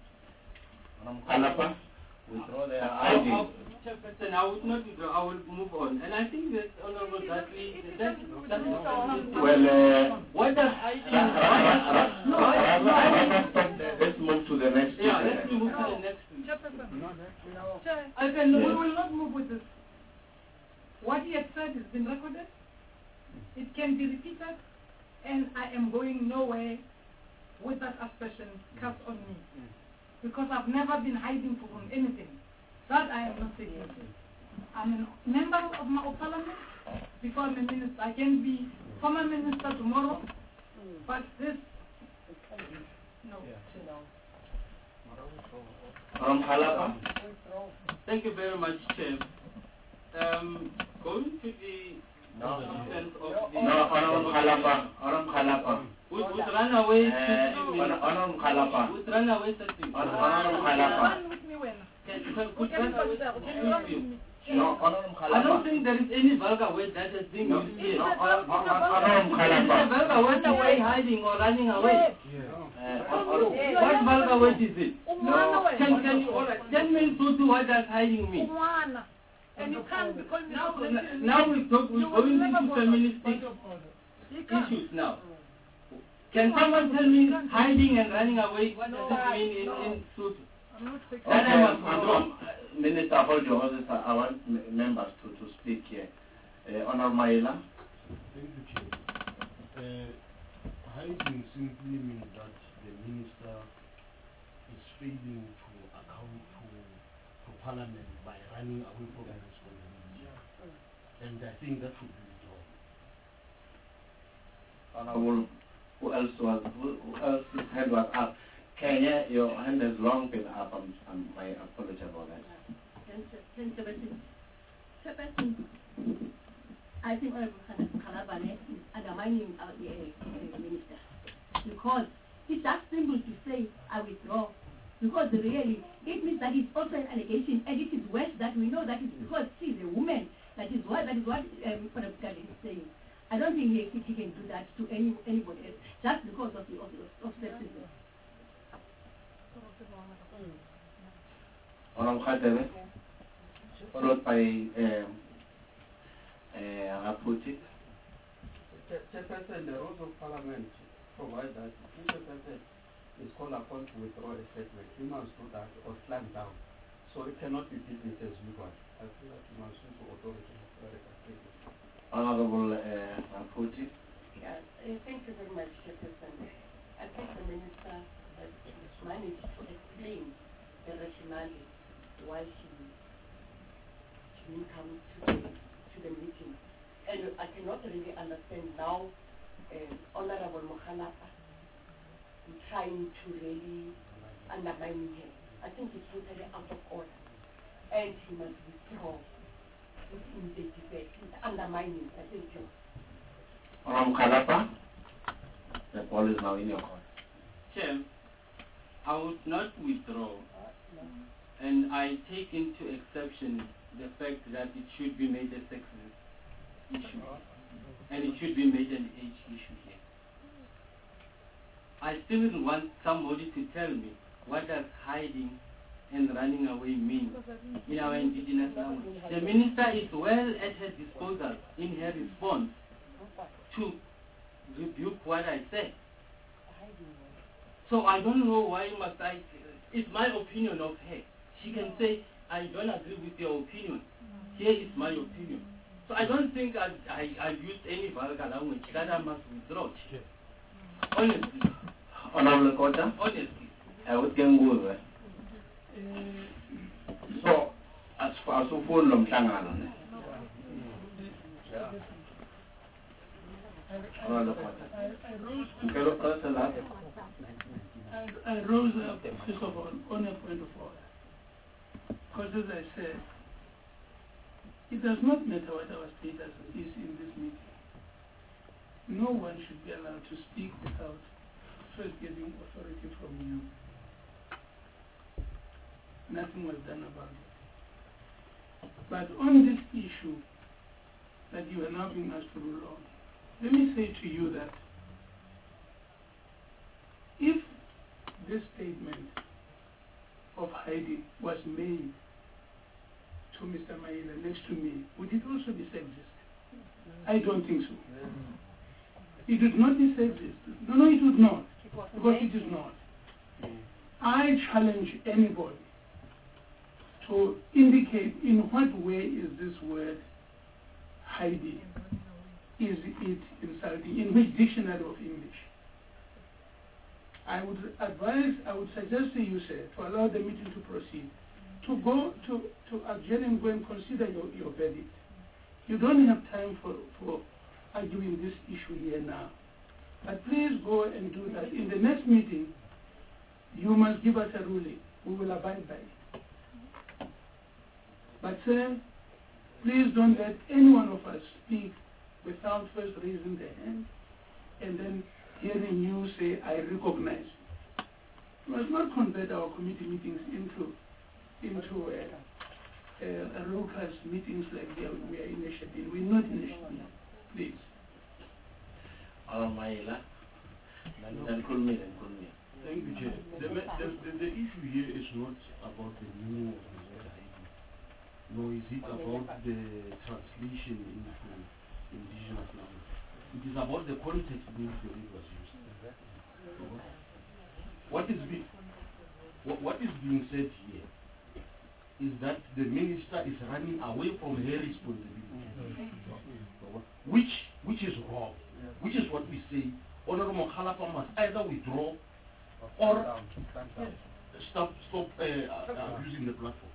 [SPEAKER 1] Alapa, withdraw their
[SPEAKER 5] I,
[SPEAKER 1] I D.
[SPEAKER 5] I, Chairperson, I would not withdraw, I would move on. And I think that Honorable Dudley, that, that is
[SPEAKER 1] Well, uh,
[SPEAKER 5] what does I do?
[SPEAKER 1] no, let's move to the next.
[SPEAKER 5] Yeah, let's move to the next.
[SPEAKER 2] Chair, I can,
[SPEAKER 1] Yes.
[SPEAKER 2] we will not move with this. What he had said has been recorded. It can be repeated, and I am going nowhere with that aspersion cast on me. Because I've never been hiding from anything. That I am not taking. I'm a member of my of parliament before I'm a minister. I can be former minister tomorrow, but this, no.
[SPEAKER 1] From Halapa.
[SPEAKER 5] Thank you very much, Chair. Um, going to the
[SPEAKER 1] No,
[SPEAKER 5] substance of the...
[SPEAKER 1] no, Honorable Halapa, Honorable Halapa.
[SPEAKER 5] Would, would run away
[SPEAKER 1] Uh,
[SPEAKER 5] thirty minutes.
[SPEAKER 1] Honorable Halapa.
[SPEAKER 5] Would run away thirty minutes.
[SPEAKER 1] Honorable Halapa.
[SPEAKER 2] Run with me when?
[SPEAKER 5] Can, can, could run away
[SPEAKER 2] Run with me.
[SPEAKER 1] No, Honorable
[SPEAKER 5] I don't
[SPEAKER 1] Halapa.
[SPEAKER 5] think there is any vulgar word that has been
[SPEAKER 1] No,
[SPEAKER 5] used here.
[SPEAKER 1] no, Honorable
[SPEAKER 5] Is a
[SPEAKER 1] Halapa.
[SPEAKER 5] vulgar word away hiding or running away?
[SPEAKER 1] Uh, Honorable-
[SPEAKER 5] What vulgar word is it?
[SPEAKER 2] No.
[SPEAKER 5] Can, can you, all right, ten minutes to what does hiding mean?
[SPEAKER 2] Umwana. And you can't call me
[SPEAKER 5] Now,
[SPEAKER 2] opposition.
[SPEAKER 5] now we talk, we're
[SPEAKER 2] You will
[SPEAKER 5] going
[SPEAKER 2] never
[SPEAKER 5] into
[SPEAKER 2] go
[SPEAKER 5] feministic
[SPEAKER 2] You can't.
[SPEAKER 5] issues now. Can someone tell me hiding and running away, what does it mean in, in truth?
[SPEAKER 2] I'm not taking
[SPEAKER 1] Okay,
[SPEAKER 5] That I must withdraw.
[SPEAKER 1] um, Minister, hold your horses. I I want m- members to, to speak here. Uh, Honorable Maila.
[SPEAKER 12] Thank you, Chair. Uh, hiding simply means that the minister is failing to account to, to Parliament by running away from the responsibility. And I think that should be withdrawn.
[SPEAKER 1] Honorable, who else was, who, who else's hand was up? Kenya, your hand has long been up. I'm, I'm, I apologize about that.
[SPEAKER 11] I think Honorable Kalabane is undermining our, the
[SPEAKER 14] it means that it's also an allegation, and it is worse that we know that it's because she's a woman. That is what that is what um, Honorable is saying. I don't think he, he can do that to any anybody else just because of the of, of sexism.
[SPEAKER 1] Honorable Khatebe, followed by um, uh, Raputi.
[SPEAKER 7] Chairperson, the rules of parliament provide that if a person is called upon to withdraw a statement, he must do that or clamp down. So it cannot be business as usual. I feel that he must use the authority.
[SPEAKER 1] Honorable uh, Raputi.
[SPEAKER 11] Yeah, uh, thank you very much, Chairperson. I think the Minister has managed to explain the rationale why she, she didn't come to the, to the meeting. And I cannot really understand now uh, Honorable Mokhalapa trying to really undermine him. I think it's totally out of order. And he must withdraw within the debate. It's undermining. I think you.
[SPEAKER 1] Honorable Mokhalapa, the ball is now in your court.
[SPEAKER 5] Chair, I would not withdraw, and I take into exception the fact that it should be made a sexist issue, and it should be made an age issue here. I still want somebody to tell me what does hiding and running away mean in our indigenous language. The minister is well at her disposal in her response to rebuke what I said. So I don't know why must I, it's my opinion of her. She can say, I don't agree with your opinion. Here is my opinion. So I don't think I, I, I used any vulgar language that I must withdraw. Honestly.
[SPEAKER 1] Honorable Kota?
[SPEAKER 5] Honestly.
[SPEAKER 1] I would get good. So, as far as full Lomtanga,
[SPEAKER 13] I rose up, first of all, on a point of order. Because as I said, it does not matter what our status is in this meeting. No one should be allowed to speak without first getting authority from you. Nothing was done about it. But on this issue that you are now being asked to rule on, let me say to you that if this statement of Heidi was made to Mister Maila next to me, would it also be sexist? I don't think so. It would not be sexist. No, no, it would not. Because it is not. I challenge anybody to indicate in what way is this word Heidi, is it insulting, in which dictionary of English. I would advise, I would suggest to you, sir, to allow the meeting to proceed, to go to, to adjourn and go and consider your, your verdict. You don't have time for, for arguing this issue here now. But please go and do that. In the next meeting, you must give us a ruling. We will abide by it. But sir, please don't let any one of us speak without first raising their hand and then hearing you say, I recognize. We must not convert our committee meetings into into uh, uh, raucous meetings like we are, we are in a schedule. We're not in a schedule. Please.
[SPEAKER 1] Oh, Maila. Then call me, then call me.
[SPEAKER 12] Thank you, Chair. The, the, the, the issue here is not about the meaning of the word Heidi, nor is it about the translation into indigenous language. It is about the context in which the word was used. What is, be, what, what is being said here is that the minister is running away from her responsibility, which, which is wrong, which is what we say. Honorable Mokhalapa must either withdraw or stop, stop uh, uh, abusing the platform.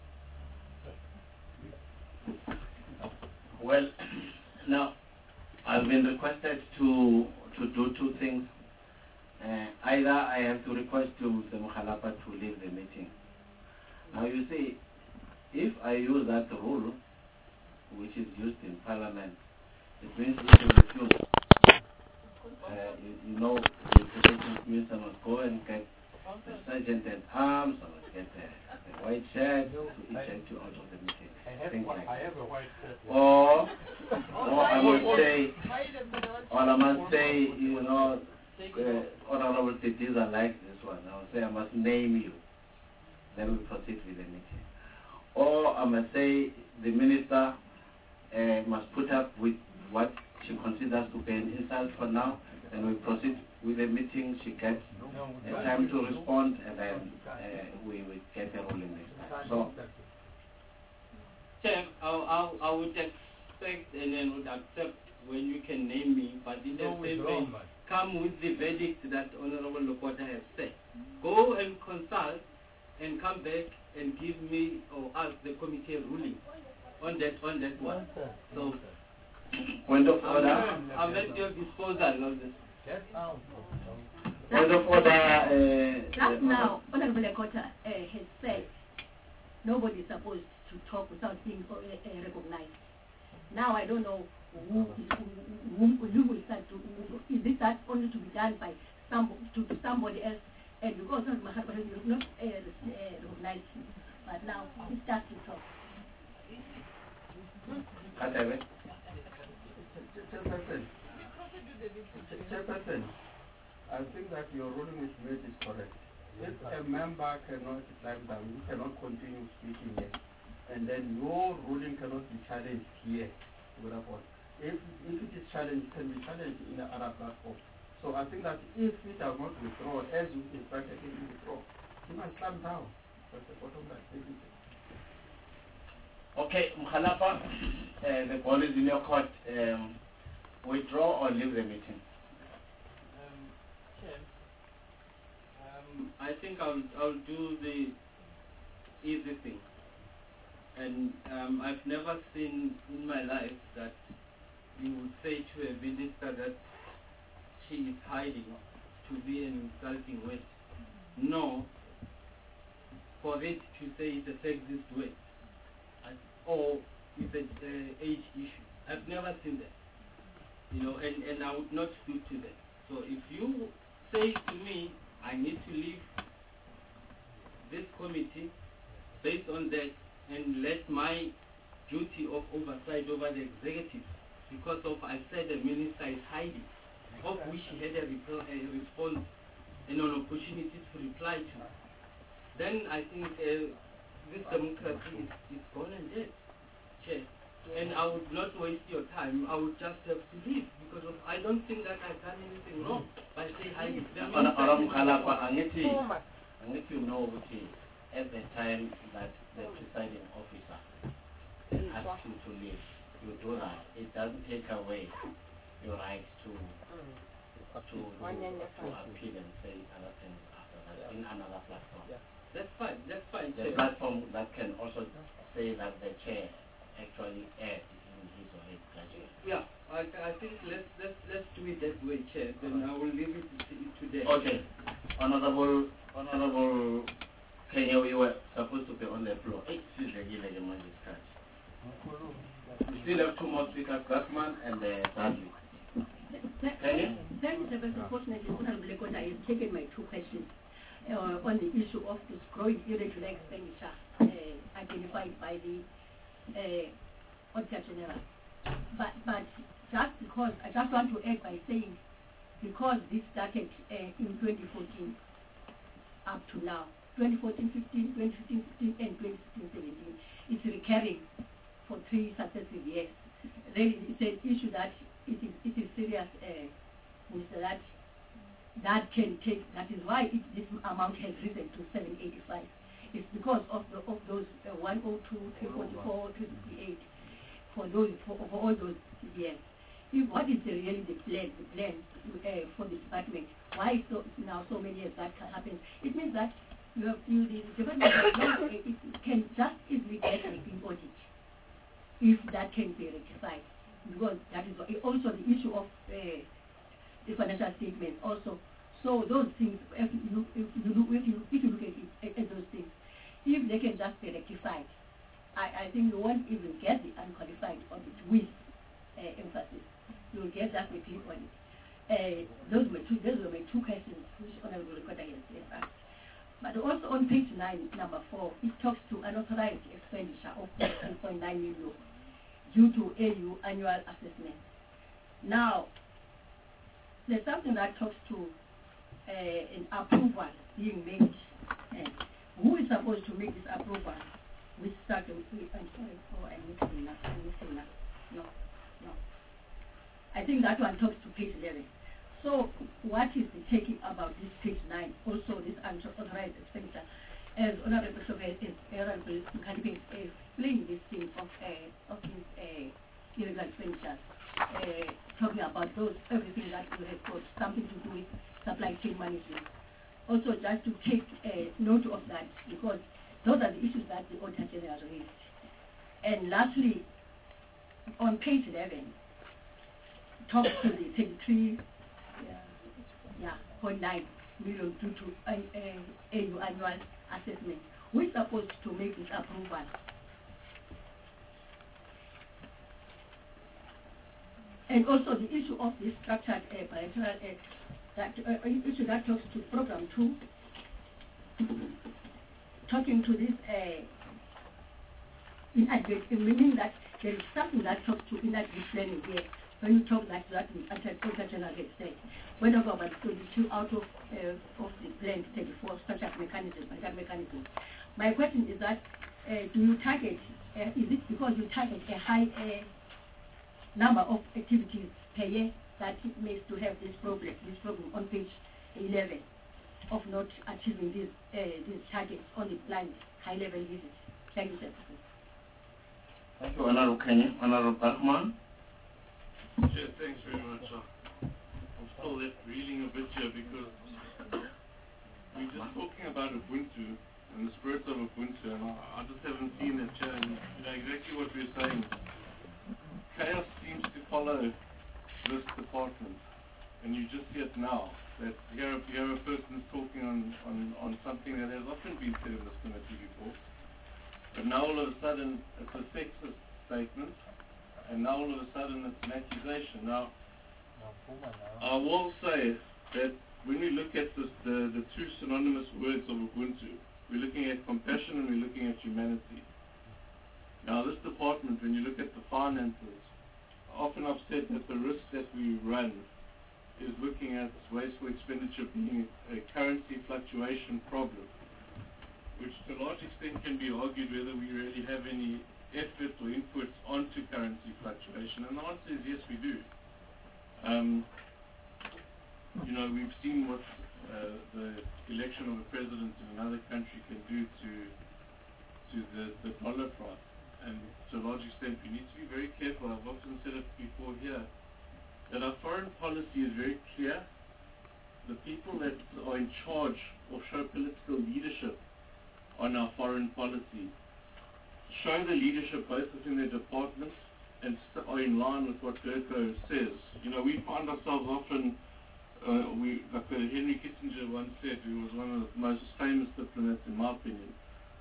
[SPEAKER 1] Well, now, I've been requested to to do two things. Uh, either I have to request to Mister Mokhalapa to leave the meeting. Now you see, if I use that rule, which is used in Parliament, it means if you refuse, uh, you, you know, the Minister must go and get the sergeant at arms, I must get the, the white shirt to eject you out of the meeting.
[SPEAKER 8] I have,
[SPEAKER 1] Things
[SPEAKER 8] one,
[SPEAKER 1] like
[SPEAKER 8] I
[SPEAKER 1] that.
[SPEAKER 8] have a white shirt.
[SPEAKER 1] Or, or I must say, or I must say, you know, uh, Honorable cities are like this one. I must say, I must name you. Then we proceed with the meeting. Or I must say, the minister uh, must put up with what she considers to be an insult for now, and we proceed with the meeting. She gets uh, time to respond, and then uh, we will get a ruling next time. So,
[SPEAKER 5] Chair, I, I, I would expect and then would accept when you can name me, but in the same way, come with the verdict that Honorable Lokota has said. Go and consult and come back and give me or ask the committee a ruling on that on that one. So,
[SPEAKER 1] point of order.
[SPEAKER 5] I'm, I'm at your disposal on this.
[SPEAKER 1] Point of order. Uh,
[SPEAKER 14] Just now, Honorable Lekota uh, has said nobody is supposed to talk without being uh, uh, recognized. Now I don't know who is who, who, who will start to. Who, is this that only to be done by some to, to somebody else? And because of my husband is not uh, uh, recognized, but now he starts to talk.
[SPEAKER 7] Chairperson, Chairperson, I think that your ruling which made is correct. If a member cannot climb down, you cannot continue speaking here, and then your ruling cannot be challenged here. If, if it is challenged, it can be challenged in the other platform. So I think that if he does not withdraw, as you instructed him to withdraw, he must climb down. That's the bottom line.
[SPEAKER 1] Okay, Mkhalapa, uh, the ball is in your court. Um, withdraw or leave the meeting?
[SPEAKER 5] Um, Chair, um, I think I'll, I'll do the easy thing. And um, I've never seen in my life that you would say to a minister that she is hiding to be an insulting word. No, for it to say it's a sexist word or it's an uh, age issue. I've never seen that. You know, and, and I would not stoop to that. So if you say to me, I need to leave this committee based on that and let my duty of oversight over the executive, because of I said the minister is hiding, of which he had a, repl- a response and an opportunity to reply to, then I think uh, this democracy is, is gone and dead, Chair. And I would not waste your time. I would just have to leave because of, I don't think that I've done anything wrong by saying hiding.
[SPEAKER 1] You know, at the time that the presiding officer asks you to leave, you do that. It doesn't take away your right to to, to, to appeal and say other things after that in another platform.
[SPEAKER 5] That's fine. That's fine.
[SPEAKER 1] The platform that can also say that the chair actually aired in his or her judgment.
[SPEAKER 5] Yeah, I, I think let's let's let's do it that way, Chair. Then I will leave it to today.
[SPEAKER 1] Okay, honorable honorable Kenya, we were supposed to be on the floor. Hey, this is the discussion. We still have two more speakers, Glassman and uh, Sadly.
[SPEAKER 14] Kenya? Thank you, Sir. Unfortunately, Honorable Lekota has taken my two questions uh, on the issue of this growing irregular expenditure uh, identified by the uh, Auditor General. But, but just because, I just want to add by saying, because this started uh, in twenty fourteen up to now, twenty fourteen fifteen, twenty fifteen sixteen, and twenty sixteen seventeen, it's recurring for three successive years. Really, it's an issue that it is, it is serious, uh, Mister that that can take, that is why it, this amount has risen to seven eighty-five. It's because of the of those uh, one oh two, three forty-four, two sixty-eight, for those for, for all those years. If what is the, really the plan, the plan uh, for the department? Why so now so many years that happens? It means that you have you, the department uh, it can just easily get a clean audit if that can be rectified, because that is also the issue of uh, the financial statements also. So those things, if you look, if you look, if you, if you look at, it, at those things, if they can just be rectified, I, I think you won't even get the unqualified audit with uh, emphasis. You will get just a clean audit. Uh, those were two. Those were my two questions, which Honorable Lekota has asked. But also on page nine, number four, it talks to unauthorized expenditure of three point nine million due to A U annual assessment. Now, there's something that talks to uh, an approval being made. Uh, who is supposed to make this approval? We start with, I'm sorry, oh, I'm missing that, I'm missing that. No, no. I think that one talks to page eleven. So, what is the taking about this page nine? Also, this unauthorized expenditure. As Honorable Honorable Mkhadipe explained this thing of, uh, of these uh, irregular expenditures, uh, talking about those, everything that you have got something to do with supply chain management. Also, just to take uh, note of that, because those are the issues that the Auditor General raised. And lastly, on page eleven, talks to the thirty-three yeah, point nine million due to uh, uh, A U annual assessment. Who is supposed to make this approval? And also the issue of this structured uh, bilateral uh, that uh, issue that talks to program two, talking to this uh, inadequate, meaning that there is something that talks to inadequate planning here. When you talk like that, the Auditor General has said, when you go about twenty-two out of uh, of the plan thirty-four structured mechanism, that mechanism. My question is that uh, do you target? Uh, is it because you target a high uh, number of activities per year that makes to have this problem? This problem on page eleven of not achieving these uh, these targets on the planned high level visits. Thank you, sir.
[SPEAKER 1] Thank you, Honorable Kenya. Honorable Bachman.
[SPEAKER 8] Yeah, thanks very much. Uh, I'm still left reeling a bit here because we're just talking about Ubuntu and the spirit of Ubuntu, and I, I just haven't seen it here. And you know exactly what we're saying. Chaos seems to follow this department, and you just see it now. That here, here a person is talking on, on, on something that has often been said in this committee before, but now all of a sudden it's a sexist statement. And now all of a sudden it's an accusation. Now, I will say that when we look at this, the, the two synonymous words of Ubuntu, we're looking at compassion and we're looking at humanity. Now this department, when you look at the finances, often I've said that the risk that we run is looking at wasteful expenditure being a currency fluctuation problem, which to a large extent can be argued whether we really have any effort or inputs onto currency fluctuation, and the answer is yes, we do. Um, you know, we've seen what uh, the election of a president in another country can do to to the, the dollar price, and to a large extent we need to be very careful. I've often said it before here, that our foreign policy is very clear. The people that are in charge or show political leadership on our foreign policy show the leadership both within their departments and are in line with what DIRCO says. You know, we find ourselves often, uh, we like uh, Henry Kissinger once said, who was one of the most famous diplomats in my opinion,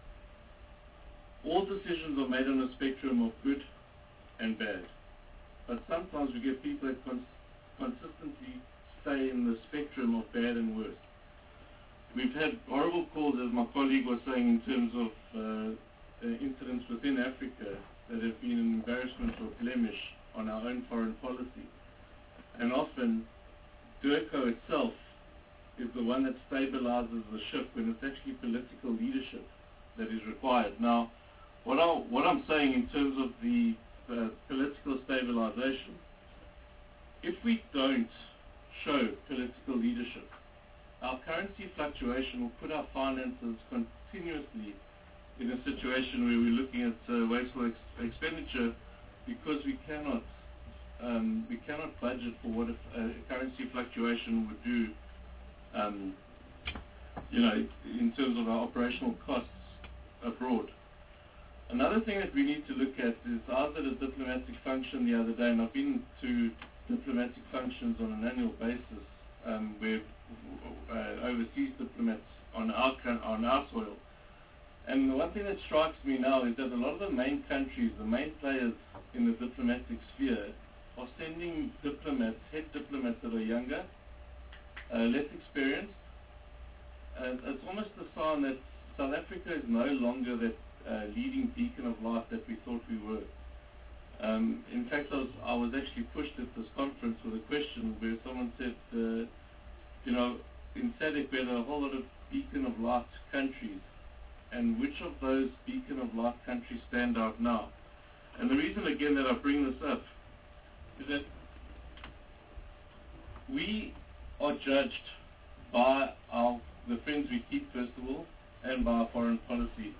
[SPEAKER 8] all decisions are made on a spectrum of good and bad. But sometimes we get people that cons consistently stay in the spectrum of bad and worse. We've had horrible calls, as my colleague was saying, in terms of uh, Uh, incidents within Africa that have been an embarrassment or blemish on our own foreign policy. And often, DIRCO itself is the one that stabilizes the ship when it's actually political leadership that is required. Now, what, I, what I'm saying in terms of the uh, political stabilization, if we don't show political leadership, our currency fluctuation will put our finances continuously in a situation where we're looking at uh, wasteful ex expenditure because we cannot um, we cannot budget for what a, a currency fluctuation would do, um, you know, in terms of our operational costs abroad. Another thing that we need to look at is I was at a diplomatic function the other day, and I've been to diplomatic functions on an annual basis um, where uh, overseas diplomats on our on our soil. And the one thing that strikes me now is that a lot of the main countries, the main players in the diplomatic sphere, are sending diplomats, head diplomats that are younger, uh, less experienced, uh, it's almost a sign that South Africa is no longer that uh, leading beacon of light that we thought we were. Um, in fact, I was, I was actually pushed at this conference with a question where someone said, uh, you know, in SADC we had a whole lot of beacon of light countries, and which of those beacon of light countries stand out now? And the reason again that I bring this up is that we are judged by our, the friends we keep, first of all, and by our foreign policy.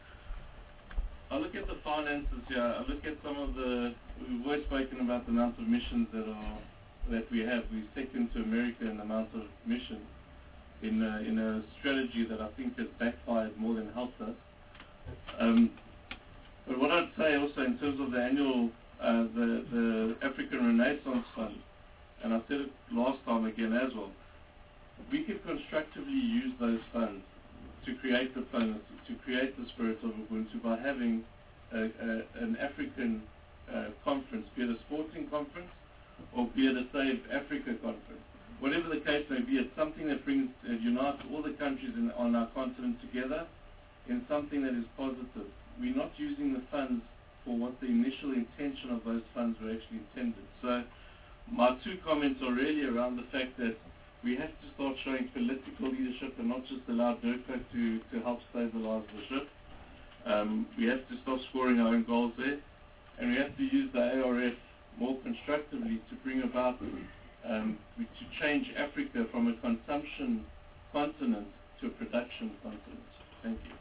[SPEAKER 8] I look at the finances here, I look at some of the, we've always spoken about the amount of missions that are, that we have. We're second to America in the amount of missions in a, in a strategy that I think has backfired more than helped us. Um, but what I'd say also in terms of the annual, uh, the, the African Renaissance Fund, and I said it last time again as well, we could constructively use those funds to create diplomacy, to create the spirit of Ubuntu by having a, a, an African uh, conference, be it a sporting conference or be it a Save Africa conference. Whatever the case may be, it's something that brings, uh, unites all the countries in, on our continent together in something that is positive. We're not using the funds for what the initial intention of those funds were actually intended. So my two comments are really around the fact that we have to start showing political leadership and not just allow DIRCO to, to help stabilize the ship. Um, we have to stop scoring our own goals there, and we have to use the A R F more constructively to bring about, um, to change Africa from a consumption continent to a production continent. Thank you.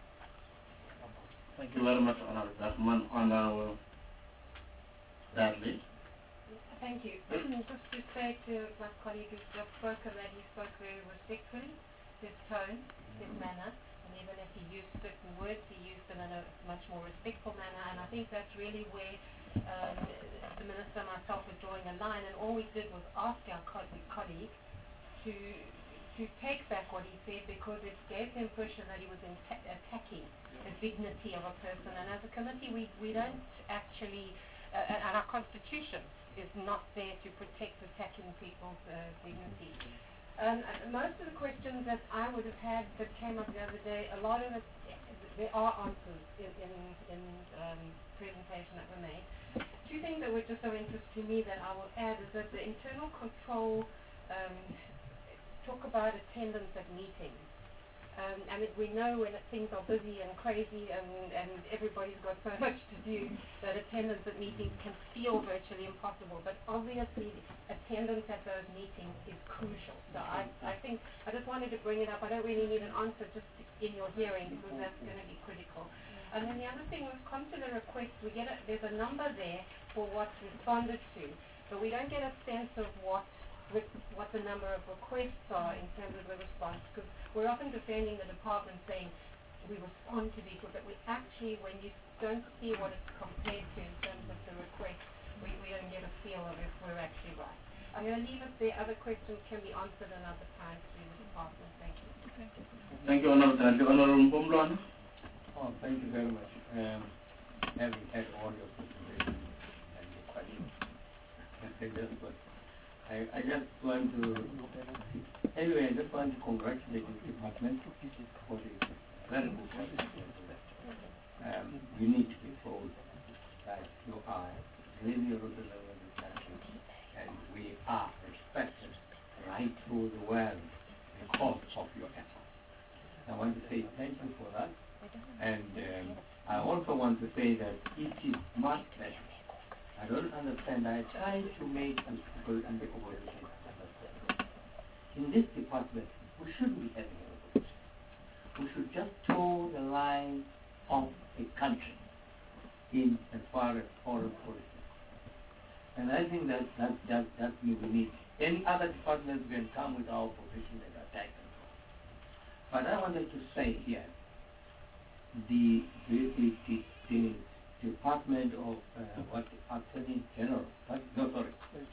[SPEAKER 4] Thank you very much, Honorable Rahman. Honorable Bradley.
[SPEAKER 6] Thank you. Just to say to my colleague who's just spoken that he spoke very respectfully, his tone, his manner, and even if he used certain words, he used them in a much more respectful manner, and I think that's really where um, the Minister and myself were drawing a line, and all we did was ask our co colleague to to take back what he said, because it gave the impression that he was attacking the dignity of a person, and as a committee we, we don't actually, uh, and our constitution is not there to protect attacking people's uh, dignity. Um, most of the questions that I would have had that came up the other day, a lot of it, there are answers in, in, in um, presentation that were made. Two things that were just of interest to me that I will add is that the internal control um, talk about attendance at meetings. Um, and it, we know when it, things are busy and crazy and, and everybody's got so much to do that attendance at meetings can feel virtually impossible. But obviously, attendance at those meetings is crucial. So I, I think I just wanted to bring it up. I don't really need an answer just in your hearing, because that's going to be critical. And then the other thing was consular requests. We get a, there's a number there for what's responded to, but we don't get a sense of what what the number of requests are in terms of the response, because we're often defending the department saying we respond to people, but we actually, when you don't see what it's compared to in terms of the request, we, we don't get a feel of if we're actually right. I'm going to leave it there. Other questions can be answered another time through the department. Thank you. Okay.
[SPEAKER 4] Thank you, Honorable Honorable Mbomlwana.
[SPEAKER 3] Oh, thank you very much. Um, having had all your presentations and your questions, I, I just want to, anyway, I just want to congratulate the department for the very good work. Um, you need to be told that you are really rooted over the country, and we are respected right through the world because of your efforts. I want to say thank you for that, and um, I also want to say that it is much better. I don't understand. I try to make the people in the opposition understand. In this department, we shouldn't be having an opposition. We should just toe the line of a country in as far as foreign policy. And I think that that that that we need. Any other departments can come with our opposition and attack and so on. But I wanted to say here, the the the, the, the Department of uh, what Attorney General. What? No, sorry.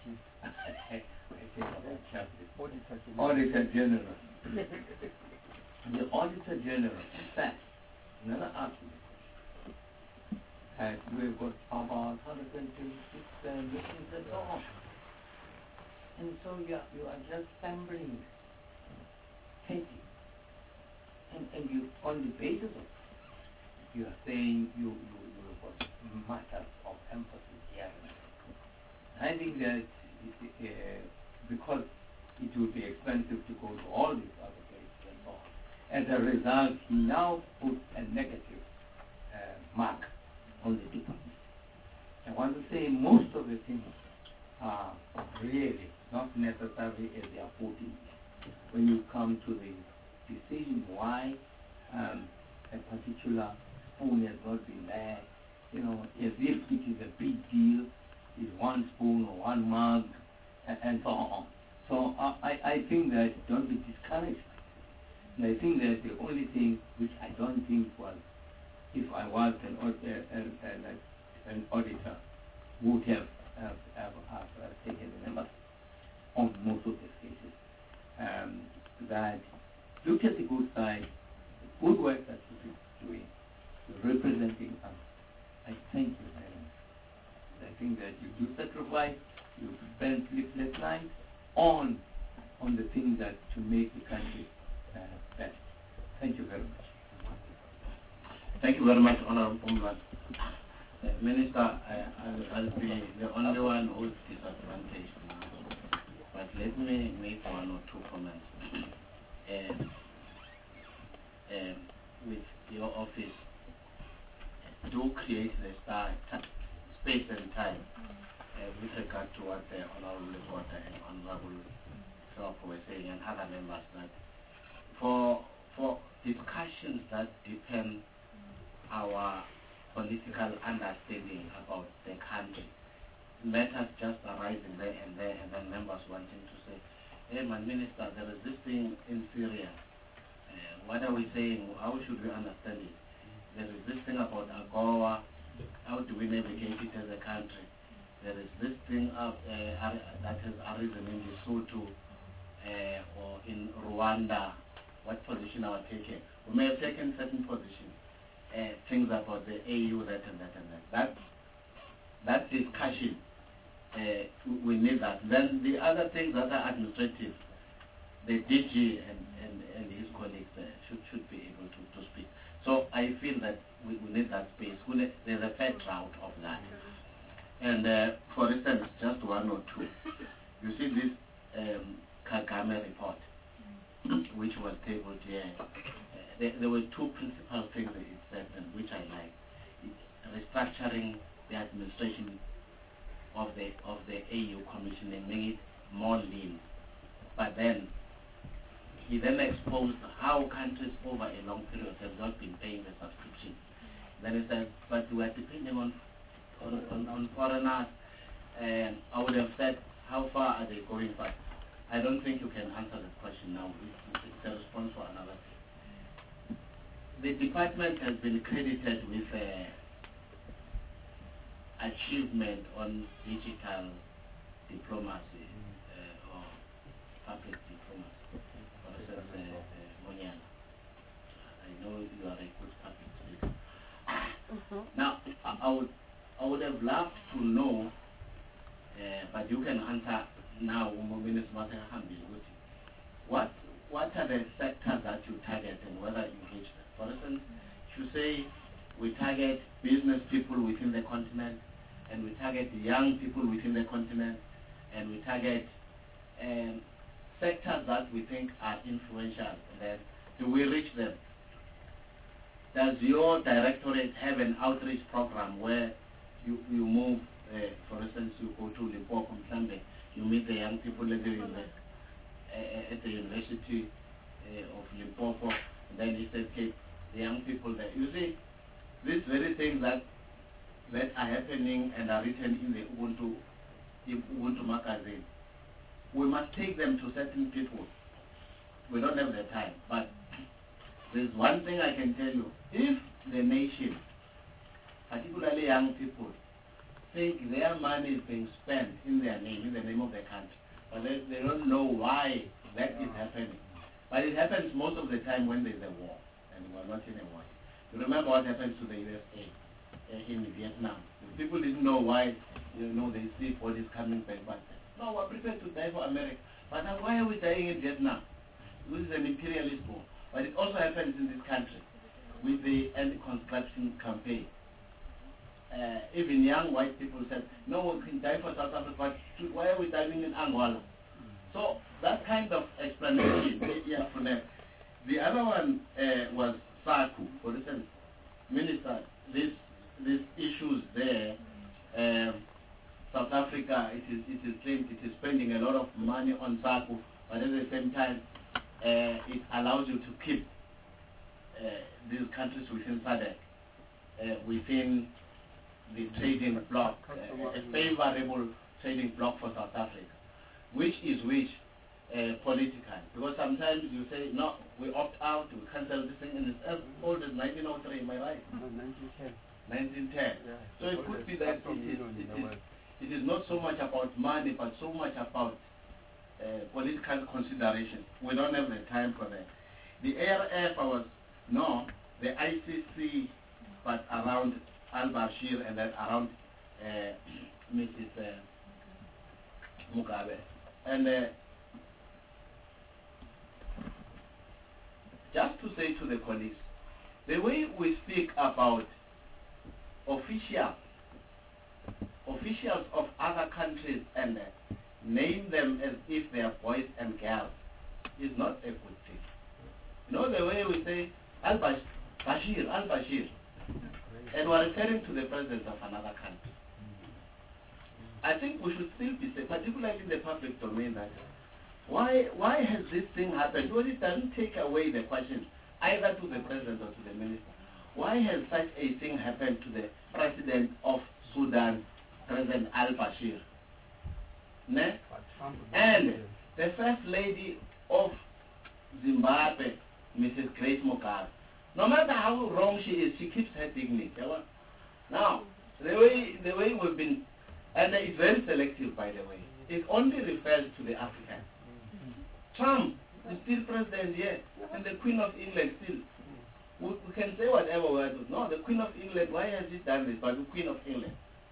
[SPEAKER 3] Auditor General. The Auditor General said, another argument, that we've got about one hundred twenty-six uh, missions and so on. And so you are, you are just sampling, taking.
[SPEAKER 15] And, and you, on the basis of you are saying you, you, you got matters of emphasis here. I think that uh, because it will be expensive to go to all these other places and so on. As a result, he now put a negative uh, mark on the department. I want to say most of the things are really not necessarily as they are put in. When you come to the decision why um, a particular spoon has not been there, you know, as if it is a big deal, is one spoon or one mug, and, and so on. So uh, I, I think that don't be discouraged. And I think that the only thing which I don't think was, if I was an, uh, an, an, an auditor, would have, have, have, have uh, taken the numbers on most of these cases. Um, that look at the good side, the good work that you've been doing, you're representing us. I thank you very much. I think that you do sacrifice, you spend sleepless nights on on the things that to make the country uh, better. Thank you very much.
[SPEAKER 1] Thank you very much, Honorable Umlan. Uh, Minister, I, I'll, I'll be the only one who's disadvantaged now. But let me make one or two comments. Uh, uh, with your office, uh, do create the star, space and time uh, with regard to what the Honorable Reporter and Honorable Shop were saying and other members, that for, for discussions that depend our political understanding about the country, matters just arising there and there, and then members wanting to say, hey, my minister, there is this thing in Syria. Uh, what are we saying? How should we understand it? There is this thing about AGOA. How do we navigate it as a country? There is this thing up, uh, that has arisen in Lesotho uh, or in Rwanda. What position are we taking? We may have taken certain positions. Uh, things about the A U, that and that and that. That, that discussion, uh, we need that. Then the other things that are administrative, the D G and, and, and his colleagues uh, should, should be able to, to speak. So I feel that we, we need that space. We need, there's a fair route of that. And uh, for instance, just one or two. You see this um, Kagame report, which was tabled here. Uh, there, there were two principal things that it said, and which I like. It's restructuring the administration of the of the A U Commission and make it more lean. But then he then exposed how countries over a long period have not been paying the subscription. Then he said, but we are depending on on, on, on foreigners. And I would have said, how far are they going back? I don't think you can answer that question now. It's, it's a response for another thing. The department has been credited with uh, achievement on digital diplomacy uh, or public diplomacy. For instance, uh, uh, Monyana. I know you are a good public speaker. Mm-hmm. Now, I, I would I would have loved to know, uh, but you can answer now. What what are the sectors that you target and whether you reach them? For instance, you say we target business people within the continent, and we target young people within the continent, and we target um, sectors that we think are influential. And then do we reach them? Does your directorate have an outreach program where you, you move, uh, for instance, you go to Limpopo, Mhlambe, you meet the young people at the, uh, at the University uh, of Limpopo, and then you say, okay, the young people there. You see, these very things that that are happening and are written in the Ubuntu, in Ubuntu magazine, we must take them to certain people. We don't have the time, but there's one thing I can tell you. If the nation, particularly young people, think their money is being spent in their name, in the name of the country, but they, they don't know why that is happening. But it happens most of the time when there's a war, and we're not in a war. You remember what happened to the U S A uh, in Vietnam. The people didn't know why, you know, they see bodies coming back, but no, we're prepared to die for America. But now why are we dying in Vietnam? This is an imperialist war. But it also happens in this country with the anti-conscription campaign. Uh, even young white people said, no, we can die for South Africa, but why are we dying in Angola? So that kind of explanation, yeah, for them. The other one uh, was SACU, for instance, Minister, this, these issues there, um, South Africa, it is, it is claimed it is spending a lot of money on SACU, but at the same time, uh, it allows you to keep uh, these countries within SADC, uh, within the trading bloc, uh, a favorable trading bloc for South Africa. Which is which uh, politically? Because sometimes you say, no, we opt out, we cancel this thing, and it's as old as nineteen oh three, am I right?
[SPEAKER 7] No, nineteen ten.
[SPEAKER 1] nineteen ten.
[SPEAKER 7] Yeah.
[SPEAKER 1] So it could be that it is, it, is, it is not so much about money, but so much about uh, political consideration. We don't have the time for that. The A R F, I was, no, the I C C, but around al-Bashir and then around uh, Missus Uh, Mugabe. And uh, just to say to the colleagues, the way we speak about officials, officials of other countries and uh, name them as if they are boys and girls is not a good thing. You know the way we say Al-Bashir, Al-Bashir, and we're referring to the president of another country. I think we should still be saying, particularly in the public domain, that why why has this thing happened? Because it doesn't take away the question either to the president or to the minister. Why has such a thing happened to the president of Sudan, President al-Bashir? Ne? And the first lady of Zimbabwe, Missus Grace Mugabe. No matter how wrong she is, she keeps her dignity. Now, the way the way we've been, and it's very selective, by the way. It only refers to the African. Trump is still president here, and the Queen of England still. We, we can say whatever we want. No, the Queen of England, why has she done this? But the Queen of England.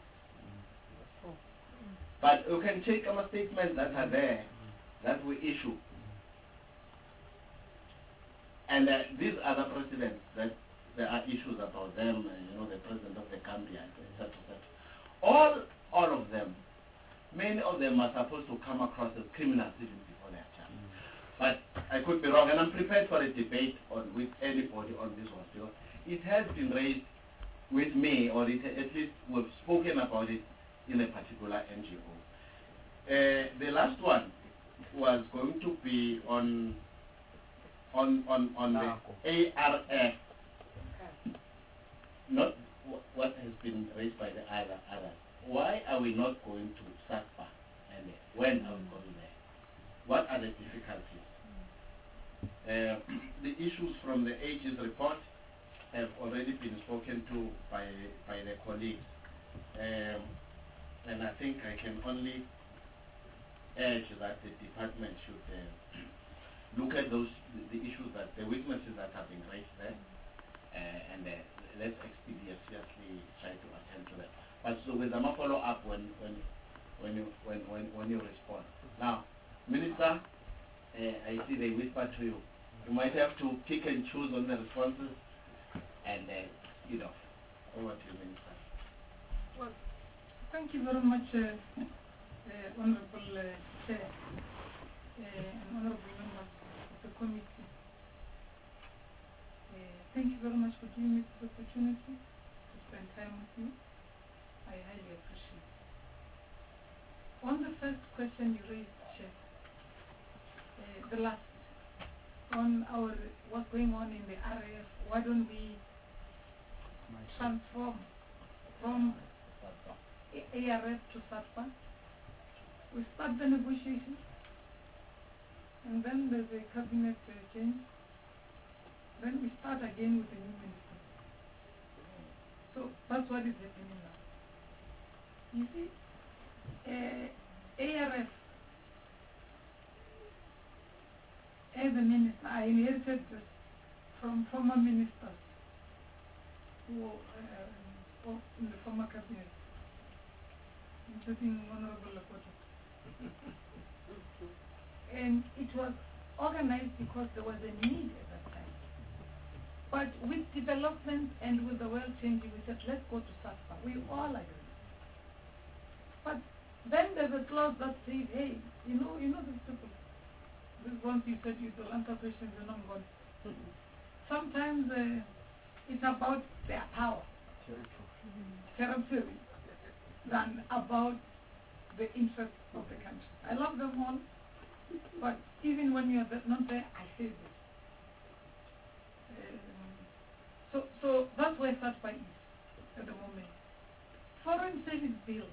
[SPEAKER 1] But we can take our statements that are there, that we issue. And uh, these other presidents, that there are issues about them, and, you know, the president of the Gambia, et cetera, et cetera. All, all of them, many of them are supposed to come across as criminals even before their time. Mm. But I could be wrong, and I'm prepared for a debate on with anybody on this one. Because it has been raised with me, or it, at least we've spoken about it in a particular N G O. Uh, the last one was going to be on on on on the A R F, not what has been raised by the other others. Why are we not going to SACPA, and when are we going there? What are the difficulties? Uh, the issues from the Aegis report have already been spoken to by by the colleagues, um, and I think I can only urge that the department should uh, look at those the, the issues that the weaknesses that have been raised there, uh, and uh, let's expeditiously try to attend to that. But so with them a follow up when when when you when when, when you respond. Now, Minister, uh, I see they whisper to you. You might have to pick and choose on the responses, and uh, you know, over to you, Minister.
[SPEAKER 2] Well, thank you very much, uh, uh, Honorable uh, Chair uh, and Honorable members of the committee. Uh, thank you very much for giving me this opportunity to spend time with you. I highly appreciate it. On the first question you raised, Chair, uh, the last, on our what's going on in the R A F, why don't we transform from A R F to SACPA? We start the negotiations, and then there's a cabinet uh, change. Then we start again with a new minister. So that's what is happening now. You see, uh, A R F, as a minister, I inherited this from former ministers who uh, in the former cabinet, including Honorable Lakota. And it was organized because there was a need at that time. But with development and with the world changing, we said, let's go to SAFTA. We all agree. But then there's a clause that says, hey, you know, you know these people. This once you said you will answer questions, you're not going. Sometimes uh, it's about their power, territory, than about the interests of the country. I love them all, but even when you're not there, I say this. Um, so, so that's where SATPA is at the moment. Foreign Service Bill,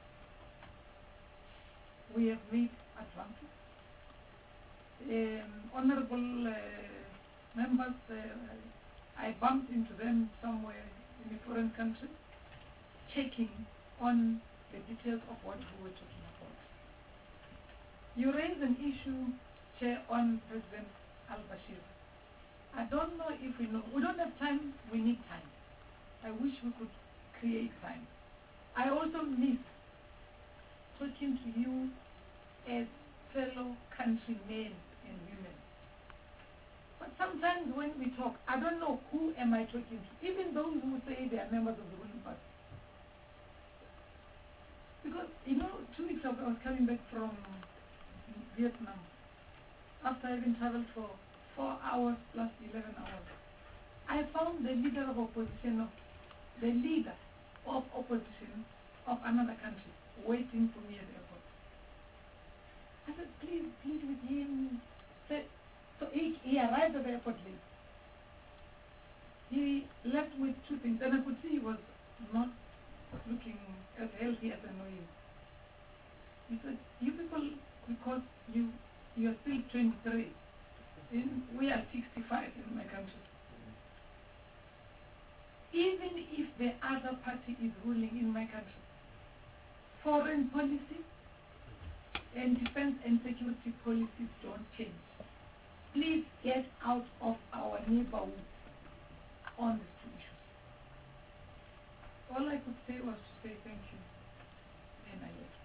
[SPEAKER 2] we have made advances. Um, honorable uh, members, uh, I bumped into them somewhere in a foreign country, checking on the details of what we were talking about. You raised an issue, Chair, on President al-Bashir. I don't know if we know. We don't have time, we need time. I wish we could create time. I also miss talking to you as fellow countrymen and women. But sometimes when we talk, I don't know who am I talking to, even those who say they are members of the ruling party. Because, you know, two weeks ago I was coming back from Vietnam after having traveled for four hours plus eleven hours. I found the leader of opposition, of, the leader of opposition of another country waiting for me at the airport. I said, please, please with him. So he, he arrived at the airport late. He left with two things, and I could see he was not looking as healthy as I know him. He said, you people, because you you are still twenty-three, in, we are sixty-five in my country. Even if the other party is ruling in my country, foreign policy and defense and security policies don't change. Please get out of our neighborhood on these two issues. All I could say was to say thank you, and I left.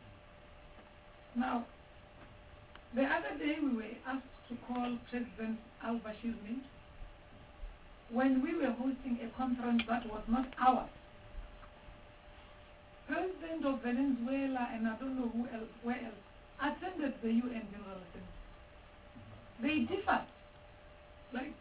[SPEAKER 2] Now, the other day we were asked to call President al-Bashir meet when we were hosting a conference that was not ours. President of Venezuela and I don't know who else, where else, attended the U N General Assembly. They differed, like,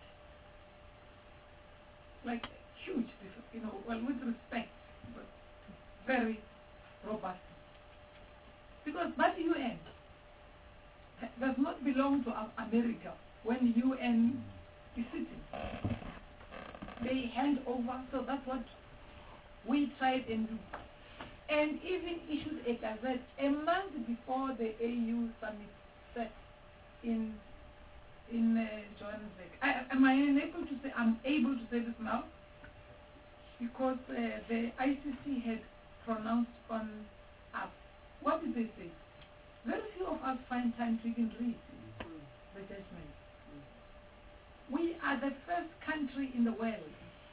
[SPEAKER 2] like huge difference, you know, well, with respect, but very robust. Because that U N does not belong to America when the U N is sitting. They hand over, so that's what we tried and do. And even issued a gazette a month before the A U summit set in in uh, Johannesburg. I, am I able to say, I'm able to say this now? Because uh, the I C C had pronounced on us. What did they say? Very few of us find time to even read the judgment. We are the first country in the world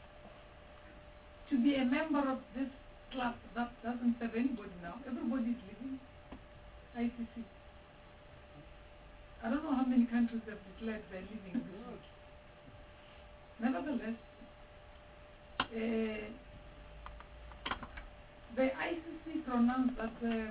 [SPEAKER 2] to be a member of this club that doesn't serve anybody now. Everybody is leaving I C C. I don't know how many countries have declared they're leaving this week. Nevertheless, uh, the I C C pronounced that um,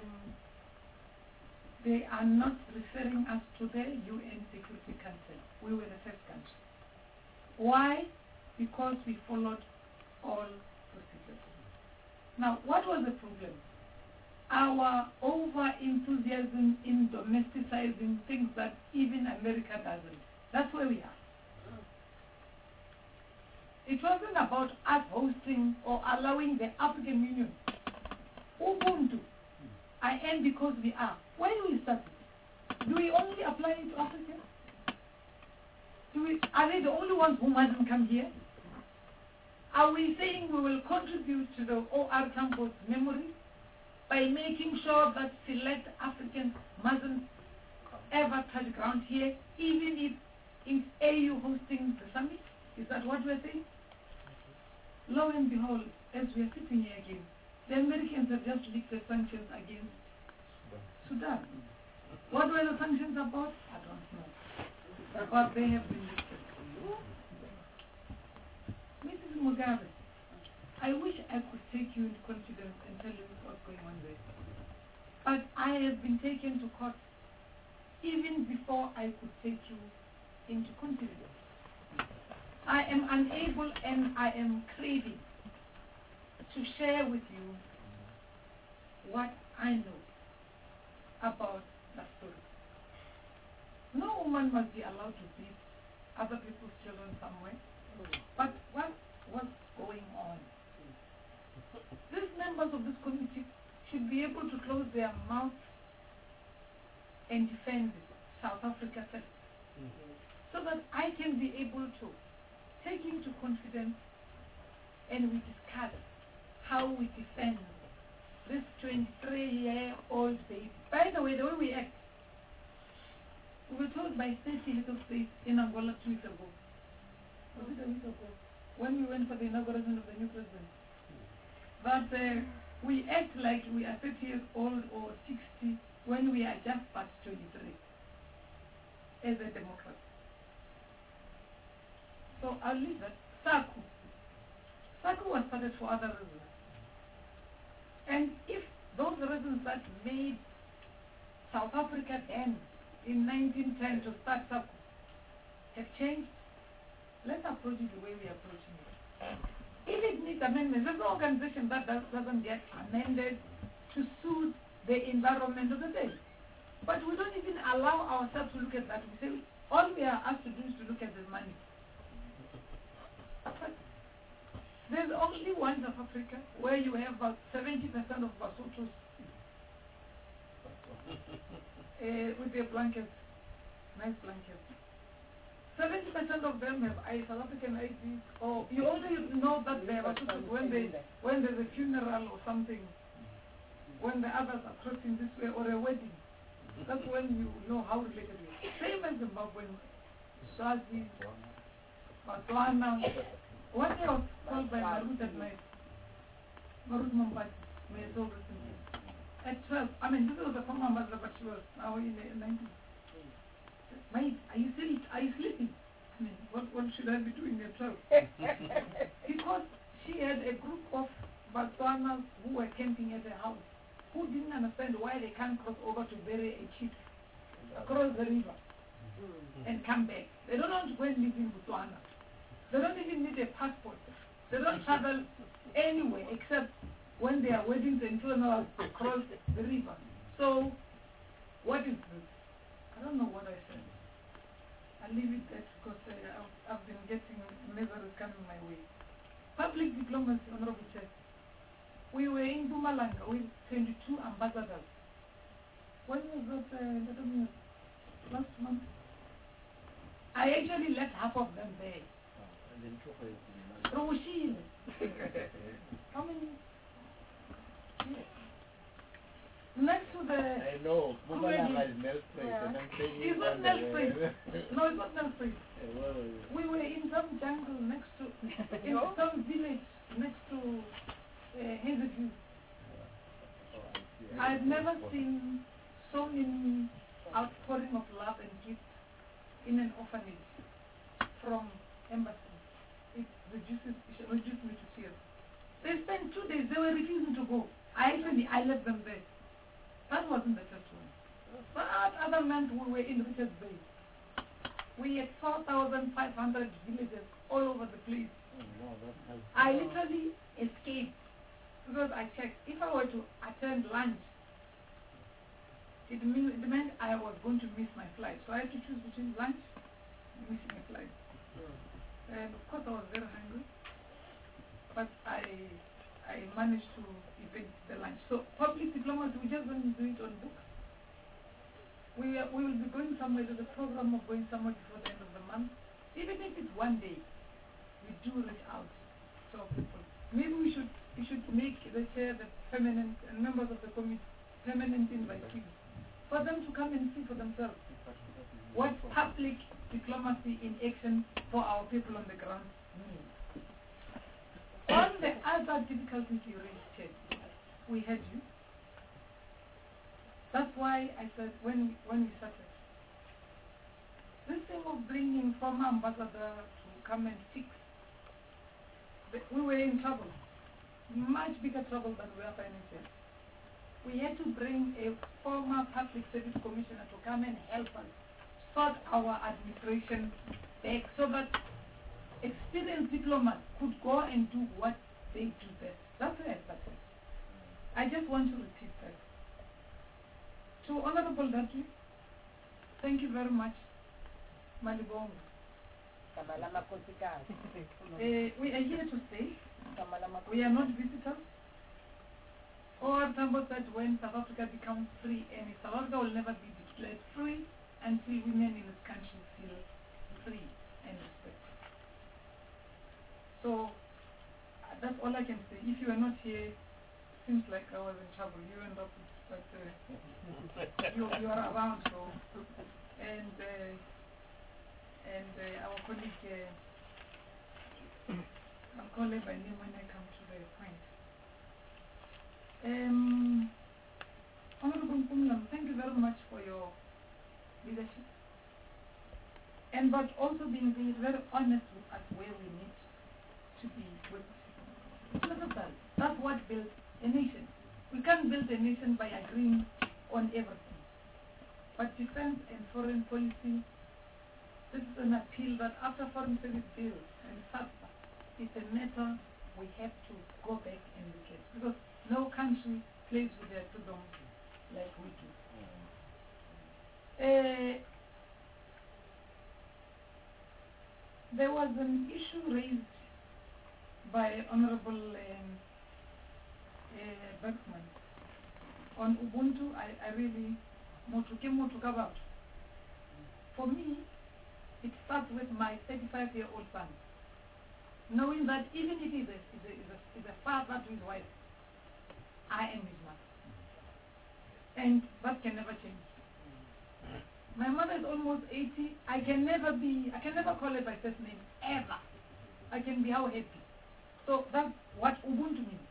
[SPEAKER 2] they are not referring us to the U N Security Council. We were the first country. Why? Because we followed all procedures. Now, what was the problem? Our over-enthusiasm in domesticizing things that even America doesn't. That's where we are. It wasn't about us hosting or allowing the African Union. Ubuntu. I am because we are. When we started, do we only apply it to Africa? Do we, are they the only ones who mustn't come here? Are we saying we will contribute to the O R Tambo's memory by making sure that select Africans mustn't ever touch ground here, even if it's A U hosting the summit? Is that what we're saying? Lo and behold, as we're sitting here again, the Americans have just lifted sanctions against Sudan. What were the sanctions about? I don't know. But they have been lifted. Missus Mugabe, I wish I could take you in confidence and tell you what's going on there. But I have been taken to court even before I could take you into confidence. I am unable and I am craving to share with you what I know about that story. No woman must be allowed to beat other people's children somewhere. But what was going on? These members of this committee should be able to close their mouths and defend South Africa first, so that I can be able to take into confidence and we discuss how we defend this twenty-three-year-old baby. By the way, the way we act, we were told by thirty little states in Angola two weeks ago. Was it a week ago? When we went for the inauguration of the new president. But uh, we act like we are thirty years old or sixty when we are just past twenty-three as a democrat. So I'll leave that. SACU. SACU was started for other reasons. And if those reasons that made South Africa then in nineteen ten to start SACU have changed, let's approach it the way we are approaching it. If it needs amendments, there's no organization that does, doesn't get amended to suit the environment of the day. But we don't even allow ourselves to look at that. We say all we are asked to do is to look at the money. But there's only one South Africa where you have about seventy percent of Basotos uh, with their blankets, nice blankets. seventy percent of them have I, South African I Ds. Or you only know that they are Basotos when, they, when there's a funeral or something, when the others are crossing this way, or a wedding. That's when you know how related we are. Same as Zimbabwe, Swazi, Botswana. One day I was called by Marut at night. Marut Mombati, may I told recently. At twelve, I mean, this was a former ambassador, but she was now in the nineties. Mate, are you still, are you sleeping? I mean, what, what should I be doing at twelve? Because she had a group of Botswanas who were camping at her house, who didn't understand why they can't cross over to bury a chief across the river and come back. They don't want to go and live in Botswana. They don't even need a passport. They don't travel anywhere except when they are waiting to internal across the river. So, what is this? I don't know what I said. I'll leave it there because uh, I've, I've been getting measures coming my way. Public diplomacy, Honorable Chair. We were in Mpumalanga with twenty-two ambassadors. When was that? Uh, last month? I actually left half of them there. Roshile. How many? Yes. Next to the...
[SPEAKER 1] I know, Mpumalanga is Nelspruit,
[SPEAKER 2] yeah.
[SPEAKER 1] and I'm saying
[SPEAKER 2] it's not Nelspruit. No, it's not Nelspruit. We were in some jungle next to, in some village next to uh, Hazelview. I've never seen so many outpouring of love and gifts in an orphanage from embassy. It reduces, it reduced me to tears. They spent two days, they were refusing to go. I actually, I left them there. That wasn't the first one. But other month we were in Richards Bay. We had four thousand five hundred villages all over the place. I literally escaped because I checked. If I were to attend lunch, it, mean, it meant I was going to miss my flight. So I had to choose between lunch and missing a flight. And of course I was very hungry, but I I managed to evade the lunch. So public diplomacy, we just don't do it on books. We, are, we will be going somewhere. There's a program of going somewhere before the end of the month. Even if it's one day, we do reach out to our people. Maybe we should we should make the chair the permanent and members of the committee permanent invitees for them to come and see for themselves what public diplomacy in action for our people on the ground means. On the other difficulties you raised, we had you. That's why I said when when we started, this thing of bringing former ambassador to come and fix the- we were in trouble, much bigger trouble than we are financially. We had to bring a former public service commissioner to come and help us sort our administration back so that experienced diplomats could go and do what they do best. That's where I started. I just want to repeat that. To Honorable Datu, thank you very much. Malibong. Uh, we are here to stay. We are not visitors. Or Tambo said when South Africa becomes free, and South Africa will never be declared free until women in this country feel free and respected. So uh, that's all I can say. If you are not here, seems like I was in trouble. You end up with, but uh, you, you are around, so and uh, and uh, our colleague, uh, I'll call her by name when I come to the point. Um, Honorable Pumlam, thank you very much for your leadership, and but also being very, very honest with us where we need to be with. That's what builds a nation. We can't build a nation by agreeing on everything. But defense and foreign policy, this is an appeal that after foreign service bill and SAFTA, it's a matter we have to go back and look at. Because no country plays with their freedom like we do. Uh, there was an issue raised by Honorable um, uh, Bergman on Ubuntu. I, I really motuke motuka about. For me, it starts with my thirty-five-year-old son, knowing that even if he's a, is a, is a, is a father to his wife, I am his mother. And that can never change. My mother is almost eighty. I can never be, I can never call her by first name, ever. I can be how happy. So that's what Ubuntu means.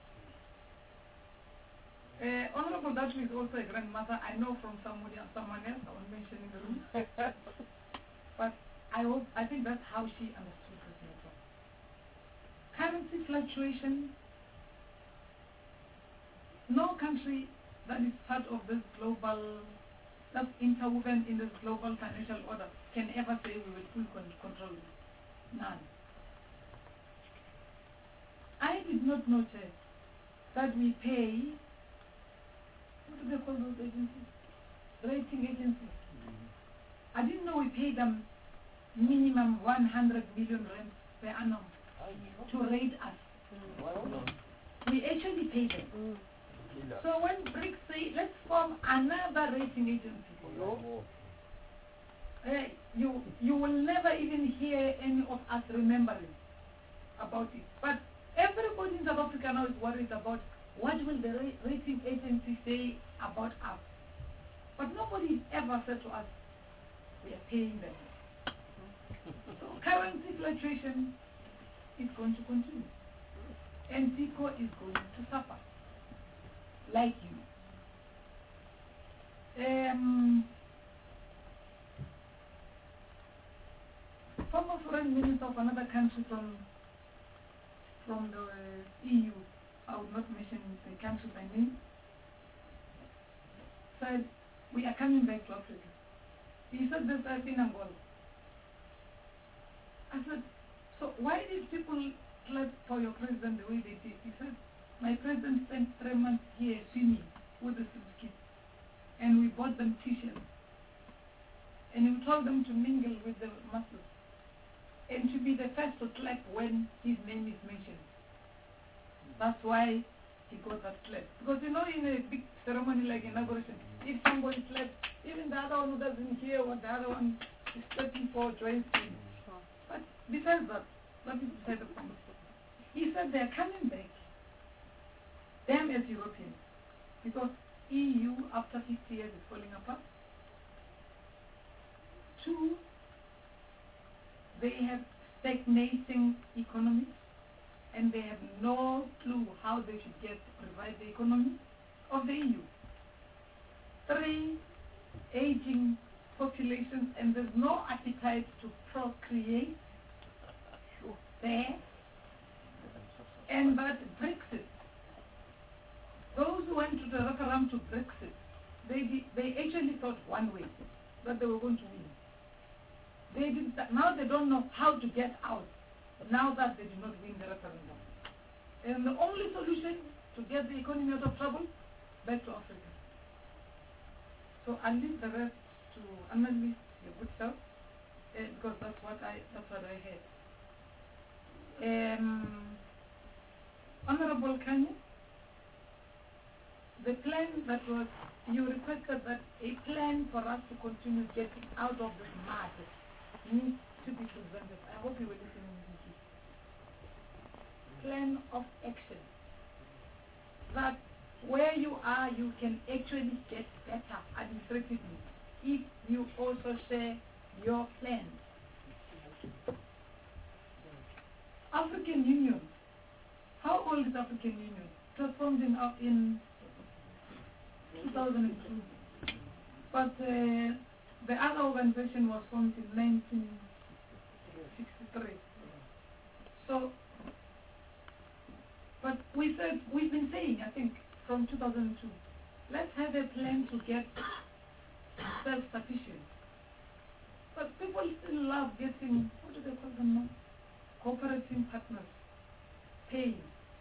[SPEAKER 2] Uh, Honorable Datu is also a grandmother. I know from somebody else, someone else, I won't mention in the room. But I hope, I think that's how she understood this matter. Currency fluctuation. No country that is part of this global, that's interwoven in this global financial order can ever say we will full con control it. None. I did not notice that we pay, what do they call those agencies? Rating agencies. Mm-hmm. I didn't know we pay them minimum one hundred million rand per annum to rate us. Mm. Well, we actually pay them. Mm. So when BRICS say, let's form another rating agency, oh. uh, you, you will never even hear any of us remembering about it. But everybody in South Africa now is worried about what will the ra rating agency say about us. But nobody ever said to us, we are paying them. So currency fluctuation is going to continue. And TICO is going to suffer. Like you. Um, former foreign minister of another country from from the E U, I would not mention the country by name, said, we are coming back to Africa. He said this as in Angola. I said, so why did people clap for your president the way they did? He said, my president spent three months here swimming with the kids, and we bought them t-shirts, and we told them to mingle with the masses, and to be the first to clap when his name is mentioned. That's why he got that clap. Because you know, in a big ceremony like inauguration, if somebody claps, even the other one who doesn't hear what the other one is clapping for joins in. But besides that, that is beside the point. He said they are coming back, them as Europeans, because E U after fifty years is falling apart. Two, they have stagnating economies, and they have no clue how they should get to revive the economy of the E U. Three, aging populations, and there's no appetite to procreate there. And that Brexit, those who went to the referendum to Brexit, they did, they actually thought one way, that they were going to win. They didn't, now they don't know how to get out, now that they did not win the referendum. And the only solution to get the economy out of trouble, back to Africa. So I'll leave the rest to Annalise, your good self, uh, because that's what I that's what I had. Um, Honorable Kanye, the plan that was, you requested that a plan for us to continue getting out of this market needs to be presented. I hope you were listening to plan of action. That where you are, you can actually get better administratively if you also share your plans. African Union. How old is African Union? It was formed in, uh, in two thousand two. But uh, the other organization was formed in nineteen sixty-three. So, but we said, we've been saying, I think, from two thousand two, let's have a plan to get self-sufficient. But people still love getting, what do they call them now? Cooperating partners, paying.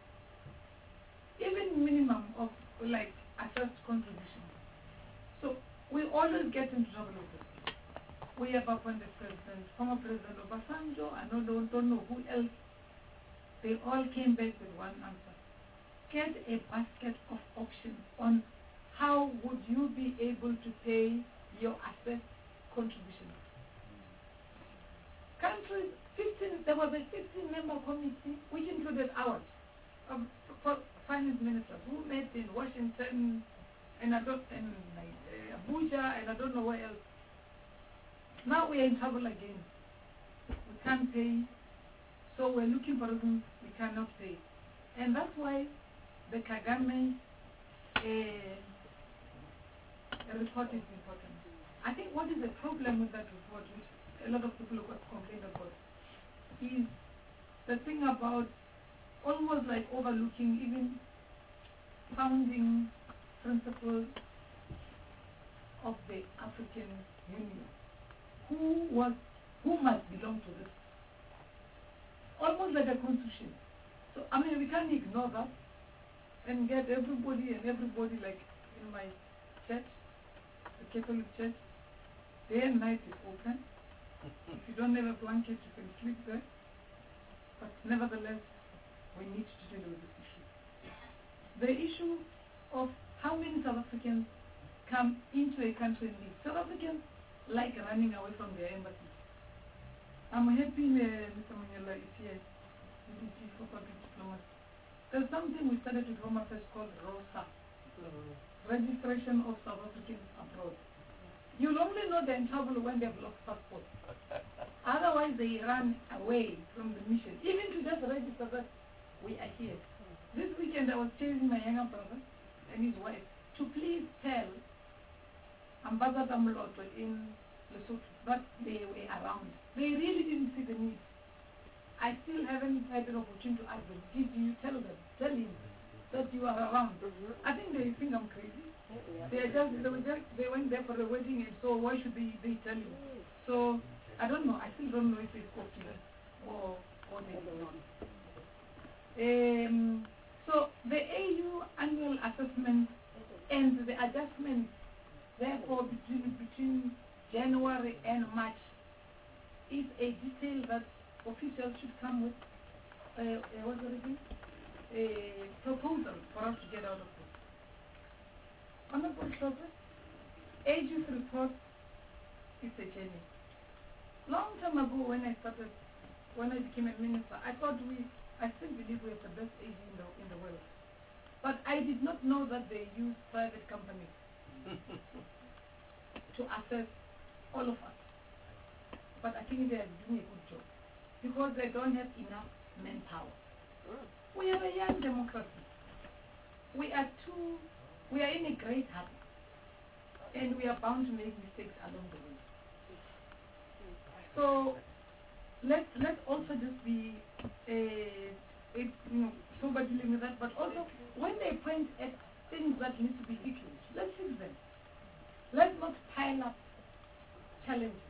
[SPEAKER 2] Even minimum of like assessed contribution. So we always get into trouble with this. We have appointed President, former President Obasanjo, I don't, don't, don't know who else. They all came back with one answer. Get a basket of options on how would you be able to pay your assessed contributions. Countries, fifteen, there was a fifteen member committee which included ours, of for finance ministers who met in Washington and I don't, and uh, Abuja and I don't know where else. Now we are in trouble again. We can't pay, so we're looking for reasons we cannot pay. And that's why the Kagame uh, report is important. I think what is the problem with that report, which a lot of people have complained about, is the thing about almost like overlooking even founding principles of the African Union. Who was, who must belong to this? Almost like a constitution. So, I mean, we can't ignore that and get everybody and everybody, like in my church, the Catholic Church, day and night is open. If you don't have a blanket, you can sleep there. But nevertheless, we need to deal with this issue. The issue of how many South Africans come into a country and leave. South Africans like running away from their embassies. I'm happy uh, Mister Manyela is here, D D G for public diplomacy. There's something we started with Home Affairs called ROSA, Registration of South Africans Abroad. You'll only know they're in trouble when they've lost passports. Otherwise, they run away from the mission. Even to just register that we are here. This weekend, I was chasing my younger brother and his wife to please tell Ambassador Mloto in Lesotho that they were around. They really didn't see the need. I still haven't had an opportunity to ask them, did you tell them, tell him that you are around? I think they think I'm crazy. They are just, they were just, they went there for the wedding, and so why should they, they tell you? So, I don't know, I still don't know if it's okay or, or they don't know. Um, so, the A U annual assessment and the adjustment, therefore, between, between January and March is a detail that officials should come with, uh, uh, what's the thing? A proposal for us to get out of this. Honorable Chopper, A G's report is a journey. Long time ago when I started, when I became a minister, I thought we, I still believe we have the best A G in the, in the world. But I did not know that they use private companies to assess all of us. But I think they are doing a good job because they don't have enough manpower. We are a young democracy. We are too, we are in a great hurry, and we are bound to make mistakes along the way. So let's let's also just be, uh, it, you know, October dealing with that, but also when they point at things that need to be fixed, let's fix them. Let's not pile up challenges.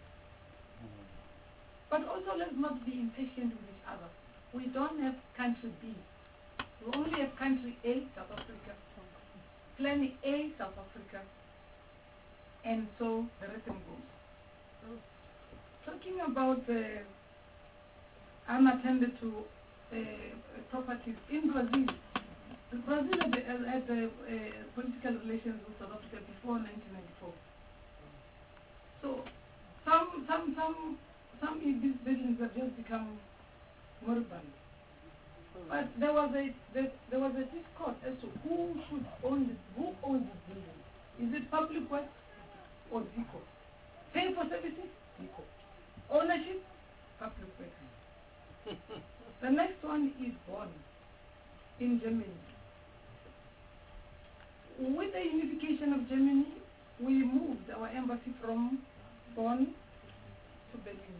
[SPEAKER 2] But also let's not be impatient with each other. We don't have country B. We only have country A, South Africa, plan A, South Africa, and so the rhythm goes. Talking about the unattended to uh, properties in Brazil, Brazil had, had uh, uh, political relations with South Africa before nineteen ninety-four. So some some some some of these buildings have just become moribund. But there was a there, there was a discourse as to who should own this, who owns this building. Is it public works or DECO? Pay for services? DECO. Ownership? Public works. The next one is Bonn in Germany. With the unification of Germany, we moved our embassy from Bonn to Berlin.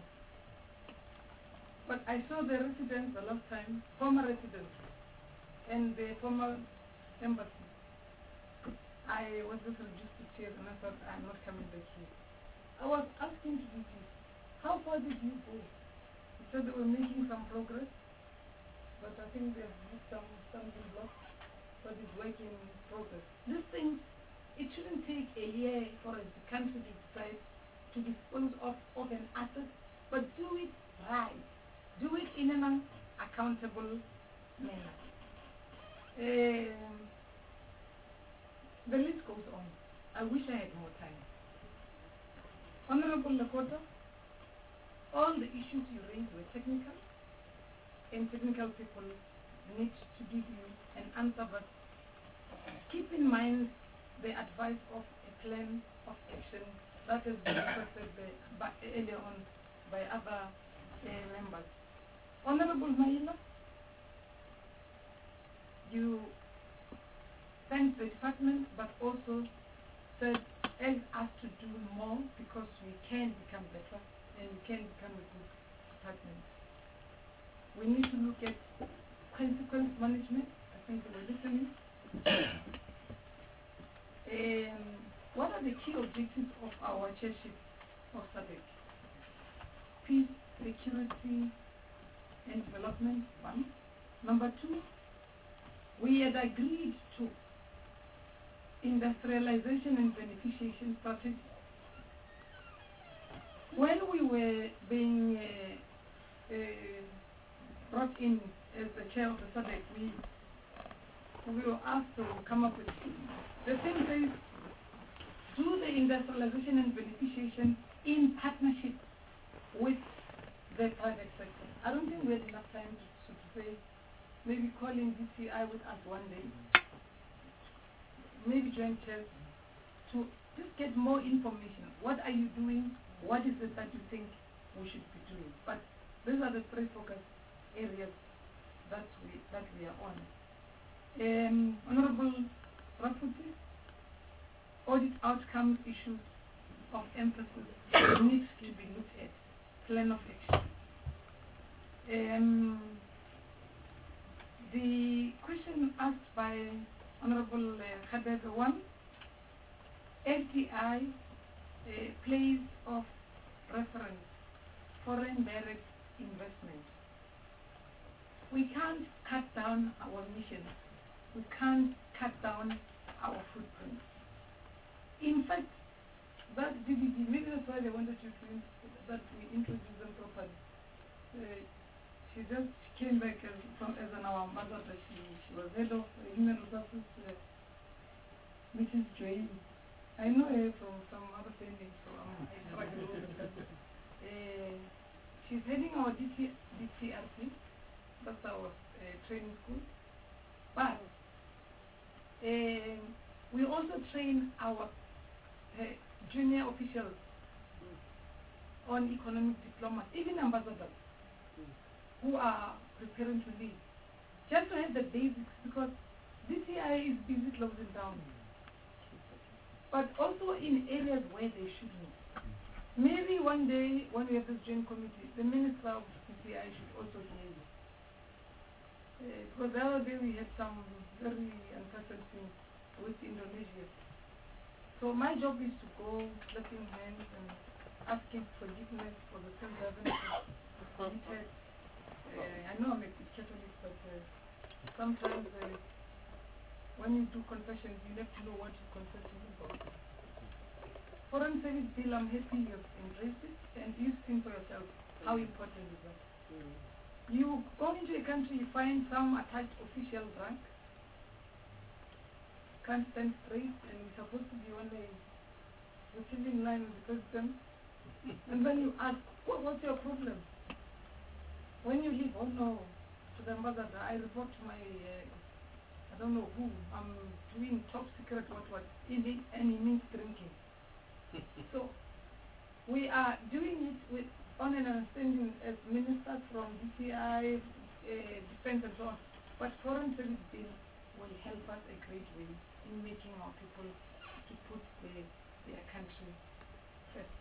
[SPEAKER 2] But I saw the residents the last time, former residents, and the former embassy. I was just reduced to tears and I thought, I'm not coming back here. I was asking to D T, how far did you go? He said they were making some progress, but I think they've hit some stumbling blocks, but it's work in progress. This thing, it shouldn't take a year for a country to decide to dispose of, of an asset, but do it right. Do it in an accountable manner. Um, the list goes on. I wish I had more time. Honorable Lakota, all the issues you raised were technical, and technical people need to give you an answer, but keep in mind the advice of a plan of action that has been requested by, by, earlier on by other uh, members. Honorable Maila, you thanked the department, but also said, urged us to do more because we can become better and we can become a good department. We need to look at consequence management. I think they were listening. um, what are the key objectives of our chairship of SADC? Peace, security, and development, one. Number two, we had agreed to industrialization and beneficiation strategy. When we were being uh, uh, brought in as the chair of the SADC, we, we were asked to come up with the thing says, do the industrialization and beneficiation in partnership with the private sector. I don't think we had enough time to, to say, maybe calling D T I with us one day, maybe joint chairs, to just get more information. What are you doing? What is it that you think we should be doing? But these are the three focus areas that we that we are on. Um, Honorable Rafuti, audit outcomes issues of emphasis needs to be looked at. Plan of action. Um, the question asked by Honorable uh, Khadega one, F D I uh, place of reference, foreign direct investment. We can't cut down our mission. We can't cut down our footprint. In fact, that D D G, maybe that's why they wanted to that we introduce them properly. Uh, she just came back as, from, as an our ambassador. She, she was head of human resources, uh, Missus Joy. I know her from some other paintings, so I'm struggling with that. Uh, she's heading our D T R C, that's our uh, training school. But uh, we also train our uh, junior officials on economic diplomas, even ambassadors who are preparing to leave, just to have the basics, because D T I is busy closing down, but also in areas where they shouldn't. Maybe one day, when we have this joint committee, the minister of D T I should also be Uh, because the other day we had some very unpleasant things with Indonesia. So my job is to go clapping hands and asking forgiveness for the sins I've committed. Uh, I know I'm a bit Catholic, but uh, sometimes uh, when you do confessions, you have to know what you're confessing about. Foreign service bill, I'm happy you've embraced it, and you've seen for yourself how important is that. Mm. You go into a country, you find some attached official rank, can't stand straight, and you're supposed to be on a receiving line with the president, and then you ask, what, what's your problem? When you leave, oh no, to the ambassador, I report to my, uh, I don't know who, I'm doing top secret what what, and he means drinking. So, we are doing it with on an understanding as ministers from D C I, uh, defense and so on, but foreign service bill will help us a great way in making our people to put the, their country first.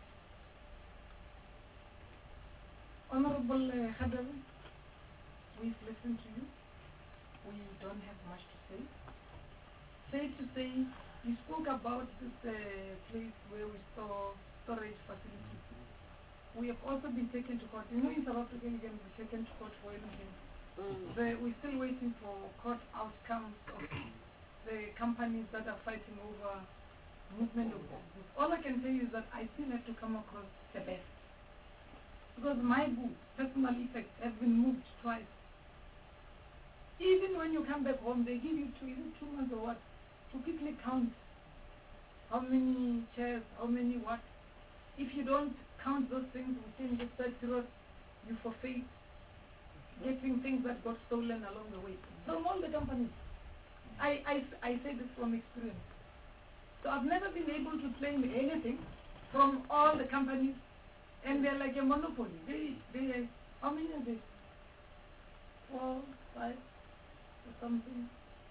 [SPEAKER 2] Honorable uh, Khadawi, we've listened to you. We don't have much to say. Say to say, you spoke about this uh, place where we store storage facilities. We have also been taken to court. You know, in South Africa, you can be taken to court for anything. Mm. The, we're still waiting for court outcomes of the companies that are fighting over movement of goods. All I can tell you is that I still have to come across the best. Because my goods, personal effects, have been moved twice. Even when you come back home, they give you two, even two months or what, to quickly count how many chairs, how many what. If you don't count those things within the third period, you forfeit getting things that got stolen along the way. From all the companies. I, I, I say this from experience. So I've never been able to claim anything from all the companies, and they're like a monopoly. They, they, how many are they? Four, five, or something.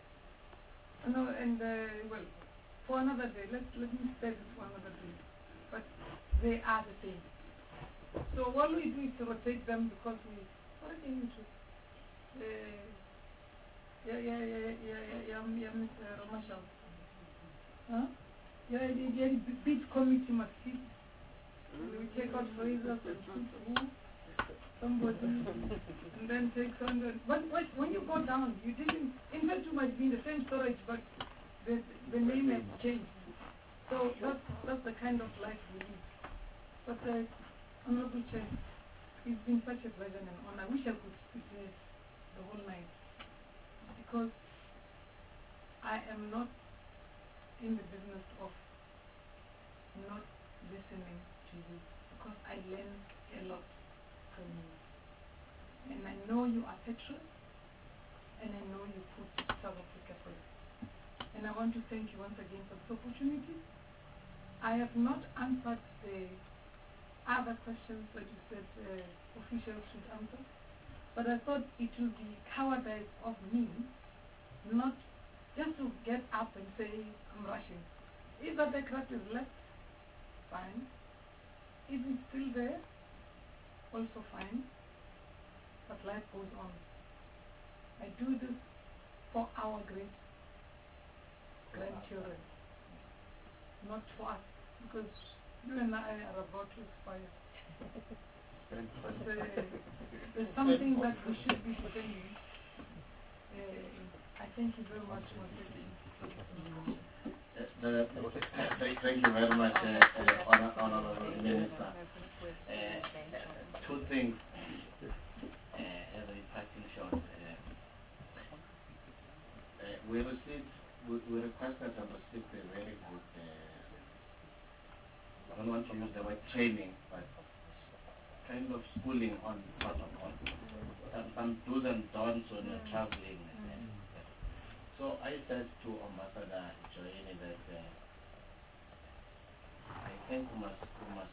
[SPEAKER 2] No, and uh, well, for another day. Let let me spare this for another day. But they are the same. So what we do is to rotate them because we. What are they into? Uh, yeah, yeah, yeah, yeah, yeah, yeah, yeah, Mister Ramashal. Huh? Yeah, the, the, the big committee must sit. We take out phrases and put who, somebody, and then take somebody. But, but when you go down, you didn't. In fact, you might be in the same storage, but the the name has changed. So that's that's the kind of life we live. But uh, Honorable Chair, it's been such a pleasure and an honor. I wish I could sit here the whole night because I am not in the business of not listening to you because I learned a lot from you. And I know you are patriots, and I know you put South Africa first. And I want to thank you once again for this opportunity. I have not answered the other questions that you said uh, officials should answer, but I thought it would be cowardice of me not just to get up and say I'm rushing. If that aircraft is left, fine. If it's still there, also fine. But life goes on. I do this for our great grandchildren, not for us, because you and I are about to expire. But, uh, there's something that we should be defending. Uh, I thank you very much once again.
[SPEAKER 1] Uh, thank, thank you very much, uh, uh, honor, Honorable Minister. Uh, uh, two things uh, as a parting shot. Uh, uh, we received, we, we requested and received a very good, uh, I don't want to use the word training, but kind of schooling on protocol. Some, some do's and don'ts when you're traveling. So I said to Ambassador Joini that uh, I think we must, we must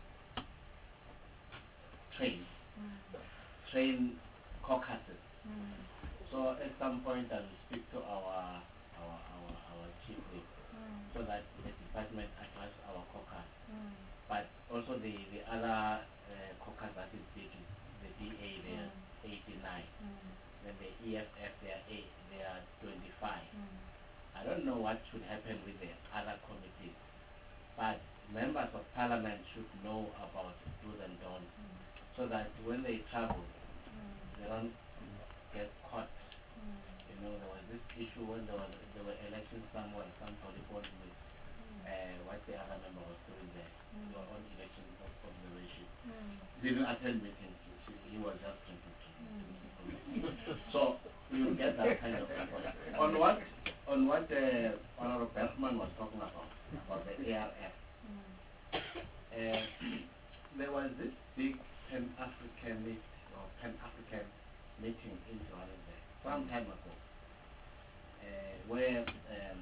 [SPEAKER 1] train, mm. train caucuses. Mm. So at some point I will speak to our our our, our chief whip mm. so that the department attracts our caucus, mm. but also the the other uh, caucus that is big, the D A, the mm. eighty-nine. Mm. then the E F F, they are eight, they are twenty-five.
[SPEAKER 6] Mm.
[SPEAKER 1] I don't know what should happen with the other committees, but members of parliament should know about do's and don'ts,
[SPEAKER 6] Mm.
[SPEAKER 1] so that when they travel,
[SPEAKER 6] Mm.
[SPEAKER 1] they don't get caught.
[SPEAKER 6] Mm.
[SPEAKER 1] You know, there was this issue when there was there were elections somewhere, somebody told me uh, what the other member was doing there.
[SPEAKER 6] Mm.
[SPEAKER 1] They were on election observation.
[SPEAKER 6] Mm.
[SPEAKER 1] Didn't attend meetings. He was just drinking.
[SPEAKER 6] Mm.
[SPEAKER 1] So you get that kind of support. On what on what uh, Honorable Bergman was talking about, about the A R F,
[SPEAKER 6] Mm.
[SPEAKER 1] uh, there was this big Pan-African or Pan-African meeting in Johannesburg some time ago, uh, where um,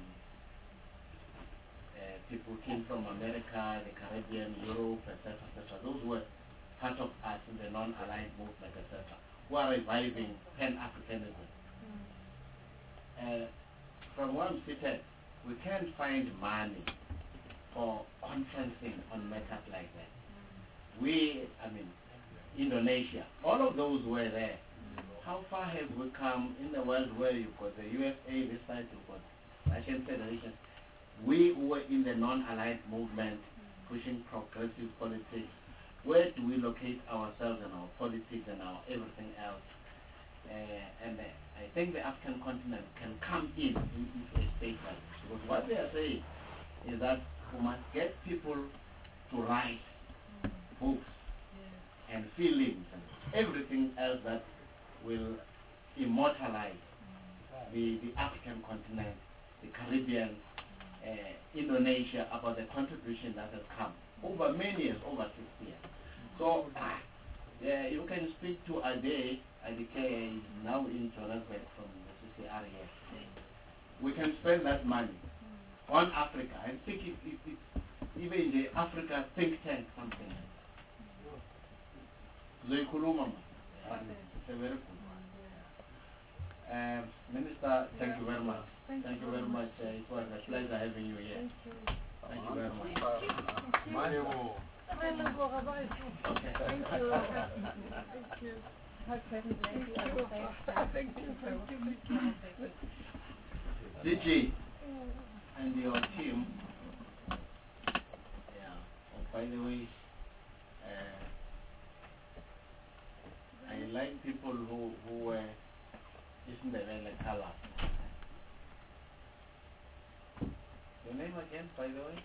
[SPEAKER 1] uh, people came from America, the Caribbean, Europe, et cetera, et cetera. Those were part of us in the non-aligned movement, et cetera, who are reviving Pan-Africanism.
[SPEAKER 6] Mm.
[SPEAKER 1] Uh, from where I'm seated, we can't find money for conferencing on matters like that.
[SPEAKER 6] Mm.
[SPEAKER 1] We, I mean, Indonesia, all of those were there.
[SPEAKER 6] Mm.
[SPEAKER 1] How far have we come in the world where you've got the U S A, this side you've got Russian Federation? We who were in the non-aligned movement, mm. pushing progressive politics. Where do we locate ourselves and our politics and our everything else? Uh, and uh, I think the African continent can come in into a state like this. Because what they are saying is that we must get people to write
[SPEAKER 6] Mm.
[SPEAKER 1] books
[SPEAKER 6] Yes.
[SPEAKER 1] and feelings and everything else that will immortalize
[SPEAKER 6] Mm.
[SPEAKER 1] the, the African continent, the Caribbean, uh, Indonesia, about the contribution that has come over many years, over sixty years. So, uh, uh, you can speak to Ade, Adike is now in Johannesburg from the C C R A S. We can spend that money
[SPEAKER 6] Mm.
[SPEAKER 1] on Africa and think it, it, it, even in the Africa think tank, something. Zoikuluma, it's a very good one. Um, Minister, thank you very much.
[SPEAKER 2] Thank,
[SPEAKER 1] thank
[SPEAKER 2] you
[SPEAKER 1] you very much.
[SPEAKER 2] much.
[SPEAKER 1] Uh, it was a pleasure having you here.
[SPEAKER 2] Thank you.
[SPEAKER 1] Thank you very much.
[SPEAKER 2] Thank you.
[SPEAKER 1] Okay.
[SPEAKER 2] Thank you. Thank you.
[SPEAKER 6] Hope President Nancy
[SPEAKER 2] Thank you.
[SPEAKER 6] understands.
[SPEAKER 2] Thank you. Thank you.
[SPEAKER 1] D G and your team, yeah, oh, by the way, uh, I like people who, who uh, isn't the very color. Your name again, by the way?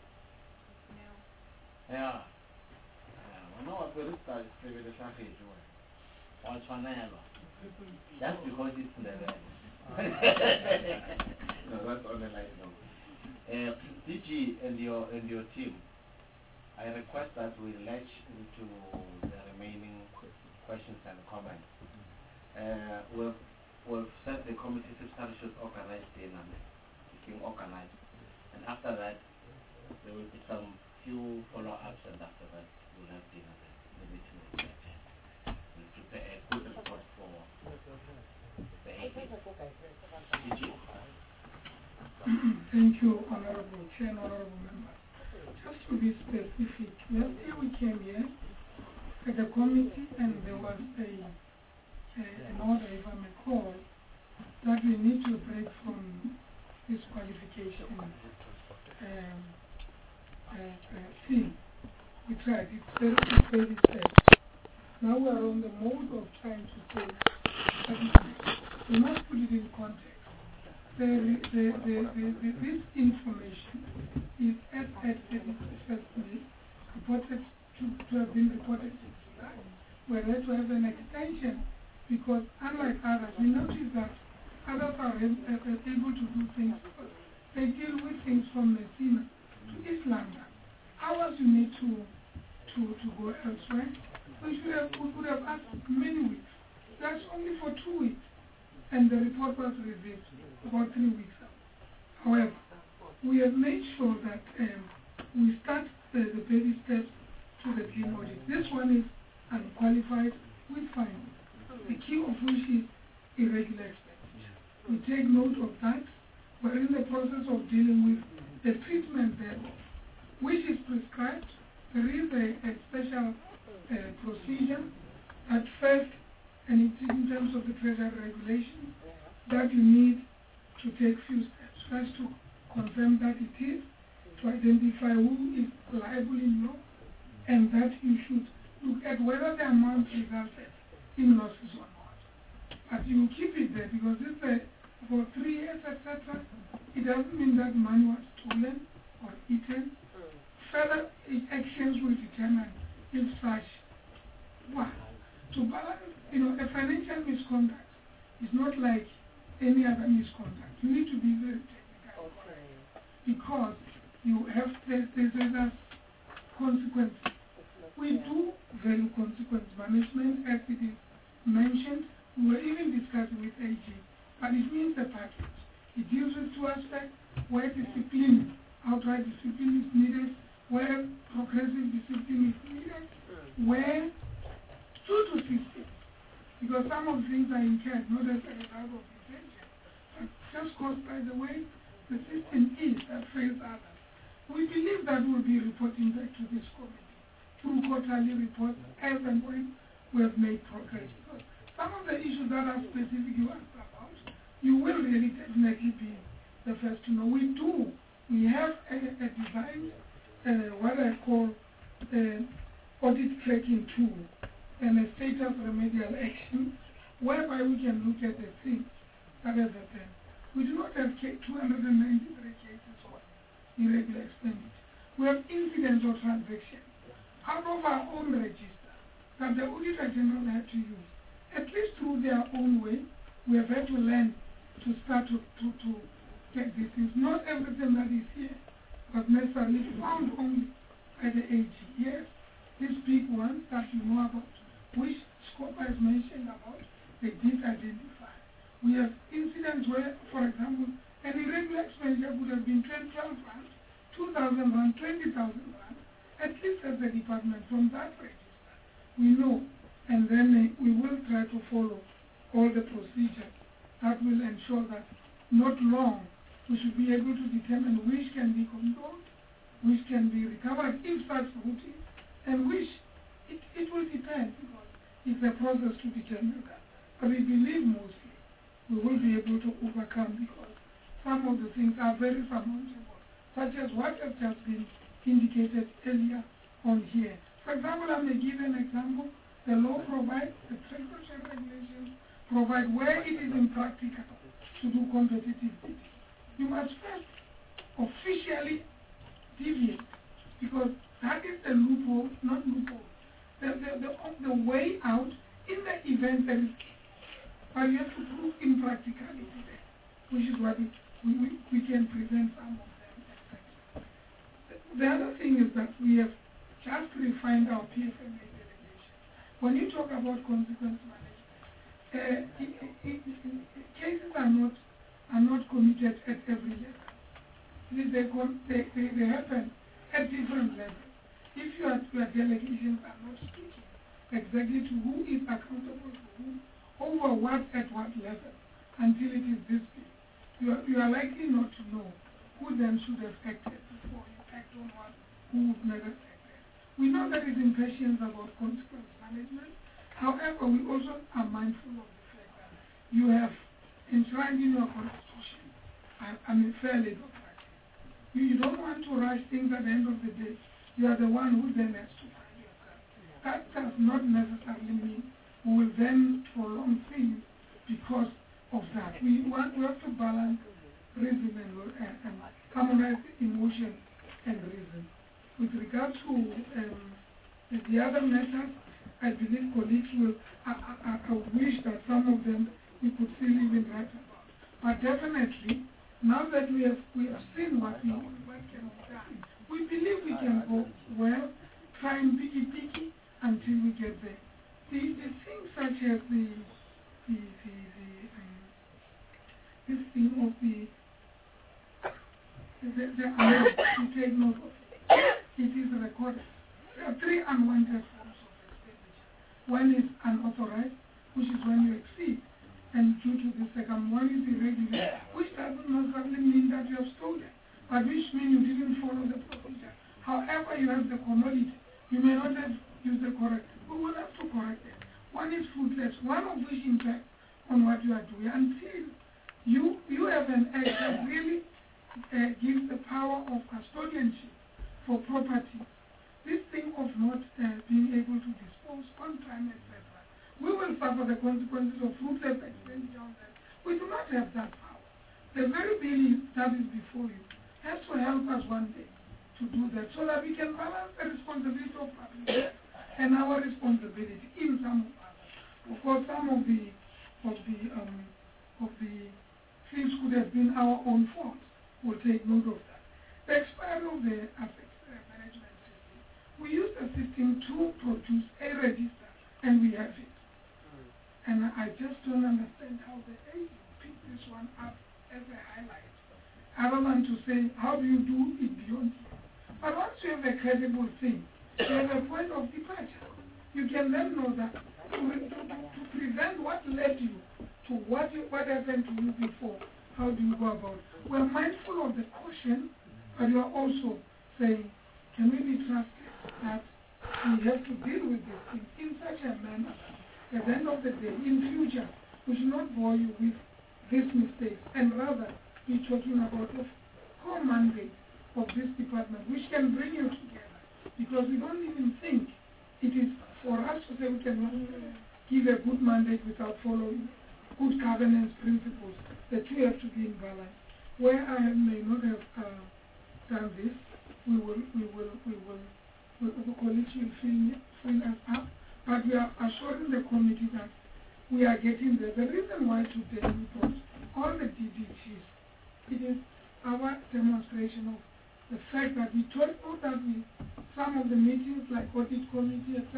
[SPEAKER 1] Yeah. Yeah. I know what is the That's because it's the no, that's on the light note. Uh, D G and your and your team, I request that we latch into the remaining questions and comments. Uh, we've, we've set the committee to should organize dinner, being organized, and after that there will be some few follow-ups, and after that we'll have dinner. The meeting will be attended. We'll prepare a good report for the eighteenth. D G.
[SPEAKER 2] Thank you, Honorable Chair and Honorable Members. Just to be specific, yesterday we came here at the committee and there was a, a an order, if I may call, that we need to break from this qualification um, uh, uh, thing. We tried, it's very, it's very steps. Now we are on the mode of trying to say that we must put it in context. The, the, the, the, the, this information is as at firstly reported to, to have been reported in July. We had to have an extension because unlike others, we notice that others are able to do things. They deal with things from Messina to East London. Ours you need to to, to go elsewhere. We should have we would have asked many weeks. That's only for two weeks. And the report was received about three weeks ago. However, we have made sure that um, we start the, the baby steps to the clean audit. This one is unqualified with findings, the key of which is irregular expenditure. We take note of that. We're in the process of dealing with the treatment thereof, which is prescribed. There is a, a special uh, procedure that first
[SPEAKER 13] and it's in terms of the treasury regulations that you need to take few steps. First, to confirm that it is, to identify who is liable in law, and that you should look at whether the amount resulted in losses or not. But you keep it there because it's a, for three years, et cetera. It doesn't mean that money was stolen or eaten. Further actions will determine if such one. To balance, you know, a financial misconduct is not like any other misconduct. You need to be very technical because you have there's, there's consequences. We do value consequence management as it is mentioned. We were even discussing with A G, but it means a package. It deals with two aspects: where discipline, outright discipline is needed, where progressive discipline is needed, where due to system, because some of the things are incurred not as a result of detention, but just caused by the way the system is that fails others. We believe that we'll be reporting back to this committee through quarterly reports as and when we have made progress. Because some of the issues that are specific you asked about, you will really definitely be the first to know. We do. We have a, a design, uh, what I call uh, audit tracking tool and a status remedial action whereby we can look at the things that have happened. We do not have two hundred ninety-three cases of irregular expenditure. We have incidents or transactions out of our own register that the Auditor General had to use. At least through their own way, we have had to learn to start to, to, to get these things. Not everything that is here was necessarily found only by the A G. Yes, these big ones that you know about, which Scopa has mentioned about, they did identify. We have incidents where, for example, an irregular expenditure would have been ten, twelve rand, two thousand rand, twenty thousand rand, at least as a department from that register. We know, and then uh, we will try to follow all the procedures that will ensure that not long we should be able to determine which can be controlled, which can be recovered if such route is, and which it, it will depend because it's a process to determine that. But we believe mostly we will be able to overcome because some of the things are very surmountable, such as what has just been indicated earlier on here. For example, I may give an example. The law provides, the trade regulations provide where it is impractical to do competitive bidding. You must first officially deviate because that is the loophole, not loophole, the, the, the, the way out in the event that is but you have to prove impracticality there, which is what it, we, we, we can prevent some of them, et cetera. The other thing is that we have just refined our P F M A delegation. When you talk about consequence management, uh, it, it, it, it, cases are not are not committed at every level. They, they, they, they happen at different levels. If your, your delegations are not speaking exactly to who is accountable for whom, over what at what level, until it is this big, you are, you are likely not to know who then should have acted before you act on what, who would never acted. We know there is impatience about consequence management. However, we also are mindful of the fact that you have enshrined in your constitution, I, I mean, fair labor practice. You, you don't want to rush things at the end of the day. You are the one who then has to find yourself. That does not necessarily mean we will then prolong things because of that. We want we have to balance reason and, and, and harmonize emotion and reason. With regard to um, the other matters, I believe colleagues will, I, I, I wish that some of them we could still even write about. But definitely, now that we have we have seen what, we, what can be done, we believe we can go well, try and picky picky until we get there. The, the things such as the, the, the, the um, this thing of the, the, the amount to take note of it, it is recorded. There are three unwanted forms of expenditure. One is unauthorized, which is when you exceed, and due to the second one is irregular, which doesn't necessarily mean that you have stolen, but which means you didn't follow the procedure. However, you have the commodity, you may not have used the correct. We will have to correct it. one is fruitless, one of which impacts on what you are doing until you, you have an act that really uh, gives the power of custodianship for property. This thing of not uh, being able to dispose on time, et cetera, we will suffer the consequences of fruitless expenditure on that. We do not have that power. The very bill that is before you has to help us one day to do that, so that we can balance the responsibility of public and our responsibility in some of others. Of course, some of the of the um, of the things could have been our own fault. We'll take note of that. The expiry of the asset uh, management system. We use the system to produce a register, and we have it. And I just don't understand how the A U picked this one up as a highlight, other than to say, how do you do it beyond here? But once you have a credible thing, you have a point of departure. You can then know that to, to, to prevent what led you to what, you, what happened to you before, how do you go about it? We're mindful of the caution, but you are also saying, can we be trusted that we have to deal with these things in such a manner that at the end of the day, in future, we should not bore you with these mistakes, and rather be talking about the core mandate of this department, which can bring you together, because we don't even think it is for us to say we cannot give a good mandate without following good governance principles. The two have to be in balance. Where I may not have uh, done this, we will, we will, we will, we, the colleagues will fill, fill us up, but we are assuring the committee that we are getting there. The reason why today we brought all the D D Gs, it is our demonstration of the fact that we told you that we, some of the meetings like audit committee, et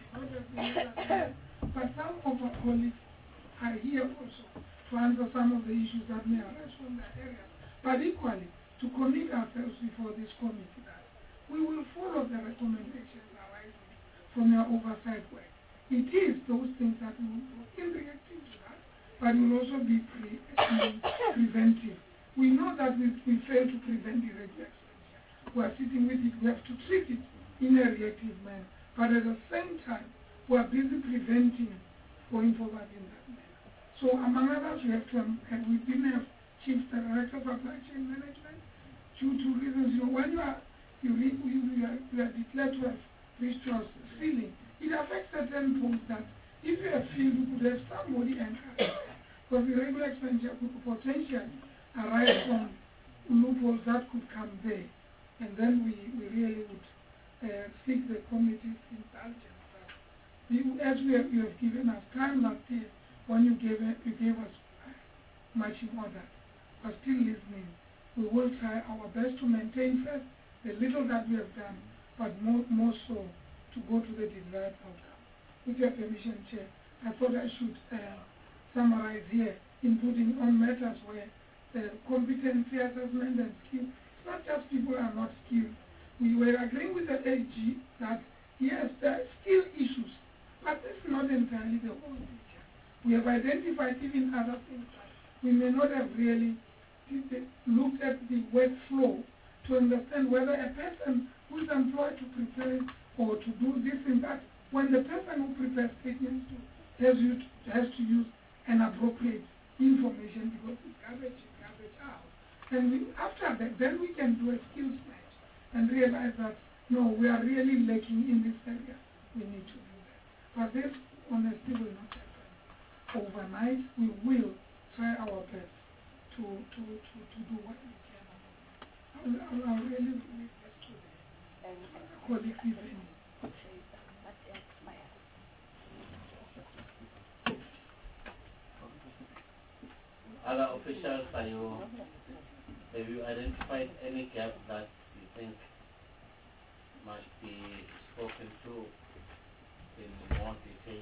[SPEAKER 13] cetera, but some of our colleagues are here also to answer some of the issues that may arise from that area. But equally, to commit ourselves before this committee that we will follow the recommendations arising from your oversight work. It is those things that we will do in reacting to that, but will also be pre preventive. We know that we, we fail to prevent irregular expenditure. We are sitting with it, we have to treat it in a reactive manner. But at the same time, we are busy preventing going forward in that manner. So among others, we have to, um, we didn't have Chief Director of Supply Chain Management due to reasons. You know, when you are, you, re, you, you, are, you are declared to have reached your ceiling, it affects certain points that if you have feel you could have somebody encourage, because irregular expenditure could potentially arise from loopholes that could come there. And then we, we really would uh, seek the committee's indulgence that you, as we have, you have given us time last year when you gave, you gave us marching orders, but still listening. We will try our best to maintain first the little that we have done, but more, more so to go to the desired outcome. With your permission, Chair, I thought I should uh, summarize here, including on matters where the competency assessment and skill, it's not just people are not skilled. We were agreeing with the A G that, yes, there are skill issues, but this is not entirely the whole picture. We have identified even other things that we may not have really looked at the workflow to understand whether a person who is employed to prepare or to do this and that, when the person who prepares statements to, has, used, has to use an appropriate information because it's garbage in, garbage out. And we, after that, then we can do a skills match and realize that, no, we are really lacking in this area. We need to do that. But this, honestly, will not happen overnight. We will try our best to, to, to, to do what we can. I'll, I'll, I'll really leave this to the colleagues even.
[SPEAKER 1] Other officials, are you, have you identified any gap that you think must be spoken to in more detail?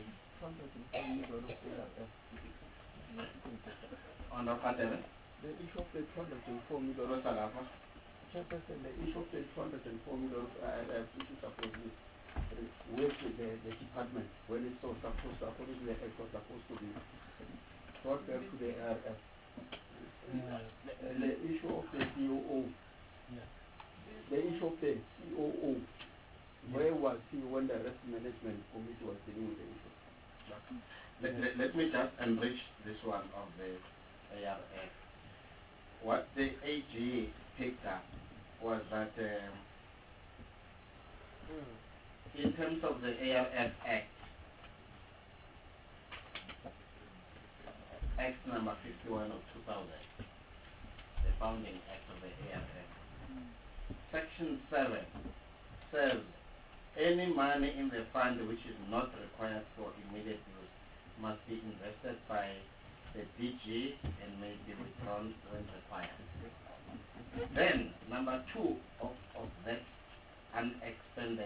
[SPEAKER 1] On the pattern?
[SPEAKER 7] The issue of the two hundred four million dollars, Chairperson, the issue of the two hundred four million dollars, uh, this is supposed to with the, the department when it's so supposed to, according to the act, was supposed to be brought back to the R F. Uh, the, the issue of the C O O, yeah. the issue of the C O O, yeah. Where was he when the risk management committee was dealing with the issue?
[SPEAKER 1] let, let, let me just enrich this one of the A R F. What the A G picked up was that um, in terms of the A R F Act, Act number fifty-one of two thousand, the founding act of the A R F, Section seven says any money in the fund which is not required for immediate use must be invested by the D G and may be withdrawn when required. Then, number two of, of that unexpended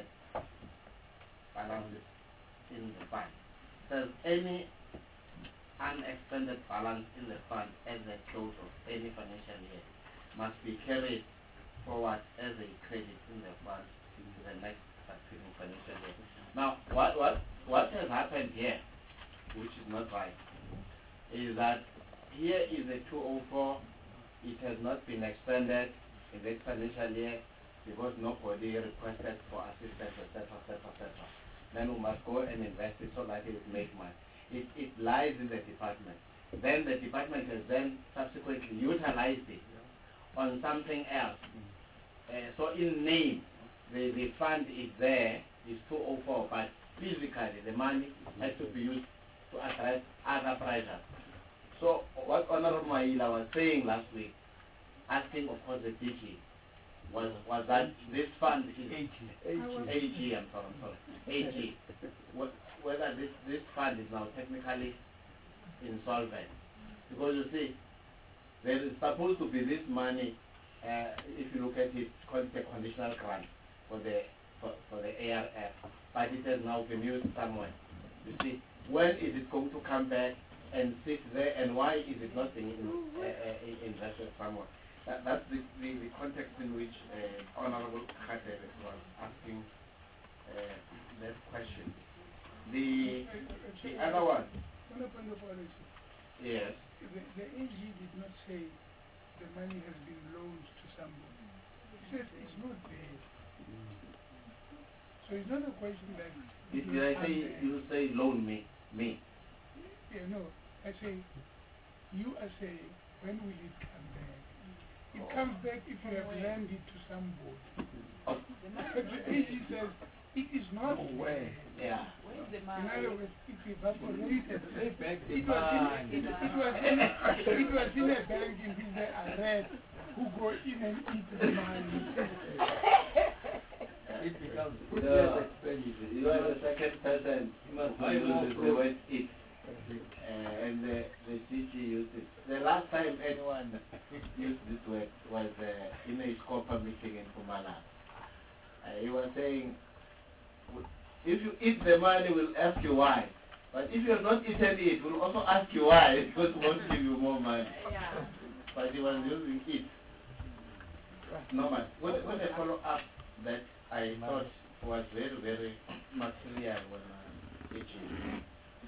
[SPEAKER 1] balances in the fund says any unexpended balance in the fund at the close of any financial year must be carried forward as a credit in the fund into the next succeeding financial year. Now, what, what, what has happened here, which is not right, is that here is a two oh four, it has not been expended in this financial year because nobody requested for assistance, et cetera, et cetera, et cetera. Then we must go and invest it so that it will make money. It, it lies in the department. Then the department has then subsequently utilized it on something else. Uh, so in name, the, the fund is there, is two oh four, but physically the money has to be used to address other pressures. So what Honorable Maila was saying last week, asking of course the D G, was, was that this fund is A G, A G, I'm sorry, I'm sorry, A G, whether this, this fund is now technically insolvent. Because you see, there is supposed to be this money, uh, if you look at it, it's called a conditional grant for the, for, for the A R F, but it has now been used somewhere. You see, when is it going to come back and sit there, and why is it not being in, uh, uh, invested somewhere? That, that's the, the, the context in which uh, Honorable Khader was asking uh, that question. The, the other one. Yes.
[SPEAKER 13] The, the A G did not say the money has been loaned to somebody. He said it's not there. So it's not a question that...
[SPEAKER 1] Did, did I say, you say loan me? Me?
[SPEAKER 13] Yeah, no. I say, you are saying, when will it come back? It oh. comes back if you have lent it to somebody. Oh. But the A G says, it is not
[SPEAKER 1] no way. Yeah.
[SPEAKER 13] In other words, it evaporated. It was in, it, it was in, it was in a bank in which there are rats who go in and eat the money.
[SPEAKER 1] It becomes no, you are the second person. You must use the word it. Uh, and the, the D G used it. The last time anyone used this word was uh, in a Scopa meeting in Kumala. Uh, he was saying, if you eat the money, we'll ask you why. But if you have not eaten it, we'll also ask you why, because we won't give you more money. Yeah. But he was using it. Normal. When, when I follow up that I thought was very, very material when uh, teaching.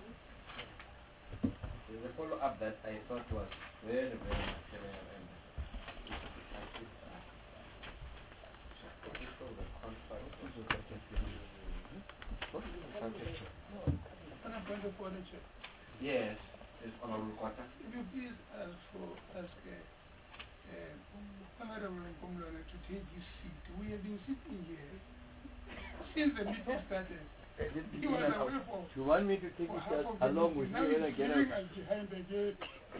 [SPEAKER 1] There's a follow up that I thought was very, very material and I think yes, it's Honorable Kwata.
[SPEAKER 13] If you please ask for ask uh, uh, Honorable Nkomlwana to take his seat. We have been sitting here since the meeting started. He was away for
[SPEAKER 16] you want me to take it along with you when I get out?
[SPEAKER 13] Behind the gate.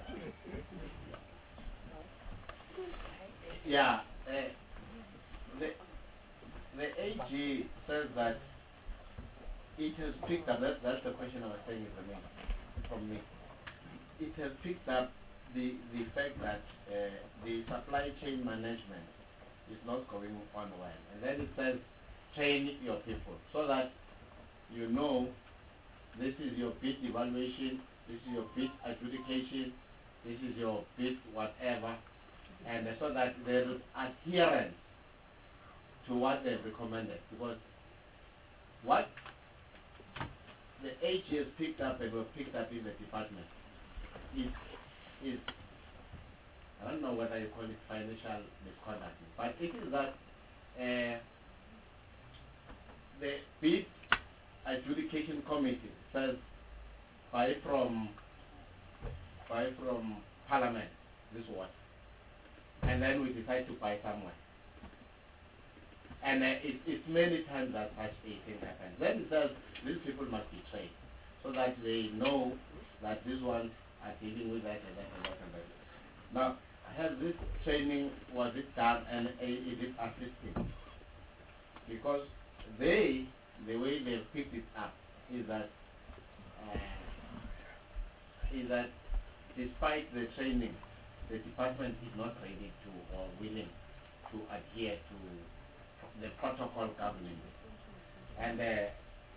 [SPEAKER 1] Yeah, uh, the, the A G says that it has picked up, that, that's the question I was saying is the main, from me. It has picked up the, the fact that uh, the supply chain management is not going on well. And then it says, train your people so that you know this is your bid evaluation, this is your bid adjudication, this is your bid whatever, and so that there is adherence to what they've recommended. Because what the A G has picked up and was picked up in the department is, is I don't know whether you call it financial misconduct, but it is that uh, the bid adjudication committee says buy from buy from Parliament this water, and then we decide to buy somewhere. And uh, it, it's many times that such a thing happens. Then it says these people must be trained so that they know that these ones are dealing with that and that and that and that. Now, has this training, was it done and uh, is it assisting? Because they, the way they've picked it up is that uh, is that despite the training, the department is not ready to or willing to adhere to the protocol governing it. And uh,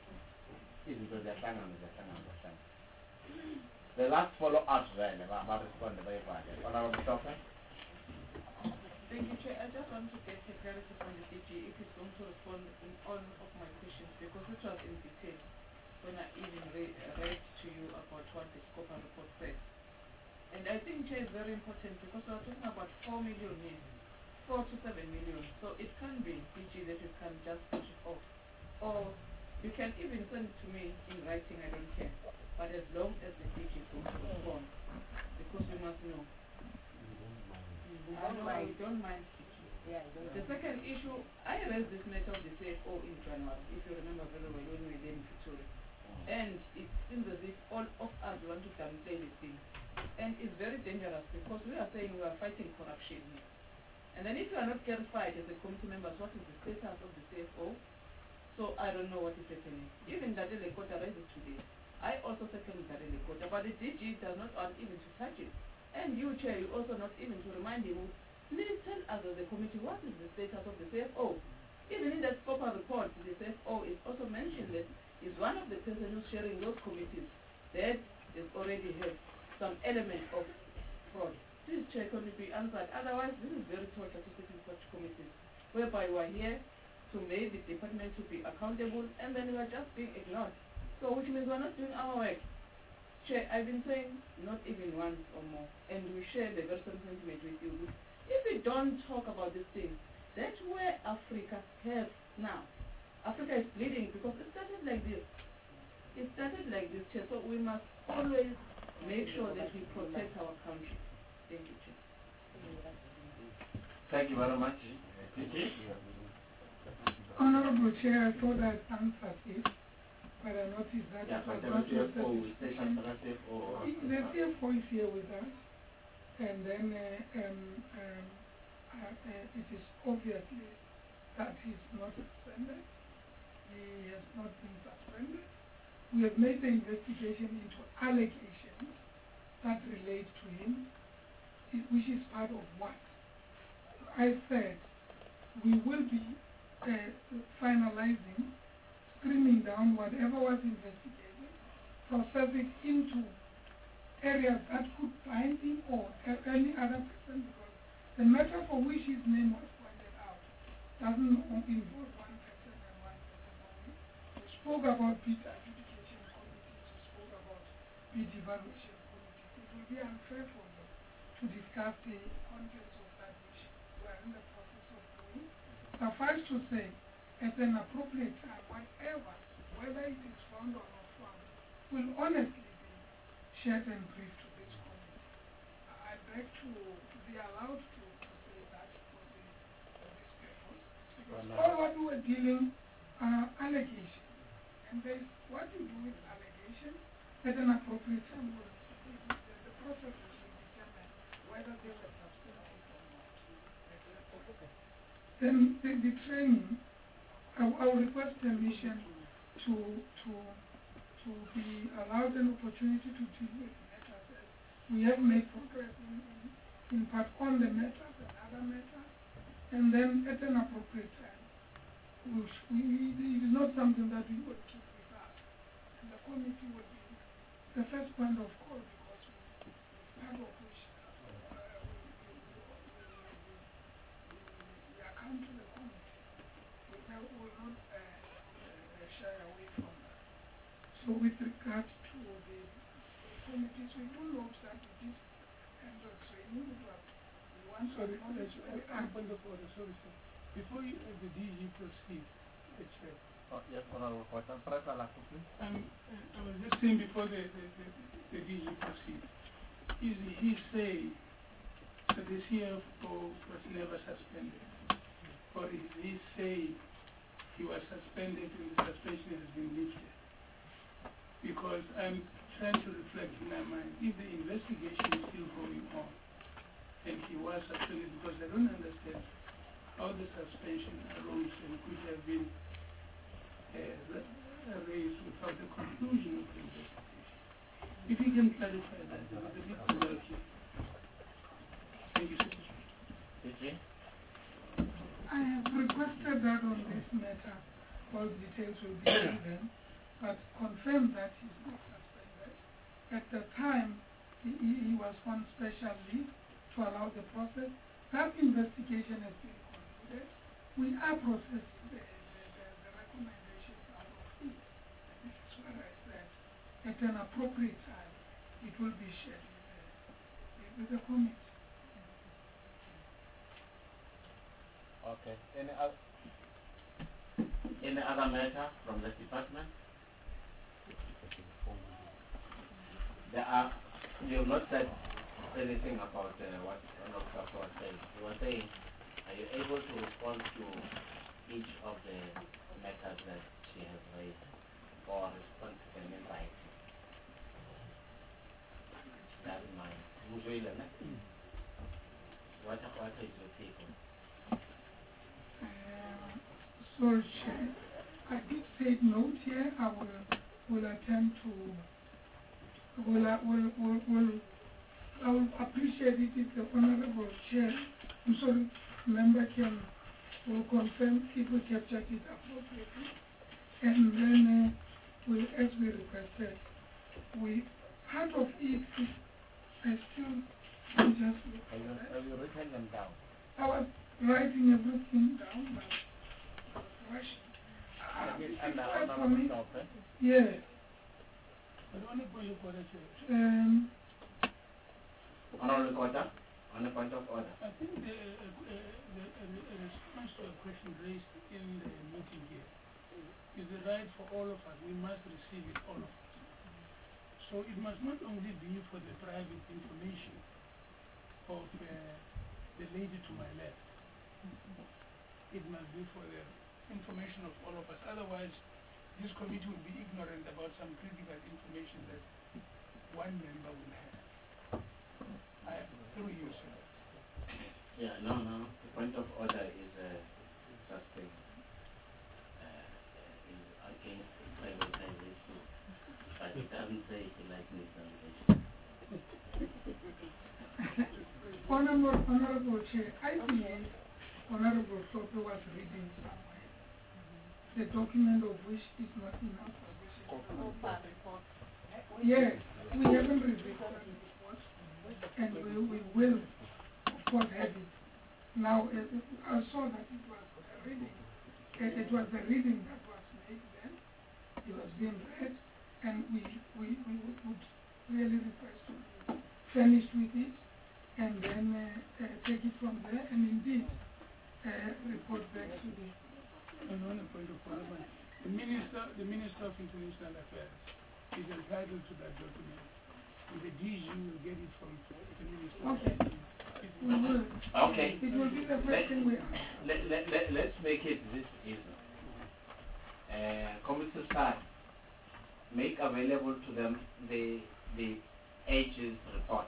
[SPEAKER 1] the last follow-up then about respond to the Honorable Doctor.
[SPEAKER 9] Thank you, Chair. I just want to get a clarity from the D G if he's going to respond in all of my questions, because it was in detail when I even read, read to you about what the Scopa report said. And I think, Chair, is very important because we're talking about four million here, four to seven million. So it can be, D G, that you can just push it off. Or you can even send it to me in writing, I don't care. But as long as the D G is going to respond, because we must know. We don't mind. We don't mind. Yeah, don't the mind. Second issue, I raised this matter of the C F O in January, if you remember very well, when we were in Pretoria. And it seems as if all of us want to downplay this thing. And it's very dangerous because we are saying we are fighting corruption here. And then if you are not clarified as a committee members, what is the status of the C F O? So I don't know what is happening. Even Dadele Kota raised it today. I also second Dadele Kota, but the D G does not want even to touch it. And you, Chair, you also not even to remind him, please tell us as a committee what is the status of the C F O. Even in that Scopa report, the C F O is also mentioned that is one of the persons who's sharing those committees that is already have some element of fraud. Please, Chair, can it be answered? Otherwise, this is very torture to sit in such committees, whereby we are here to make the department to be accountable, and then we are just being ignored. So, which means we are not doing our work. Chair, I've been saying not even once or more, and we share the very same sentiment with you. If we don't talk about this thing, that's where Africa has now. Africa is bleeding because it started like this. It started like this, Chair. So we must always make sure that we protect our country. Thank you, Chair.
[SPEAKER 1] Thank you very much.
[SPEAKER 2] Honorable Chair, I thought I answered it, but I noticed that
[SPEAKER 1] yeah,
[SPEAKER 2] it was
[SPEAKER 1] the
[SPEAKER 2] not
[SPEAKER 1] C F O,
[SPEAKER 2] certification. The C F O is here with us, and then uh, um, um, uh, uh, it is obviously that he is not suspended. He has not been suspended. We have made the investigation into allegations that relate to him, which is part of what I said. We will be uh, finalizing, streaming down whatever was investigated, process it into areas that could bind him or any other person, because the matter for which his name was pointed out doesn't involve one person and one person only. We spoke about bid adjudication committees, we spoke about bid evaluation committees. It will be unfair for me to discuss the contents of that which we are in the process of doing. Suffice to say, at an appropriate time, whatever, whether it is found or not found, will honestly be shared and briefed to this committee. I beg to, to be allowed to, to say that for, the, for this purpose, because all what we were dealing are allegations. And there's what you do with allegations at an appropriate time. Will, the, the, the process will determine whether they were substantive or not. Then the, the training, I, I will request permission to to to be allowed an opportunity to deal with matters. As we have made progress in, in, in part on the matters and other matters, and then at an appropriate time, we, we, it is not something that we will keep with us, and the committee will be the first point of call, because we, part of which uh, we, we, we, we, we account to the committee. We will not uh, uh, shy away from that. So with regard to the committees, we do note that it is kind of training, but we want to acknowledge
[SPEAKER 13] I'm point of order, sorry, sir. Before you, uh, the D G proceeds, uh,
[SPEAKER 17] Oh, yes, Honorable Kota. Prasa Laku, please.
[SPEAKER 13] Um, I was just saying before the, the, the, the D G proceeds, is he say that the C F O was never suspended? Or is he say he was suspended and the suspension has been lifted? Because I'm trying to reflect in my mind, if the investigation is still going on, and he was suspended, because I don't understand how the suspension arose and could have been uh, raised without the conclusion of the investigation. If you can clarify that, it would be welcome. Thank you, sir.
[SPEAKER 2] I have requested that on this matter, all details will be given, but confirm that he's not suspended. At the time, he, he was on special leave to allow the process. That investigation has been concluded. We are processing the, the, the, the recommendations out of it. And this is what I said. At an appropriate time, it will be shared with the, with the committee.
[SPEAKER 1] Okay. Any other, any other matter from the department? There are, you have not said anything about uh, what Doctor was saying. You were saying, are you able to respond to each of the matters that she has raised, or respond to them in writing? That's mine. What, what is your take on?
[SPEAKER 2] Uh, sorry, Chair. I did take note here. I will, will attempt to, will, will, will, will, I will appreciate it if the Honorable Chair, I'm sorry, member can, will confirm if we captured it appropriately. And then uh, we, as we requested, we, part of it is, I still, I just look
[SPEAKER 1] Have you, have you written them down?
[SPEAKER 2] I was writing everything down, but I was rushing. Uh,
[SPEAKER 1] Is it
[SPEAKER 2] it's
[SPEAKER 1] under
[SPEAKER 2] hard for
[SPEAKER 1] Honorable
[SPEAKER 2] me.
[SPEAKER 1] Stolpe?
[SPEAKER 2] Yeah.
[SPEAKER 13] Um,
[SPEAKER 1] Honorable Kota, on the point of order.
[SPEAKER 13] I think the, uh, uh, the, uh, the response to a question raised in the meeting here is the right for all of us. We must receive it, all of us. So it must not only be for the private information of uh, the lady to my left. It must be for the information of all of us. Otherwise, this committee will be ignorant about some critical information that one member will have. I through you, sir.
[SPEAKER 1] Yeah, no, no. The point of order is uh, such thing. Uh, is against privatization, but it doesn't say electionization.
[SPEAKER 2] Honorable, Honorable Chair, I believe Honorable Soto was reading somewhere the document of which is not in our possession. Yes, we haven't reviewed that report, and we, we will, of course, have it. Now, uh, I saw that it was a reading. It, it was the reading that was made then. It was being read, and we, we, we would really request to be finished with it, and then uh, uh, take it from there, and indeed uh, report back to the.
[SPEAKER 13] And on a point of order, the Minister, the Minister of International Affairs is entitled to that document. And the D G will get it from the Minister.
[SPEAKER 2] Okay. We will.
[SPEAKER 1] Okay.
[SPEAKER 2] It will be the first
[SPEAKER 1] let,
[SPEAKER 2] thing we ask.
[SPEAKER 1] Let, let, let, let's make it this easy. Uh, Committee staff, make available to them the the H's report.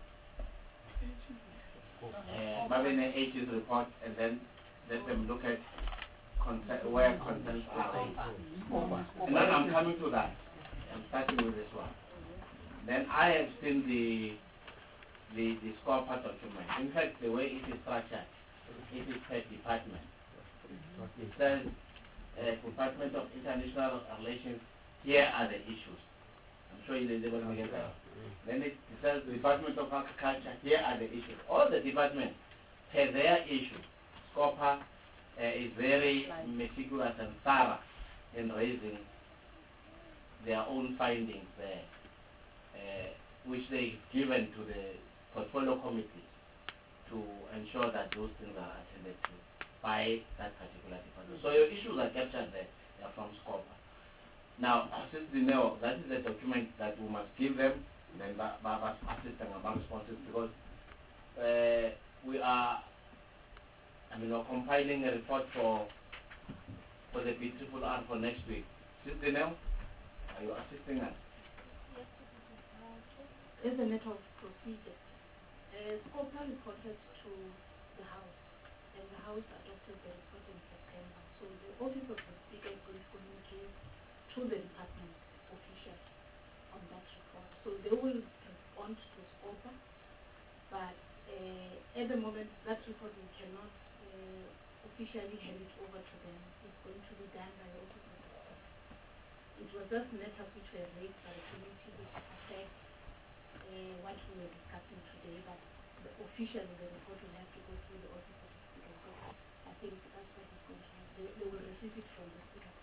[SPEAKER 1] Uh, Babine H's report, and then let them look at consent, where consents are raised. And then I'm coming to that. I'm starting with this one. Then I have seen the the the scorecard document. In fact, the way it is structured, it is per department. It says uh, Department of International Relations. Here are the issues. I'm sure you're able to get that. Then it says Department of Agriculture. Here are the issues. All the departments have their issues. SCOPA uh, is very meticulous and thorough in raising their own findings there, uh, which they've given to the portfolio committee to ensure that those things are attended to by that particular department. So your issues are captured there, yeah, from SCOPA. Now, since they know that is a document that we must give them, then Baba assist them about responses because uh, we are, I mean, we're compiling a report for for the B triple R for next week. Since they know, are you assisting us?
[SPEAKER 14] As a matter of procedure, uh, SCOPA reported to the House, and the House adopted the report in September. So the Office of the Speaker is going to communicate to the department officially on that report. So they will respond to SCOPA, but uh, at the moment that report we cannot uh, officially hand it over to them. It's going to be done by the Office of the Speaker. It was just matters which were raised by the committee which affect uh, what we were discussing today, but the officially the report will have to go through the Office of the Speaker. So I think that's what is going to happen. They, they will receive it from the Speaker.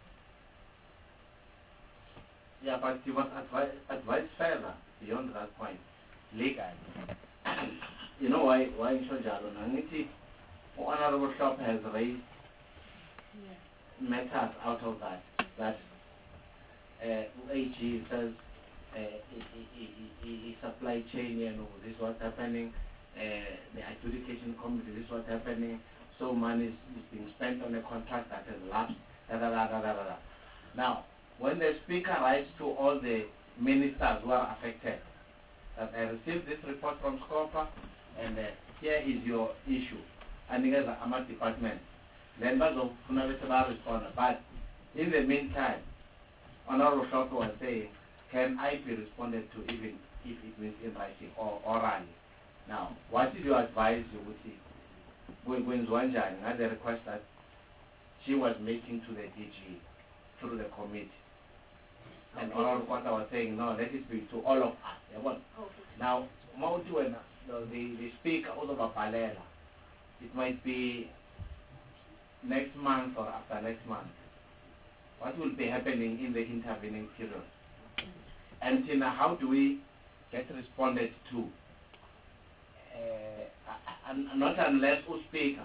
[SPEAKER 1] Yeah, but you must advise, advise further beyond that point, legally. You know why why in Shojalo Nangiti Honorable Shop has raised yeah. matters out of that. That uh, U A G says uh, i supply chain, you know, this is what's happening, uh, the adjudication committee, this is what's happening, so money is, is being spent on a contract that has lapsed, da da da da da da. Now, when the Speaker writes to all the ministers who are affected, that I received this report from SCOPA, and uh, here is your issue, and here's the A M A department, then Bazo Funabesaba respond. But in the meantime, Honorable Shop was saying, can I be responded to even if it means in writing or orally? Now, what is your advice, you would see? When Zwanjani had the request that she was making to the D G through the committee. And okay. Honorable Kwata was saying, no, let it be to all of us. Okay. Now, the, the speaker, Ozoba Palela, it might be next month or after next month. What will be happening in the intervening period? And Tina, how do we get responded to? Uh, not unless the speaker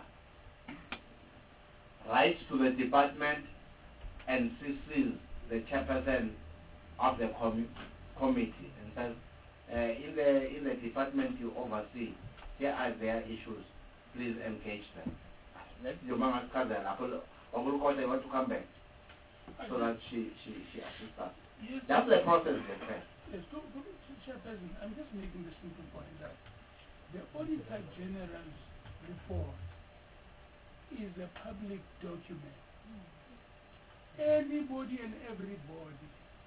[SPEAKER 1] writes to the department and C Cs the chairperson of the com committee and says, uh, in the in the department you oversee, here are their issues. Please engage them. Let your mama come there. I will call them to come back so that she she she assists us.
[SPEAKER 13] Yes,
[SPEAKER 1] that's the process, they say.
[SPEAKER 13] Yes, to, to, to Chairperson, I'm just making the simple point that the Auditor General's report is a public document. Anybody and everybody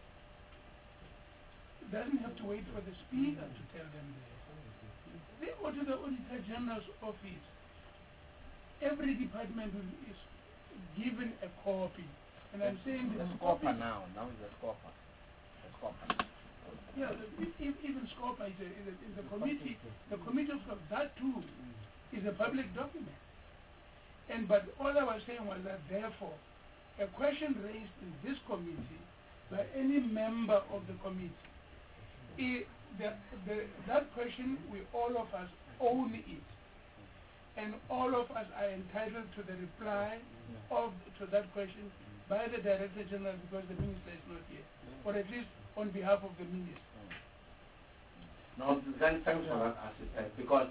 [SPEAKER 13] doesn't have to wait for the Speaker to tell them this. They go to the Auditor General's office. Every department is given a copy. And I'm saying
[SPEAKER 1] the SCOPA now, now is the SCOPA. The SCOPA.
[SPEAKER 13] Yeah, the, if, even SCOPA is a, is a, is a committee. The committee of SCOPA, that too is a public document. And but all I was saying was that therefore, a question raised in this committee by any member of the committee, it, the, the, that question, we all of us own it. And all of us are entitled to the reply of to that question by the Director General because the Minister is not here, or at least on behalf of the Minister.
[SPEAKER 1] No, thanks, thanks for that assistance, because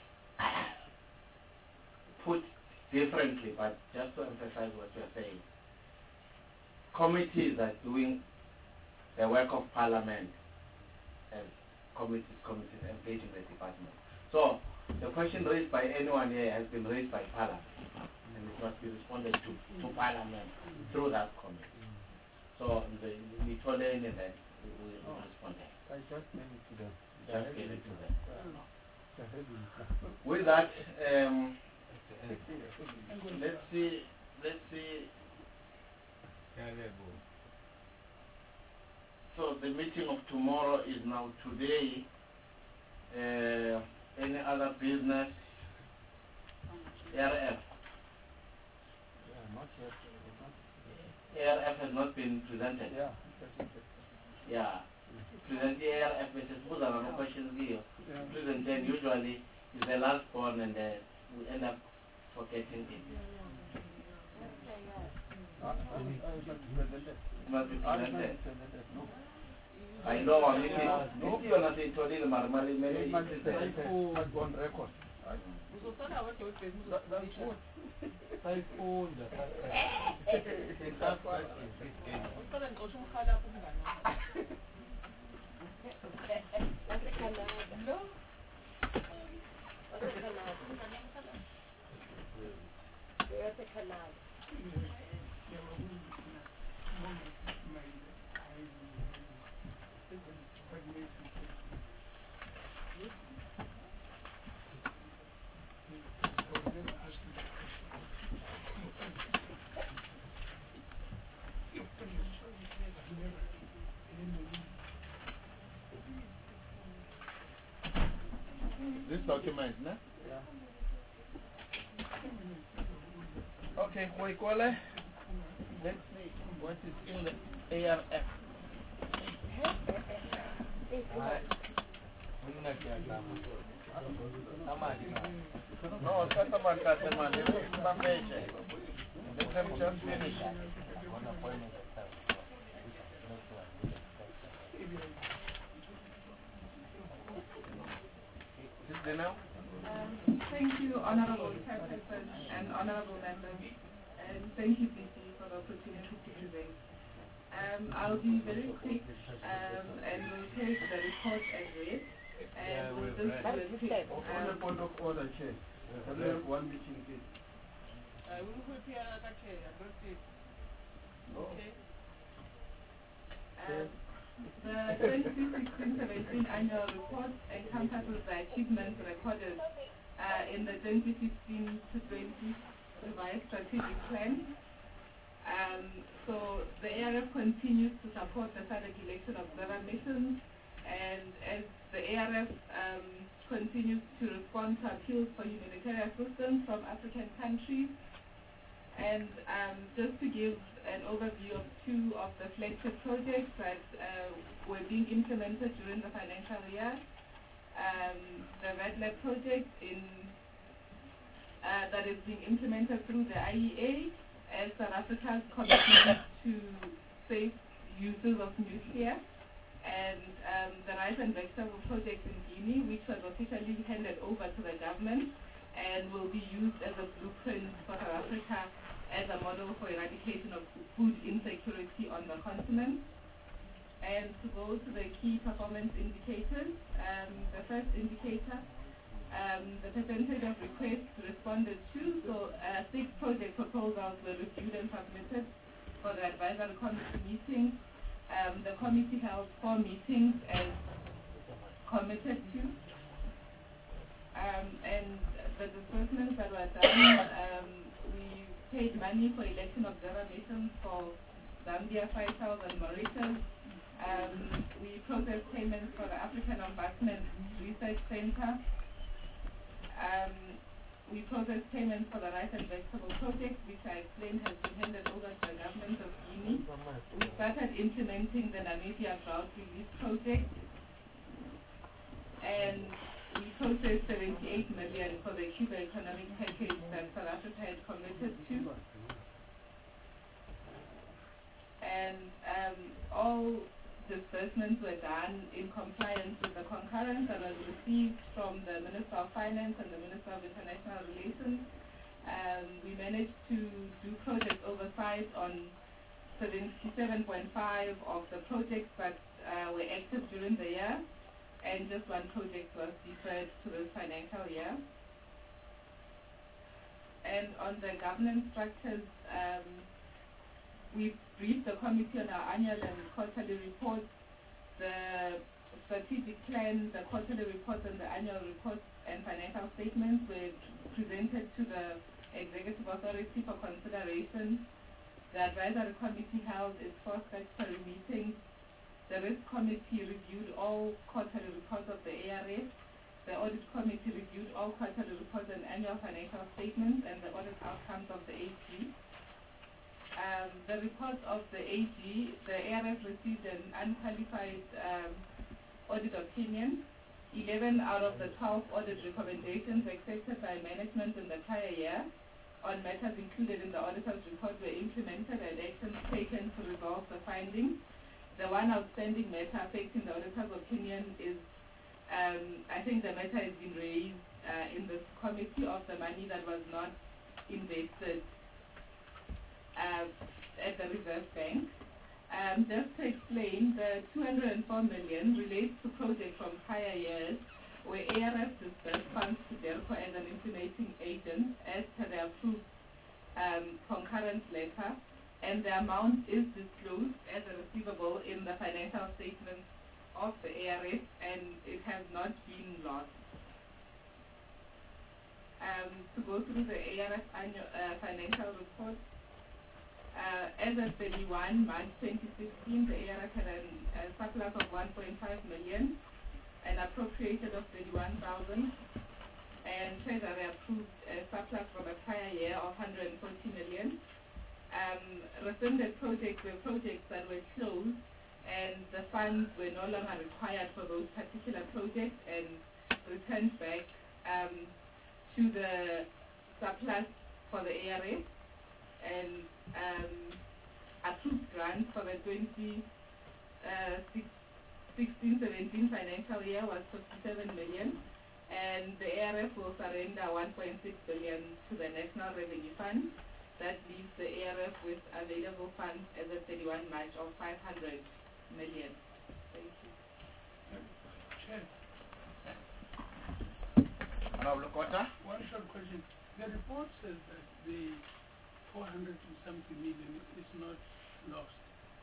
[SPEAKER 1] put differently, but just to emphasize what you're saying, committees are doing the work of Parliament as committees, committees engaging the department. So, the question raised by anyone here has been raised by Parliament, and it must be responded to, to Parliament through that committee. So, the Nicolene and then we will respond.
[SPEAKER 16] I just gave it to them.
[SPEAKER 1] Just gave it to them. With that, um, let's see, let's see. So the meeting of tomorrow is now today. Uh, any other business? A R F.
[SPEAKER 16] Yeah, not yet.
[SPEAKER 1] A R F has not been presented.
[SPEAKER 16] Yeah.
[SPEAKER 1] Yeah. Present A R F versus who are no questions here. Present then usually is the last one and uh, we end up forgetting it.
[SPEAKER 16] Uh,
[SPEAKER 12] must be presented. I know, I mean, no, you're not saying to the Marmali, maybe it's on record.
[SPEAKER 9] Uzosala watu wote
[SPEAKER 16] Typhoon. Typhoon.
[SPEAKER 9] uqala ngixosha umkhala apho umngane no
[SPEAKER 16] This document, no? Yeah. Okay, Hoikole. Let's see what is in the A R F. No, Sataman Kataman, let them just finish. Is there now?
[SPEAKER 2] Um, thank you, Honorable Chairperson and Honorable Members, and thank you, B C, for the opportunity to present. Um, I'll be very quick um, and we'll take the report as read. And we'll just do a quick
[SPEAKER 7] On a point of order, Chair. Uh, one meeting, please.
[SPEAKER 9] I will put here like a chair, I don't see it. Okay.
[SPEAKER 2] Um, the twenty sixteen seventeen annual report encompasses the achievements recorded uh, in the twenty sixteen to twenty revised strategic plan. Um, so the A R F continues to support the SADC election observer missions, and as the A R F um, continues to respond to appeals for humanitarian assistance from African countries. And um, just to give an overview of two of the flagship projects that uh, were being implemented during the financial year. Um, the Red Lab project in, uh, that is being implemented through the I E A as South Africa's commitment to safe uses of nuclear, and um, the Rice and Vegetable project in Guinea, which was officially handed over to the government and will be used as a blueprint for South Africa as a model for eradication of food insecurity on the continent. And to go to the key performance indicators, um, the first indicator, um, the percentage of requests responded to, so uh, six project proposals were reviewed and submitted for the advisory committee meeting. Um, the committee held four meetings as committed to. Um, and the disbursements that were done, um, we paid money for election observer missions for Zambia, Seychelles, and Mauritius. Um, we processed payments for the African Ombudsman Research Center. Um, we processed payments for the Rice and Vegetable project, which I explained has been handed over to the government of Guinea. We started implementing the Namibia Drought Relief Project, and we processed seventy-eight million for the Cuba economic package that South Africa had committed to. And um, all disbursements were done in compliance with the concurrence that was received from the Minister of Finance and the Minister of International Relations. Um, we managed to do project oversight on seventy-seven point five of the projects that uh, were active during the year, and just one project was deferred to this financial year. And on the governance structures, um, we briefed the committee on our annual and quarterly reports, the strategic plan, the quarterly reports, and the annual reports and financial statements were presented to the executive authority for consideration. The advisory committee held its first statutory meeting. The risk committee reviewed all quarterly reports of the A R S. The audit committee reviewed all quarterly reports and annual financial statements and the audit outcomes of the A G. Um, the report of the A G, the A R F received an unqualified um, audit opinion. eleven out of the twelve audit recommendations accepted by management in the prior year
[SPEAKER 9] on matters included in the auditor's report were implemented and actions taken to resolve the findings. The one outstanding matter affecting the auditor's opinion is, um, I think the matter has been raised uh, in this committee of the money that was not invested uh, at the Reserve Bank. Um, just to explain, the two hundred four million relates to projects from prior years where A R F disbursed funds to DERCO as an implementing agent as per the approved um, concurrent letter, and the amount is disclosed as a receivable in the financial statements of the A R F, and it has not been lost. Um, to go through the A R F annual uh, financial report, uh, as of thirty-one March twenty sixteen, the A R F had an, a surplus of one point five million, an appropriated of thirty-one thousand, and Treasury approved a surplus from a prior year of one hundred forty million. Um, rescinded projects were projects that were closed, and the funds were no longer required for those particular projects and returned back um, to the surplus for the A R F, and um, approved grants for the twenty sixteen seventeen financial year was fifty-seven million, and the A R F will surrender one point six billion to the National Revenue Fund. That leaves the A R F with available funds as of thirty-one March of five hundred million. Thank you.
[SPEAKER 13] Chair.
[SPEAKER 16] Honorable Kota.
[SPEAKER 13] One short question. The report says that the four hundred and something million is not lost.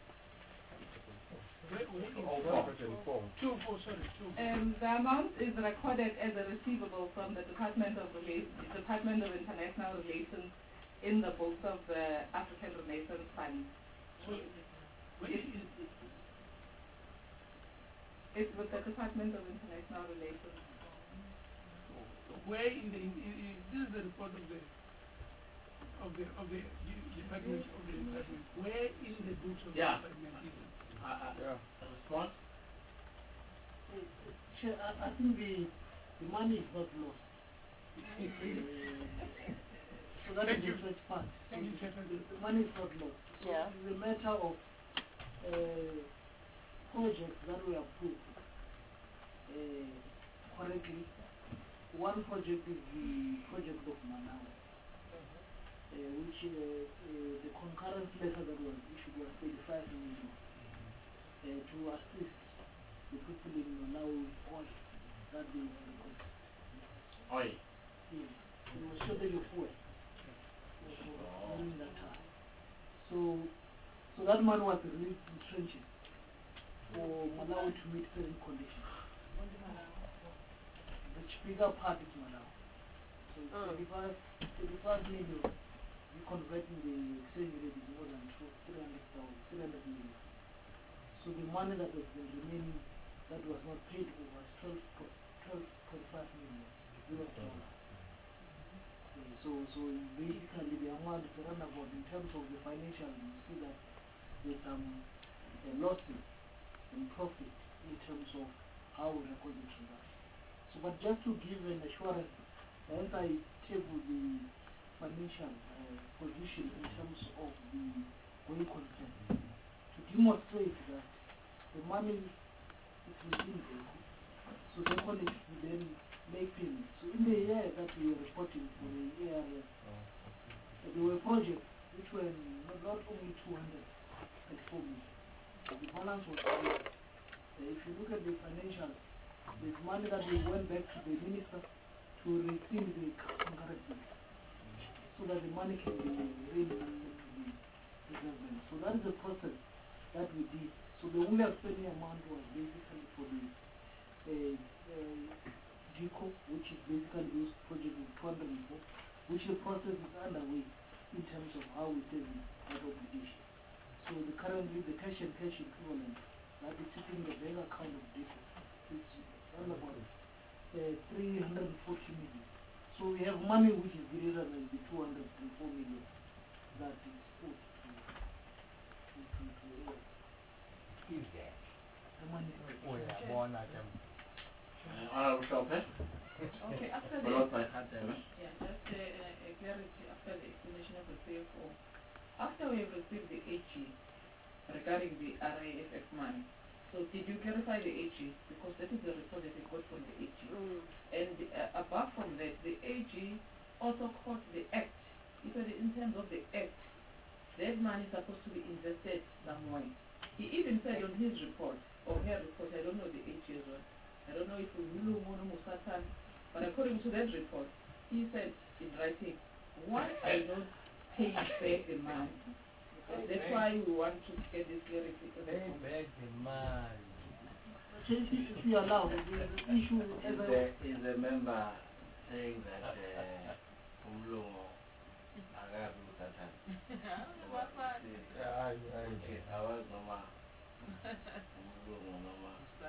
[SPEAKER 13] Where, where is
[SPEAKER 16] Oh, four.
[SPEAKER 13] Two, four, sorry, two.
[SPEAKER 9] Um, the amount is recorded as a receivable from the Department of Rela- Department of International Relations in the books of the African Renaissance Fund.
[SPEAKER 13] So, where
[SPEAKER 9] It's,
[SPEAKER 13] is it?
[SPEAKER 9] it's with the Department of International Relations.
[SPEAKER 13] Where in the, in, in, in, this is the report of the, of the, of the department, of the department. Where in the books of
[SPEAKER 1] Yeah.
[SPEAKER 13] the department is it?
[SPEAKER 1] Uh, uh,
[SPEAKER 16] Yeah.
[SPEAKER 1] a response?
[SPEAKER 4] Chair, I, I think the, the money is not lost. So that
[SPEAKER 13] Thank
[SPEAKER 4] is
[SPEAKER 13] you.
[SPEAKER 4] the first part. So
[SPEAKER 13] Thank you,
[SPEAKER 4] the,
[SPEAKER 13] Chair.
[SPEAKER 4] the, the money is not lost. So
[SPEAKER 11] Yeah.
[SPEAKER 4] it is a matter of uh, projects that were approved uh, correctly. One project is the project of Manawa, uh, which uh, uh, the concurrent letter that was issued was thirty-five million uh, to assist the people in Malawi with oil that they were requesting.
[SPEAKER 1] Oil.
[SPEAKER 4] Yes, there was shortage of fuel during that time. So, so that money was released in trenches for Malawi to meet certain conditions. The bigger part is Malawi. So thirty-five, thirty-five million, you convert in the exchange rate is more than three hundred thousand, three hundred million. So the money that has been remaining that was not paid over was twelve point five million U S dollars. Okay, so, so basically the amount is around about, in terms of the financial, you see that there's some uh, losses in profit in terms of how we record the transaction. So, but just to give an assurance, as I table the financial uh, position in terms of the going concern, to demonstrate that the money is within the, so the colleagues will then make payments. So in the year that we were reporting for the A R S, uh, there were projects which were not, not only two hundred four million. The balance was uh, if you look at the financial, there's money that we went back to the minister to rescind the concurrent bill, so that the money can be reimbursed to the Reserve Bank. So that is the process that we did. So the only outstanding amount was basically for the uh, uh, G C O, which is basically those projects in two hundred four, which the process is underway in terms of how we take that obligation. So the currently the cash and cash equivalent that is sitting in the bank account of G C O is around about uh, three hundred forty million. So we have money which is greater than the two hundred four million that is owed to to to to uh,
[SPEAKER 16] Is that?
[SPEAKER 4] the money.
[SPEAKER 16] Oh yeah, one item.
[SPEAKER 1] Uh, Honorable Chopin.
[SPEAKER 9] Okay, after the,
[SPEAKER 5] Followed by Khatebe.
[SPEAKER 9] yeah, just uh, uh, clarity after the explanation of the C F O. After we have received the A G regarding the R I F F money, so did you clarify the A G? Because that is the report that we got from the A G. Mm. And uh, apart from that, the A G also caught the Act. He said in terms of the Act, that money is supposed to be invested somewhere. He even said on his report, or her report, I don't know the A G as well, I don't know if it was Mulu Mono Musatan, but according to that report, he said in writing, why I don't pay back the money? That's why we want to get this clarity.
[SPEAKER 16] Pay back the money.
[SPEAKER 4] If you, if you allow, the, the issue
[SPEAKER 1] Is
[SPEAKER 4] as a...
[SPEAKER 1] the, is the member saying that uh, Umlungu Agabu Satan?
[SPEAKER 16] Yeah, I, I,
[SPEAKER 1] Okay, I was Noma. Umlungu Noma.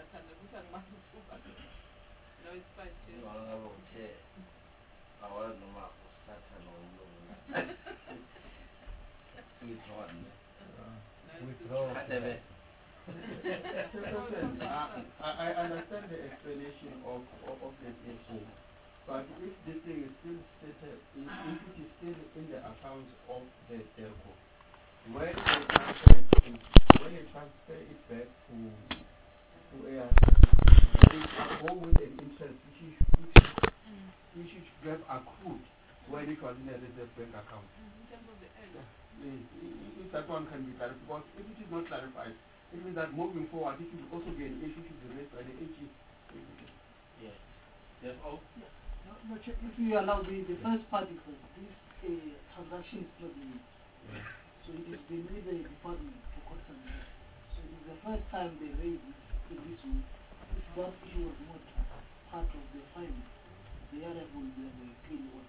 [SPEAKER 9] No, it's fine too.
[SPEAKER 1] No, no, no, okay. I was Noma Satan Umlungu. Withdrawn.
[SPEAKER 16] Withdraw.
[SPEAKER 1] Khatebe.
[SPEAKER 7] Chairperson, I, I understand the explanation of, of, of the issue, but if this thing is still stated, if, if it is still in the accounts of the telco, when they transfer it, when they transfer it back to to A R, they go with an interest which is which is have accrued when it was in a reserve bank account.
[SPEAKER 9] In terms of the end.
[SPEAKER 7] If that one can be clarified, because if it is not clarified, it means that moving forward, it will also be an issue to be raised by the A G.
[SPEAKER 1] Yes. Therefore,
[SPEAKER 4] No, no, Chair, if you allow the, the first party first, this uh, transaction is not new.
[SPEAKER 7] Yeah.
[SPEAKER 4] So it has been with the department for quite some years. So it is the first time they raise it in this way. If that issue was not part of the finance, the R F will be a clean audit.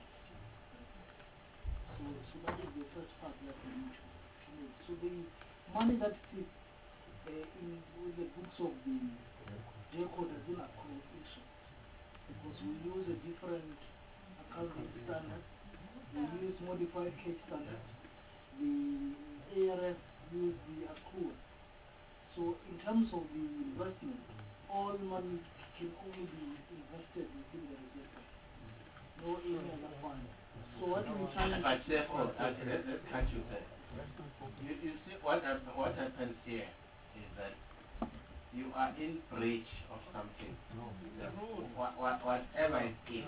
[SPEAKER 4] So, so that is the first part that we need to, to make. So the money that sits uh, in with the books of the J code has been accrued also. Because we use a different accounting standard. We use modified case standard. The A R F use the accrual. So in terms of the investment, all money can only be invested within the reserve bank. No any other fund. So what we trying
[SPEAKER 1] but therefore, uh, let, let's cut you there. You, you see, what, hap- what happens here is that you are in breach of something. The, what, what, whatever it is.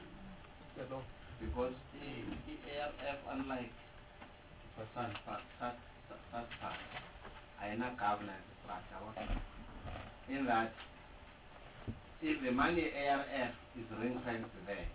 [SPEAKER 1] Because the A R F, unlike such such such part, are not governance structure. In that, if the money A R F is ring fenced there,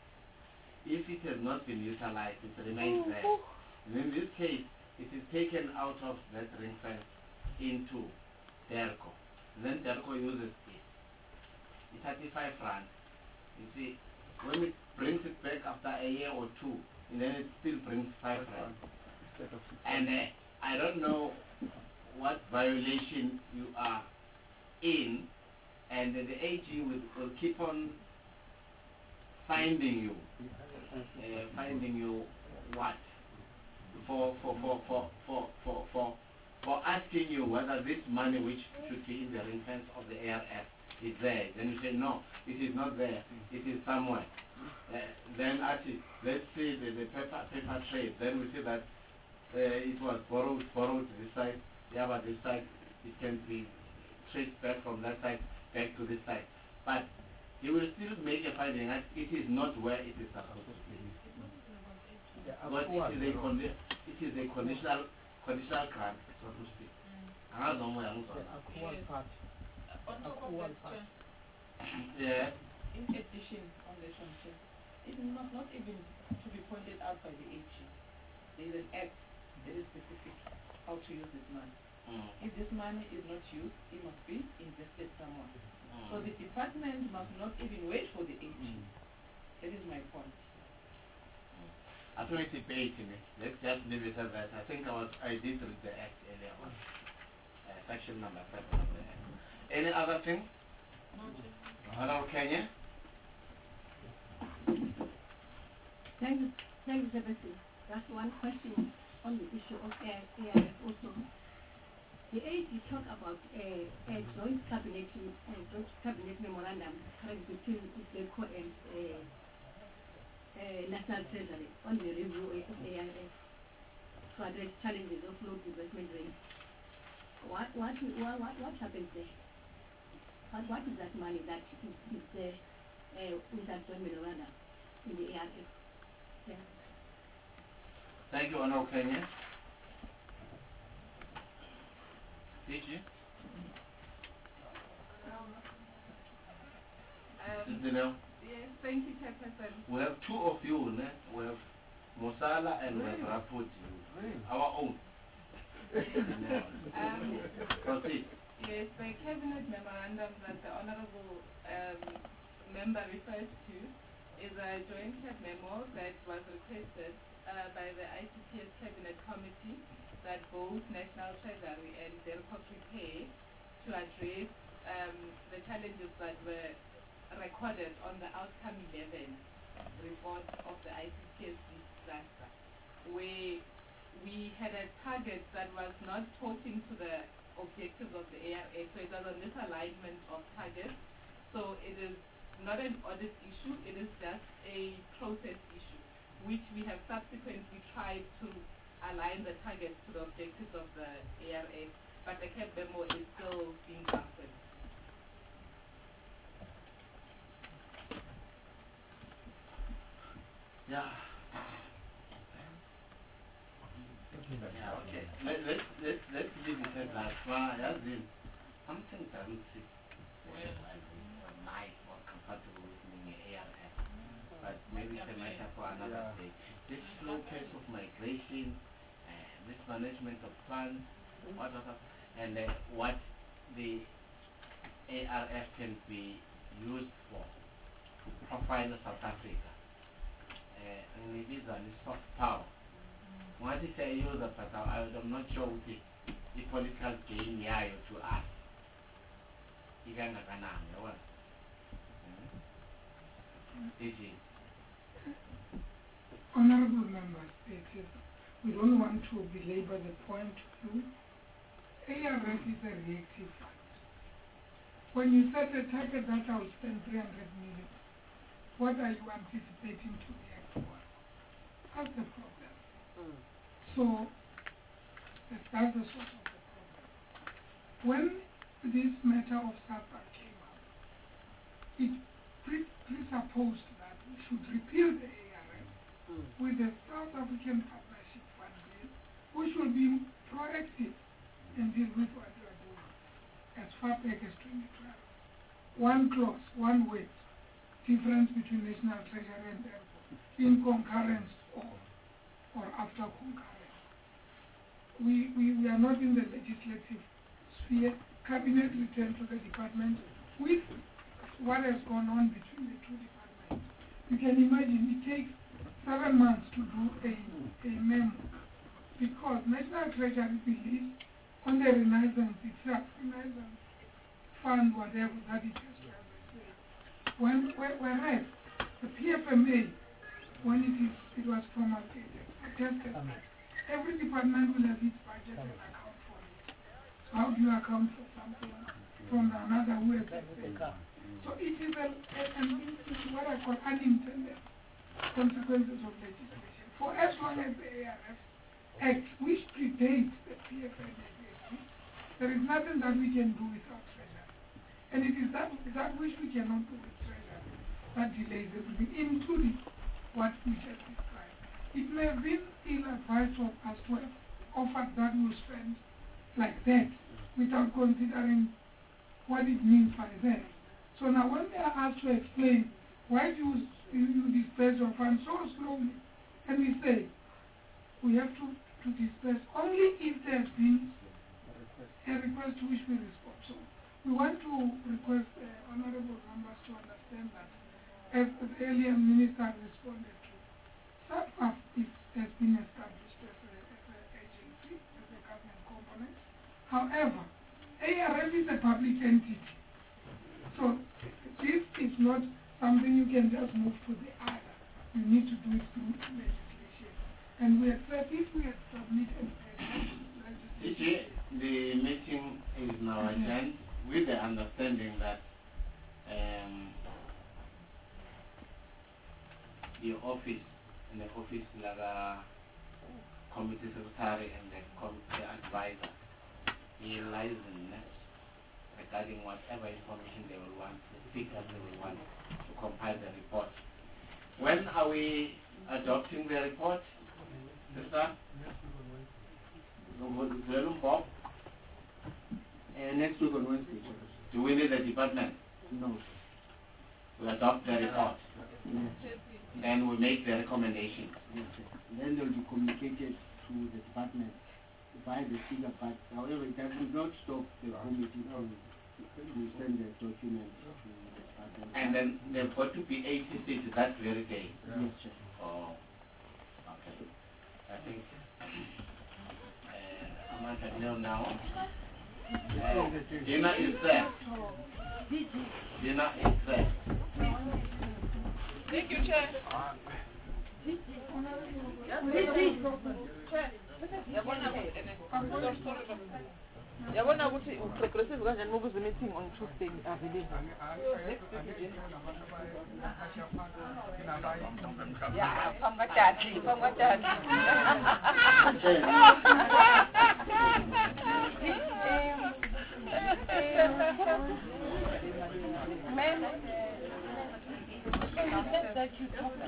[SPEAKER 1] if it has not been utilized, it remains there. And in this case, it is taken out of that ring fence into DERCO. Then DERCO uses it. It's thirty-five rand. You see, when it brings it back after a year or two, and then it still brings five rand. And uh, I don't know what violation you are in, and uh, the A G will, will keep on finding you, uh, finding you what? For, for, for, for, for, for, for, for asking you whether this money which should be in the ring fence of the A R F is there. Then you say, no, it is not there, it is somewhere. Uh, then actually, let's see the, the paper, paper trade, then we see that uh, it was borrowed, borrowed this side, the other this side, it can be traced back from that side, back to this side. But he will still make a finding that it is not where it is supposed to be. But it is a, condi it is a conditional, conditional grant, so to speak. I don't know where I'm going.
[SPEAKER 9] On top of that, Chair,
[SPEAKER 1] Yeah.
[SPEAKER 9] in addition on the function, it must not even to be pointed out by the A G. There is an act that is specific how to use this money.
[SPEAKER 1] Mm.
[SPEAKER 9] If this money is not used, it must be invested somewhere.
[SPEAKER 1] Mm.
[SPEAKER 9] So the department must not even wait for the A G. Mm. That is my point.
[SPEAKER 1] I don't want to debate in it. Let's just leave it at that. I think I was I did read the act earlier on. Uh, section number seven of the act. Any other thing? Hello, Kenya?
[SPEAKER 14] Thank you, thank you, Chairperson. That's one question on the issue of A R F also. The A C talk about a, a joint cabinet, a joint cabinet memorandum between ISLECO and uh, uh, National Treasury on the review of A R F to address challenges of low investment rates. What what what what, what happens there? What, what is that money that is, is there uh, with that joint memorandum in the A R F? Yeah.
[SPEAKER 16] Thank you, Honorable Kenya. D G?
[SPEAKER 18] Um,
[SPEAKER 16] Janelle?
[SPEAKER 18] yes, thank you, Chairperson.
[SPEAKER 16] We have two of you, ne? We have Mosala and we have Rapoti. Our own.
[SPEAKER 18] um,
[SPEAKER 16] Proceed.
[SPEAKER 18] Yes, the cabinet memorandum that the honourable um, member refers to is a joint cab memo that was requested uh, by the I C T S Cabinet Committee that both National Treasury and DELCO prepare to address um, the challenges that were recorded on the outcome eleven report of the I C T S disaster, where we had a target that was not talking to the objectives of the A R A, so it was a misalignment of targets. So it is not an audit issue, it is just a process issue, which we have subsequently tried to align the targets to the objectives of the A R A, but the C A B memo is still being drafted.
[SPEAKER 16] Yeah.
[SPEAKER 1] Yeah, okay. Let, let's, let's, let's leave it at that. Well, as in, something doesn't sit well and it's nice or comfortable with being an A R F. But maybe it's a matter for another day. This slow pace of migration, uh, this management of funds, what, what, what, and uh, what the A R F can be used for to profile South Africa. Uh, and it is a soft power. What if I use a but I'm not sure what the, the political gain here to us.
[SPEAKER 2] Honorable members, it is, we don't want to belabor the point of view. A R F is a reactive fund. When you set a target that I will spend three hundred million, what are you anticipating to react for? That's the problem. Mm. So, that's the source of the problem. When this matter of SAPA came up, it pre presupposed that we should repeal the A R F mm. with the South African Partnership Fund bill, which will be proactive and deal with what we are doing as far back as twenty twelve. One clause, one word, difference between National Treasury and DELCO, in concurrence or, or after concurrence. We, we, we are not in the legislative sphere. Cabinet returned to the department with what has gone on between the two departments. You can imagine it takes seven months to do a, a memo because National Treasury believes on the Renaissance itself, Renaissance fund, whatever that it has to have a say. When, whereas the P F M A, when it is it was promulgated, attested that every department will have its budget and account for it. So how do you account for something from another who has a say? So it is a, a, an what I call unintended consequences of legislation. For as long as the A R F Act, which predates the P F M A, there is nothing that we can do without treasury. And it is that, that which we cannot do with treasury that delays everything, including what we just described. It may have been ill-advised of us to have offered that we will spend like that without considering what it means by that. So now when they are asked to explain why do you, you disperse your funds so slowly, and we say we have to, to disperse only if there has been a request to which we respond. So we want to request uh, honorable members to understand that as the earlier minister responded to, SAPA has been established as an agency, as a government component. However, A R F is a public entity. So this is not something you can just move to the other. You need to do it through legislation. And we had said if we had submitted legislation,
[SPEAKER 1] the office like a committee secretary and the committee advisor liaison regarding whatever information they will want, the figures they will want to compile the report. When are we adopting the report, sister? Bob?
[SPEAKER 7] Uh, next week on Wednesday.
[SPEAKER 1] Do we need the department?
[SPEAKER 7] No.
[SPEAKER 1] We adopt the report.
[SPEAKER 7] Yes.
[SPEAKER 1] Then we make the recommendations.
[SPEAKER 7] Yes. Then they will be communicated to the department by the figure, but however it does not stop the committee from to send the document to the department.
[SPEAKER 1] And then they've got to be eighty seats that very day.
[SPEAKER 7] Yes, sir.
[SPEAKER 1] Oh, okay. I think uh, I'm at the mill now. Uh, Dina is there. Dina is there.
[SPEAKER 18] Thank you, Chair. Yabona ukuthi uprogressive kanjani ukuze meeting on Tuesday avile. Yeah, from Gatati, from Gatati. Ma'am, you said that you talked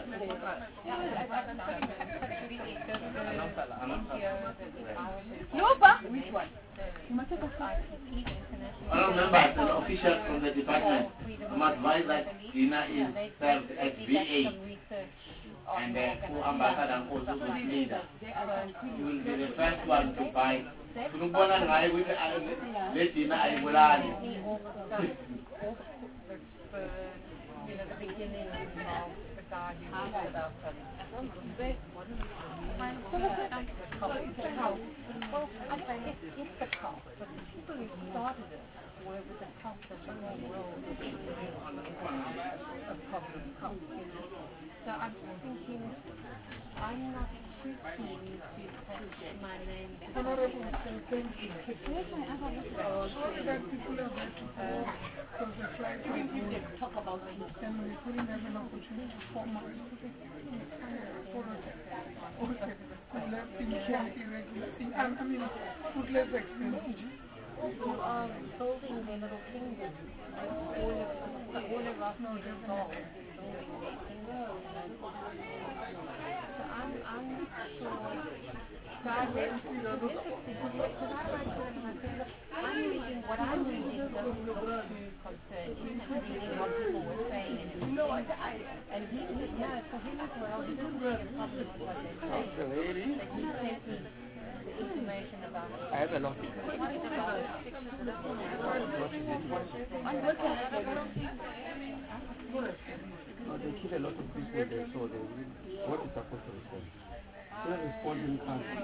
[SPEAKER 18] no, but which one?
[SPEAKER 1] I don't remember the officials from the department. I'm advised that Dina is served at V A and the uh, ambassador and also the leader. You will be the first one to buy. Kunubona ngaye with the Dina ayibulali.
[SPEAKER 6] You know, the beginning of the guy who talked about them. Well, I think it's, it's the cost, but the people who started it were with the cost of the whole world of problem cost, you know. So I'm just thinking, I'm not too keen to put my name behind it. Talk about peace.
[SPEAKER 2] And we couldn't have an opportunity to form a could left in care irregular. I mean, could less expensive.
[SPEAKER 6] Who are building their little kingdom. All of, all of us are involved in building their kingdom. So I'm, I'm not sure. So I read through the because I wrote to them and I said, look, I'm reading what I'm reading doesn't look too concerning. I'm reading what people were saying and everything. And he said, no, for him as well, he doesn't have a problem with what they're saying. But he sent me the information about it.
[SPEAKER 16] I have a lot.
[SPEAKER 7] No, they kill a lot of people there, so they what is supposed to respond? They respond in country.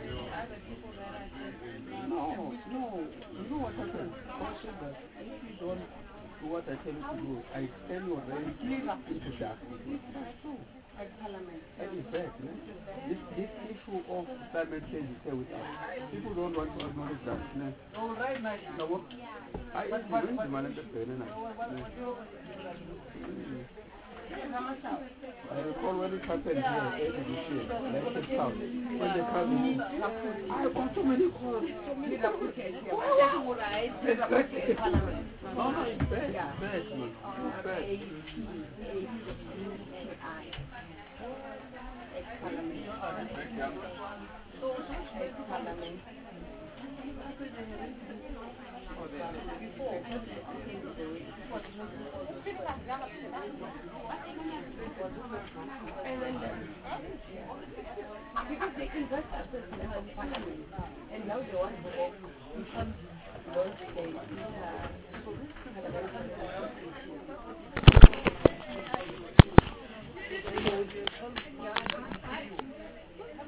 [SPEAKER 7] No, no, you know what happens? Also that if you don't do what I tell you to do, I extend your range into darkness. That's true.
[SPEAKER 11] At Parliament.
[SPEAKER 7] That is bad, no? This, this issue of climate change is here with us. People don't want to acknowledge that. No?
[SPEAKER 10] Oh, right, right.
[SPEAKER 7] So what? I went to Malanda Pena. I recall when it happened here earlier this year, like the town, when they come in, I got so many calls, so many calls. Exactly. No, no, it's bad, it's bad, man. It's bad.
[SPEAKER 11] Ex-Parliament. Ex-Parliament. Because they can dress up as members of Parliament, and now they want to become those days. Uh,